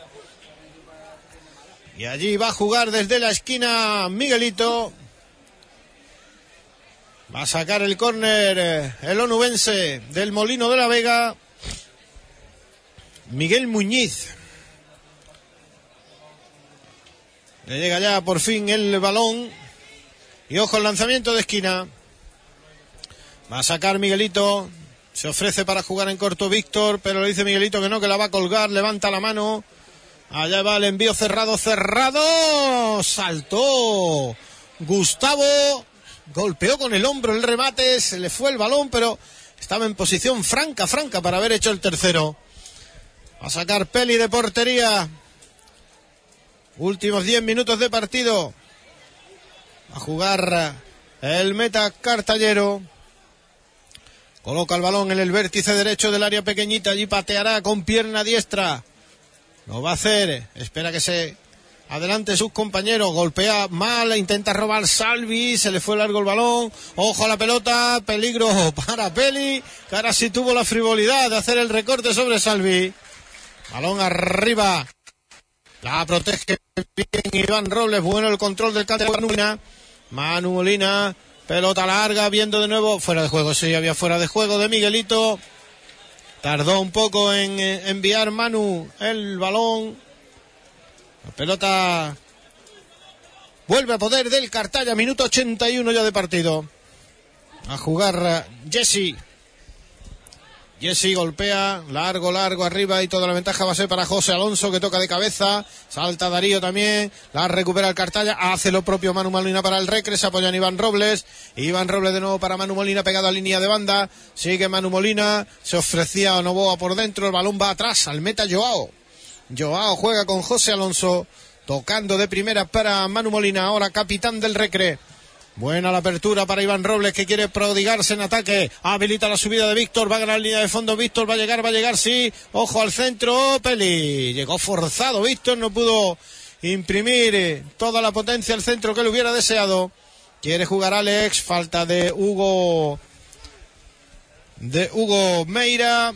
S1: Y allí va a jugar desde la esquina Miguelito. Va a sacar el córner el onubense del Molino de la Vega. Miguel Muñiz. Le llega ya por fin el balón. Y ojo el lanzamiento de esquina. Va a sacar Miguelito. Se ofrece para jugar en corto Víctor, pero le dice Miguelito que no, que la va a colgar. Levanta la mano. Allá va el envío cerrado, cerrado. Saltó Gustavo. Golpeó con el hombro el remate. Se le fue el balón, pero estaba en posición franca, franca para haber hecho el tercero. Va a sacar Peli de portería. Últimos diez minutos de partido. Va a jugar el meta cartallero. Coloca el balón en el vértice derecho del área pequeñita. Allí pateará con pierna diestra. Lo va a hacer. Espera que se adelante sus compañeros. Golpea mal. Intenta robar Salvi. Se le fue largo el balón. Ojo a la pelota. Peligro para Peli, que ahora sí tuvo la frivolidad de hacer el recorte sobre Salvi. Balón arriba. La protege bien Iván Robles. Bueno el control del cante de Manu Molina. Manu Molina. Pelota larga, viendo de nuevo, fuera de juego, sí, había fuera de juego de Miguelito. Tardó un poco en eh, enviar Manu el balón. La pelota vuelve a poder del Cartaya, minuto ochenta y uno ya de partido. A jugar Jesse. Jesse golpea, largo, largo arriba y toda la ventaja va a ser para José Alonso, que toca de cabeza. Salta Darío también, la recupera el Cartaya, hace lo propio Manu Molina para el Recre, se apoya en Iván Robles. Iván Robles de nuevo para Manu Molina, pegado a línea de banda. Sigue Manu Molina, se ofrecía a Novoa por dentro, el balón va atrás al meta Joao. Joao juega con José Alonso, tocando de primera para Manu Molina, ahora capitán del Recre. Buena la apertura para Iván Robles, que quiere prodigarse en ataque. Habilita la subida de Víctor. Va a ganar la línea de fondo. Víctor va a llegar, va a llegar, sí. Ojo al centro. Peli. Llegó forzado Víctor. No pudo imprimir toda la potencia al centro que le hubiera deseado. Quiere jugar Alex. Falta de Hugo. De Hugo Meira.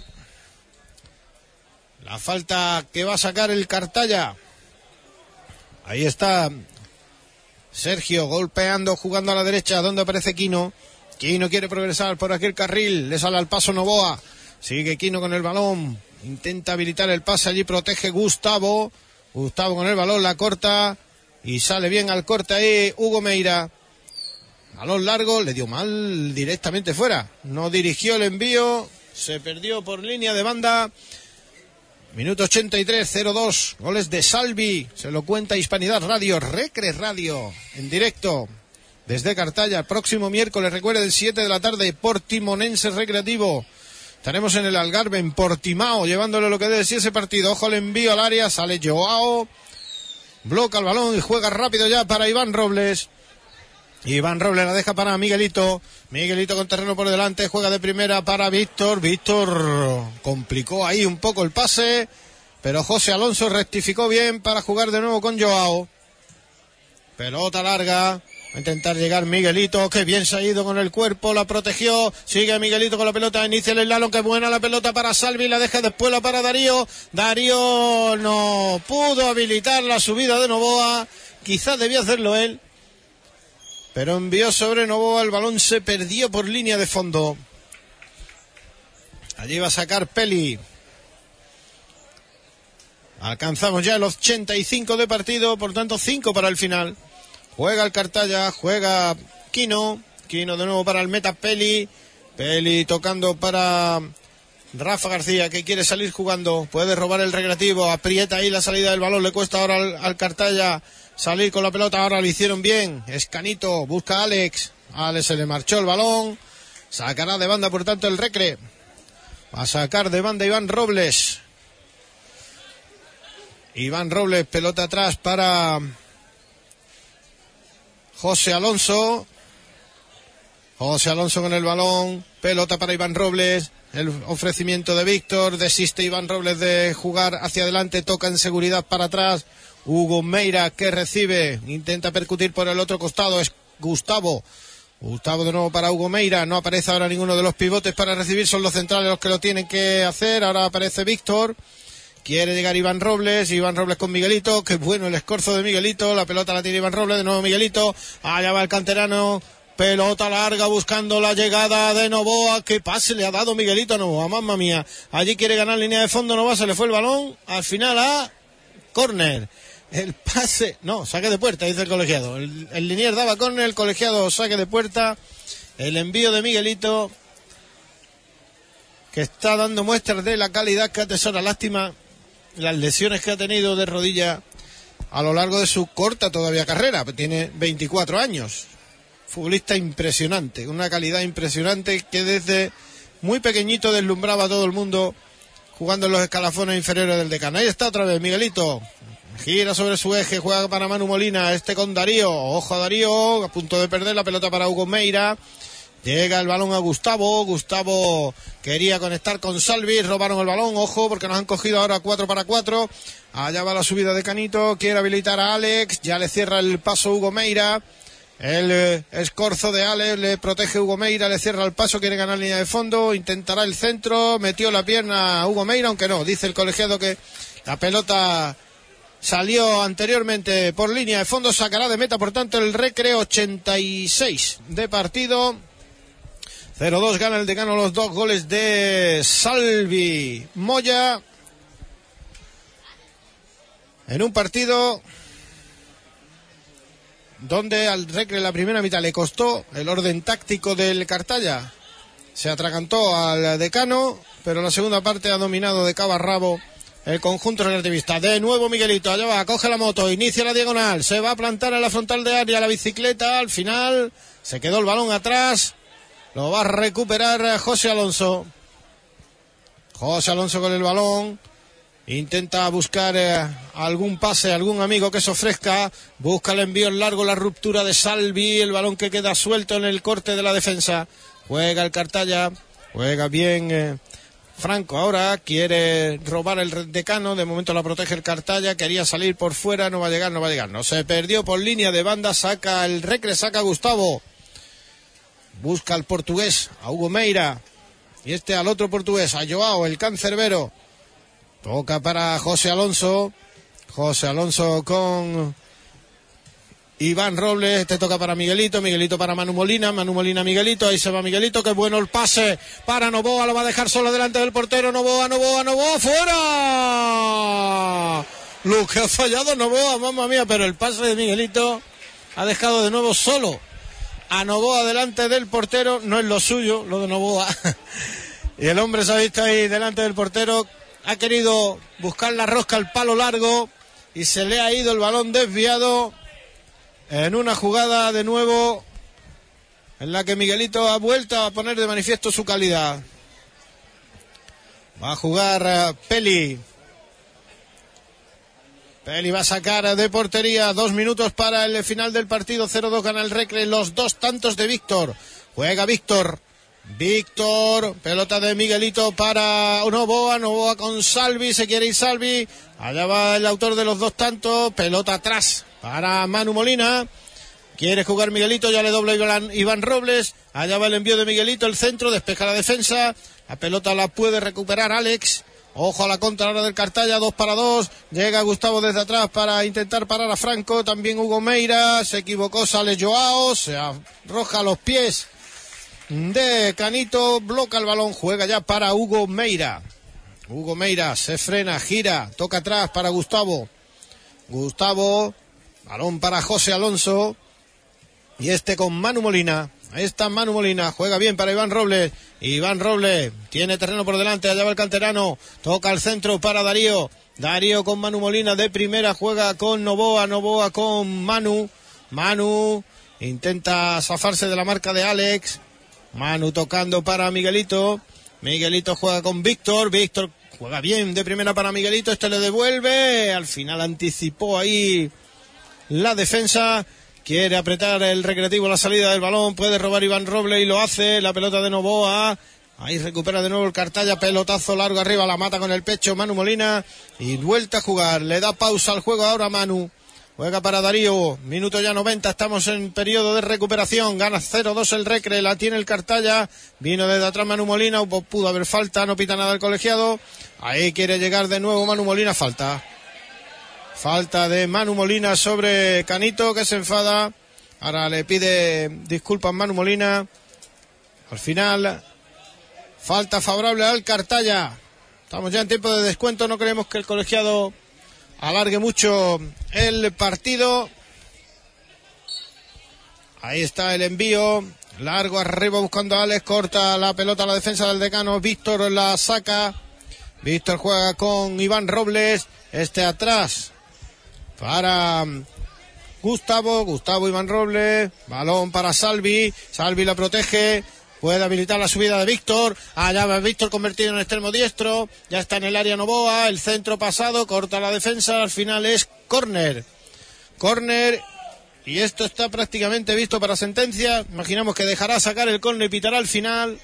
S1: La falta que va a sacar el Cartaya. Ahí está Sergio golpeando, jugando a la derecha, donde aparece Quino. Quino quiere progresar por aquel carril, le sale al paso Novoa. Sigue Quino con el balón, intenta habilitar el pase, allí protege Gustavo. Gustavo con el balón, la corta. y sale bien al corte ahí Hugo Meira. Balón largo, le dio mal directamente fuera. No dirigió el envío, se perdió por línea de banda. Minuto ochenta y tres, cero dos, goles de Salvi, se lo cuenta Hispanidad Radio, Recre Radio, en directo desde Cartaya. Próximo miércoles, recuerden, siete de la tarde, Portimonense Recreativo. Estaremos en el Algarve, en Portimao, llevándole lo que debe ser ese partido. Ojo el envío al área, sale Joao, bloca el balón y juega rápido ya para Iván Robles. Iván Robles la deja para Miguelito. Miguelito con terreno por delante, juega de primera para Víctor. Víctor complicó ahí un poco el pase, pero José Alonso rectificó bien para jugar de nuevo con Joao. Pelota larga, va a intentar llegar Miguelito, que bien se ha ido con el cuerpo, la protegió. Sigue Miguelito con la pelota, inicia el slalom, que buena la pelota para Salvi, la deja después la para Darío. Darío no pudo habilitar la subida de Novoa, quizás debía hacerlo él, pero envió sobre Novoa, el balón se perdió por línea de fondo. Allí va a sacar Peli. Alcanzamos ya el ochenta y cinco de partido, por tanto cinco para el final. Juega el Cartaya, juega Quino. Quino de nuevo para el meta Peli. Peli tocando para Rafa García, que quiere salir jugando. Puede robar el Recreativo, aprieta ahí la salida del balón, le cuesta ahora al, al Cartaya salir con la pelota. Ahora lo hicieron bien. Escanito, busca a Alex. Alex se le marchó el balón. Sacará de banda por tanto el Recre. Va a sacar de banda Iván Robles. Iván Robles, pelota atrás para José Alonso. José Alonso con el balón. Pelota para Iván Robles. El ofrecimiento de Víctor. Desiste Iván Robles de jugar hacia adelante. Toca en seguridad para atrás. Hugo Meira, que recibe, intenta percutir por el otro costado, es Gustavo. Gustavo de nuevo para Hugo Meira, no aparece ahora ninguno de los pivotes para recibir, son los centrales los que lo tienen que hacer. Ahora aparece Víctor, quiere llegar Iván Robles, Iván Robles con Miguelito, qué bueno el escorzo de Miguelito, la pelota la tiene Iván Robles, de nuevo Miguelito, allá va el canterano, pelota larga buscando la llegada de Novoa, qué pase le ha dado Miguelito a Novoa, mamma mía, allí quiere ganar línea de fondo, Novoa, se le fue el balón, al final a córner. El pase, no, saque de puerta, dice el colegiado. El, el Liniers daba córner, el colegiado saque de puerta. El envío de Miguelito, que está dando muestras de la calidad que atesora. Lástima las lesiones que ha tenido de rodilla a lo largo de su corta todavía carrera. Tiene veinticuatro años. Futbolista impresionante, una calidad impresionante que desde muy pequeñito deslumbraba a todo el mundo jugando en los escalafones inferiores del Decano. Ahí está otra vez Miguelito. Gira sobre su eje, juega para Manu Molina, este con Darío, ojo a Darío, a punto de perder la pelota para Hugo Meira, llega el balón a Gustavo, Gustavo quería conectar con Salvi, robaron el balón, ojo porque nos han cogido ahora cuatro para cuatro, allá va la subida de Canito, quiere habilitar a Alex, ya le cierra el paso Hugo Meira, el eh, escorzo de Alex, le protege Hugo Meira, le cierra el paso, quiere ganar línea de fondo, intentará el centro, metió la pierna a Hugo Meira, aunque no, dice el colegiado que la pelota salió anteriormente por línea de fondo, sacará de meta por tanto el Recre. Ochenta y seis de partido, cero dos, gana el Decano, los dos goles de Salvi Moya en un partido donde al Recre la primera mitad le costó el orden táctico del Cartaya, se atragantó al Decano, pero la segunda parte ha dominado de cabo a rabo el conjunto relativista. De nuevo Miguelito, allá va, coge la moto, inicia la diagonal, se va a plantar en la frontal de área la bicicleta, al final se quedó el balón atrás, lo va a recuperar José Alonso. José Alonso con el balón, intenta buscar eh, algún pase, algún amigo que se ofrezca, busca el envío en largo, la ruptura de Salvi, el balón que queda suelto en el corte de la defensa, juega el Cartaya, juega bien eh, Franco, ahora quiere robar el Decano, de momento la protege el Cartaya, quería salir por fuera, no va a llegar, no va a llegar, no, se perdió por línea de banda, saca el Recre, saca a Gustavo, busca al portugués, a Hugo Meira, y este al otro portugués, a Joao, el cancerbero, toca para José Alonso, José Alonso con Iván Robles, este toca para Miguelito, Miguelito para Manu Molina, Manu Molina Miguelito, ahí se va Miguelito, qué bueno el pase para Novoa, lo va a dejar solo delante del portero, Novoa, Novoa, Novoa, ¡fuera! Lo que ha fallado Novoa, mamma mía, pero el pase de Miguelito ha dejado de nuevo solo a Novoa delante del portero. No es lo suyo, lo de Novoa. Y el hombre se ha visto ahí delante del portero. Ha querido buscar la rosca al palo largo y se le ha ido el balón desviado en una jugada de nuevo en la que Miguelito ha vuelto a poner de manifiesto su calidad. Va a jugar uh, Peli. Peli va a sacar de portería. Dos minutos para el final del partido. cero dos gana el Recre. Los dos tantos de Víctor. Juega Víctor. Víctor. Pelota de Miguelito para Novoa. Novoa con Salvi. Se quiere ir Salvi. Allá va el autor de los dos tantos. Pelota atrás para Manu Molina. Quiere jugar Miguelito. Ya le dobla Iván, Iván Robles. Allá va el envío de Miguelito. El centro. Despeja la defensa. La pelota la puede recuperar Alex. Ojo a la contra ahora del Cartaya, dos para dos. Llega Gustavo desde atrás para intentar parar a Franco. También Hugo Meira. Se equivocó, sale Joao. Se arroja a los pies de Canito. Bloca el balón. Juega ya para Hugo Meira. Hugo Meira se frena, gira. Toca atrás para Gustavo. Gustavo. Balón para José Alonso. Y este con Manu Molina. Ahí está Manu Molina, juega bien para Iván Robles. Iván Robles tiene terreno por delante, allá va el canterano. Toca al centro para Darío. Darío con Manu Molina de primera, juega con Novoa. Novoa con Manu. Manu intenta zafarse de la marca de Alex. Manu tocando para Miguelito. Miguelito juega con Víctor. Víctor juega bien de primera para Miguelito. Este le devuelve. Al final anticipó ahí la defensa. Quiere apretar el Recreativo la salida del balón. Puede robar Iván Robles y lo hace. La pelota de Novoa. Ahí recupera de nuevo el Cartaya. Pelotazo largo arriba. La mata con el pecho Manu Molina. Y vuelta a jugar. Le da pausa al juego ahora Manu. Juega para Darío. Minuto ya noventa. Estamos en periodo de recuperación. Gana cero dos el Recre. La tiene el Cartaya. Vino desde atrás Manu Molina. Pudo haber falta. No pita nada el colegiado. Ahí quiere llegar de nuevo Manu Molina. Falta. Falta de Manu Molina sobre Canito, que se enfada. Ahora le pide disculpas Manu Molina. Al final, falta favorable al Cartaya. Estamos ya en tiempo de descuento. No queremos que el colegiado alargue mucho el partido. Ahí está el envío. Largo arriba buscando a Alex. Corta la pelota a la defensa del Decano. Víctor la saca. Víctor juega con Iván Robles. Este atrás para Gustavo, Gustavo Iván Robles, balón para Salvi, Salvi la protege, puede habilitar la subida de Víctor, allá va Víctor convertido en extremo diestro, ya está en el área Novoa, el centro pasado, corta la defensa, al final es córner, córner, y esto está prácticamente visto para sentencia. Imaginamos que dejará sacar el córner y pitará al final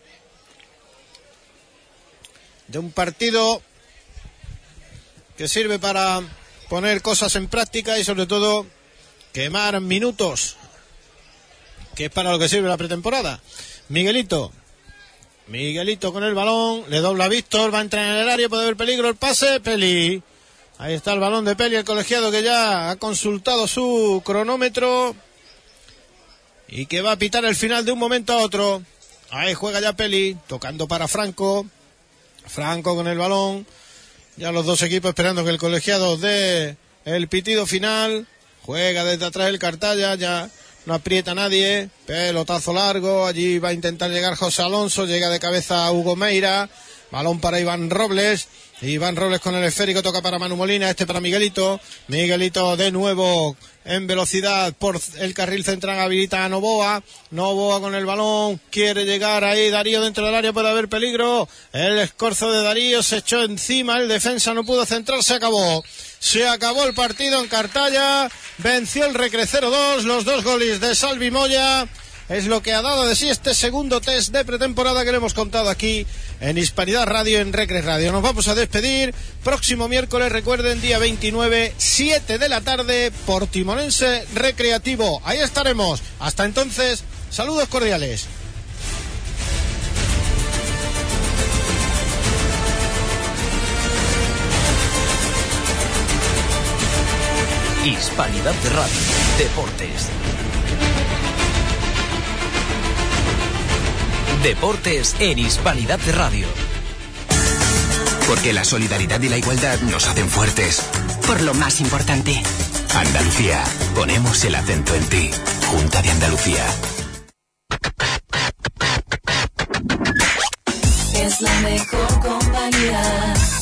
S1: de un partido que sirve para poner cosas en práctica y sobre todo quemar minutos, que es para lo que sirve la pretemporada. Miguelito, Miguelito con el balón, le dobla a Víctor, va a entrar en el área, puede haber peligro, el pase, Peli. Ahí está el balón de Peli, el colegiado que ya ha consultado su cronómetro y que va a pitar el final de un momento a otro. Ahí juega ya Peli, tocando para Franco, Franco con el balón. Ya los dos equipos esperando que el colegiado dé el pitido final. Juega desde atrás el Cartaya, ya no aprieta a nadie. Pelotazo largo, allí va a intentar llegar José Alonso, llega de cabeza a Hugo Meira. Balón para Iván Robles. Iván Robles con el esférico, toca para Manu Molina, este para Miguelito. Miguelito de nuevo en velocidad por el carril central, habilita a Novoa. Novoa con el balón, quiere llegar ahí Darío dentro del área, puede haber peligro. El escorzo de Darío se echó encima, el defensa no pudo centrar, se acabó. Se acabó el partido en Cartaya, venció el Recre cero dos, los dos goles de Salvi Moya. Es lo que ha dado de sí este segundo test de pretemporada que le hemos contado aquí en Hispanidad Radio, en Recre Radio. Nos vamos a despedir. Próximo miércoles, recuerden, día veintinueve, siete de la tarde, Portimonense Recreativo. Ahí estaremos. Hasta entonces, saludos cordiales.
S9: Hispanidad Radio, Deportes. Deportes en Hispanidad Radio.
S3: Porque la solidaridad y la igualdad nos hacen fuertes.
S4: por lo más importante.
S3: Andalucía, ponemos el acento en ti. Junta de Andalucía.
S6: Es la mejor compañía.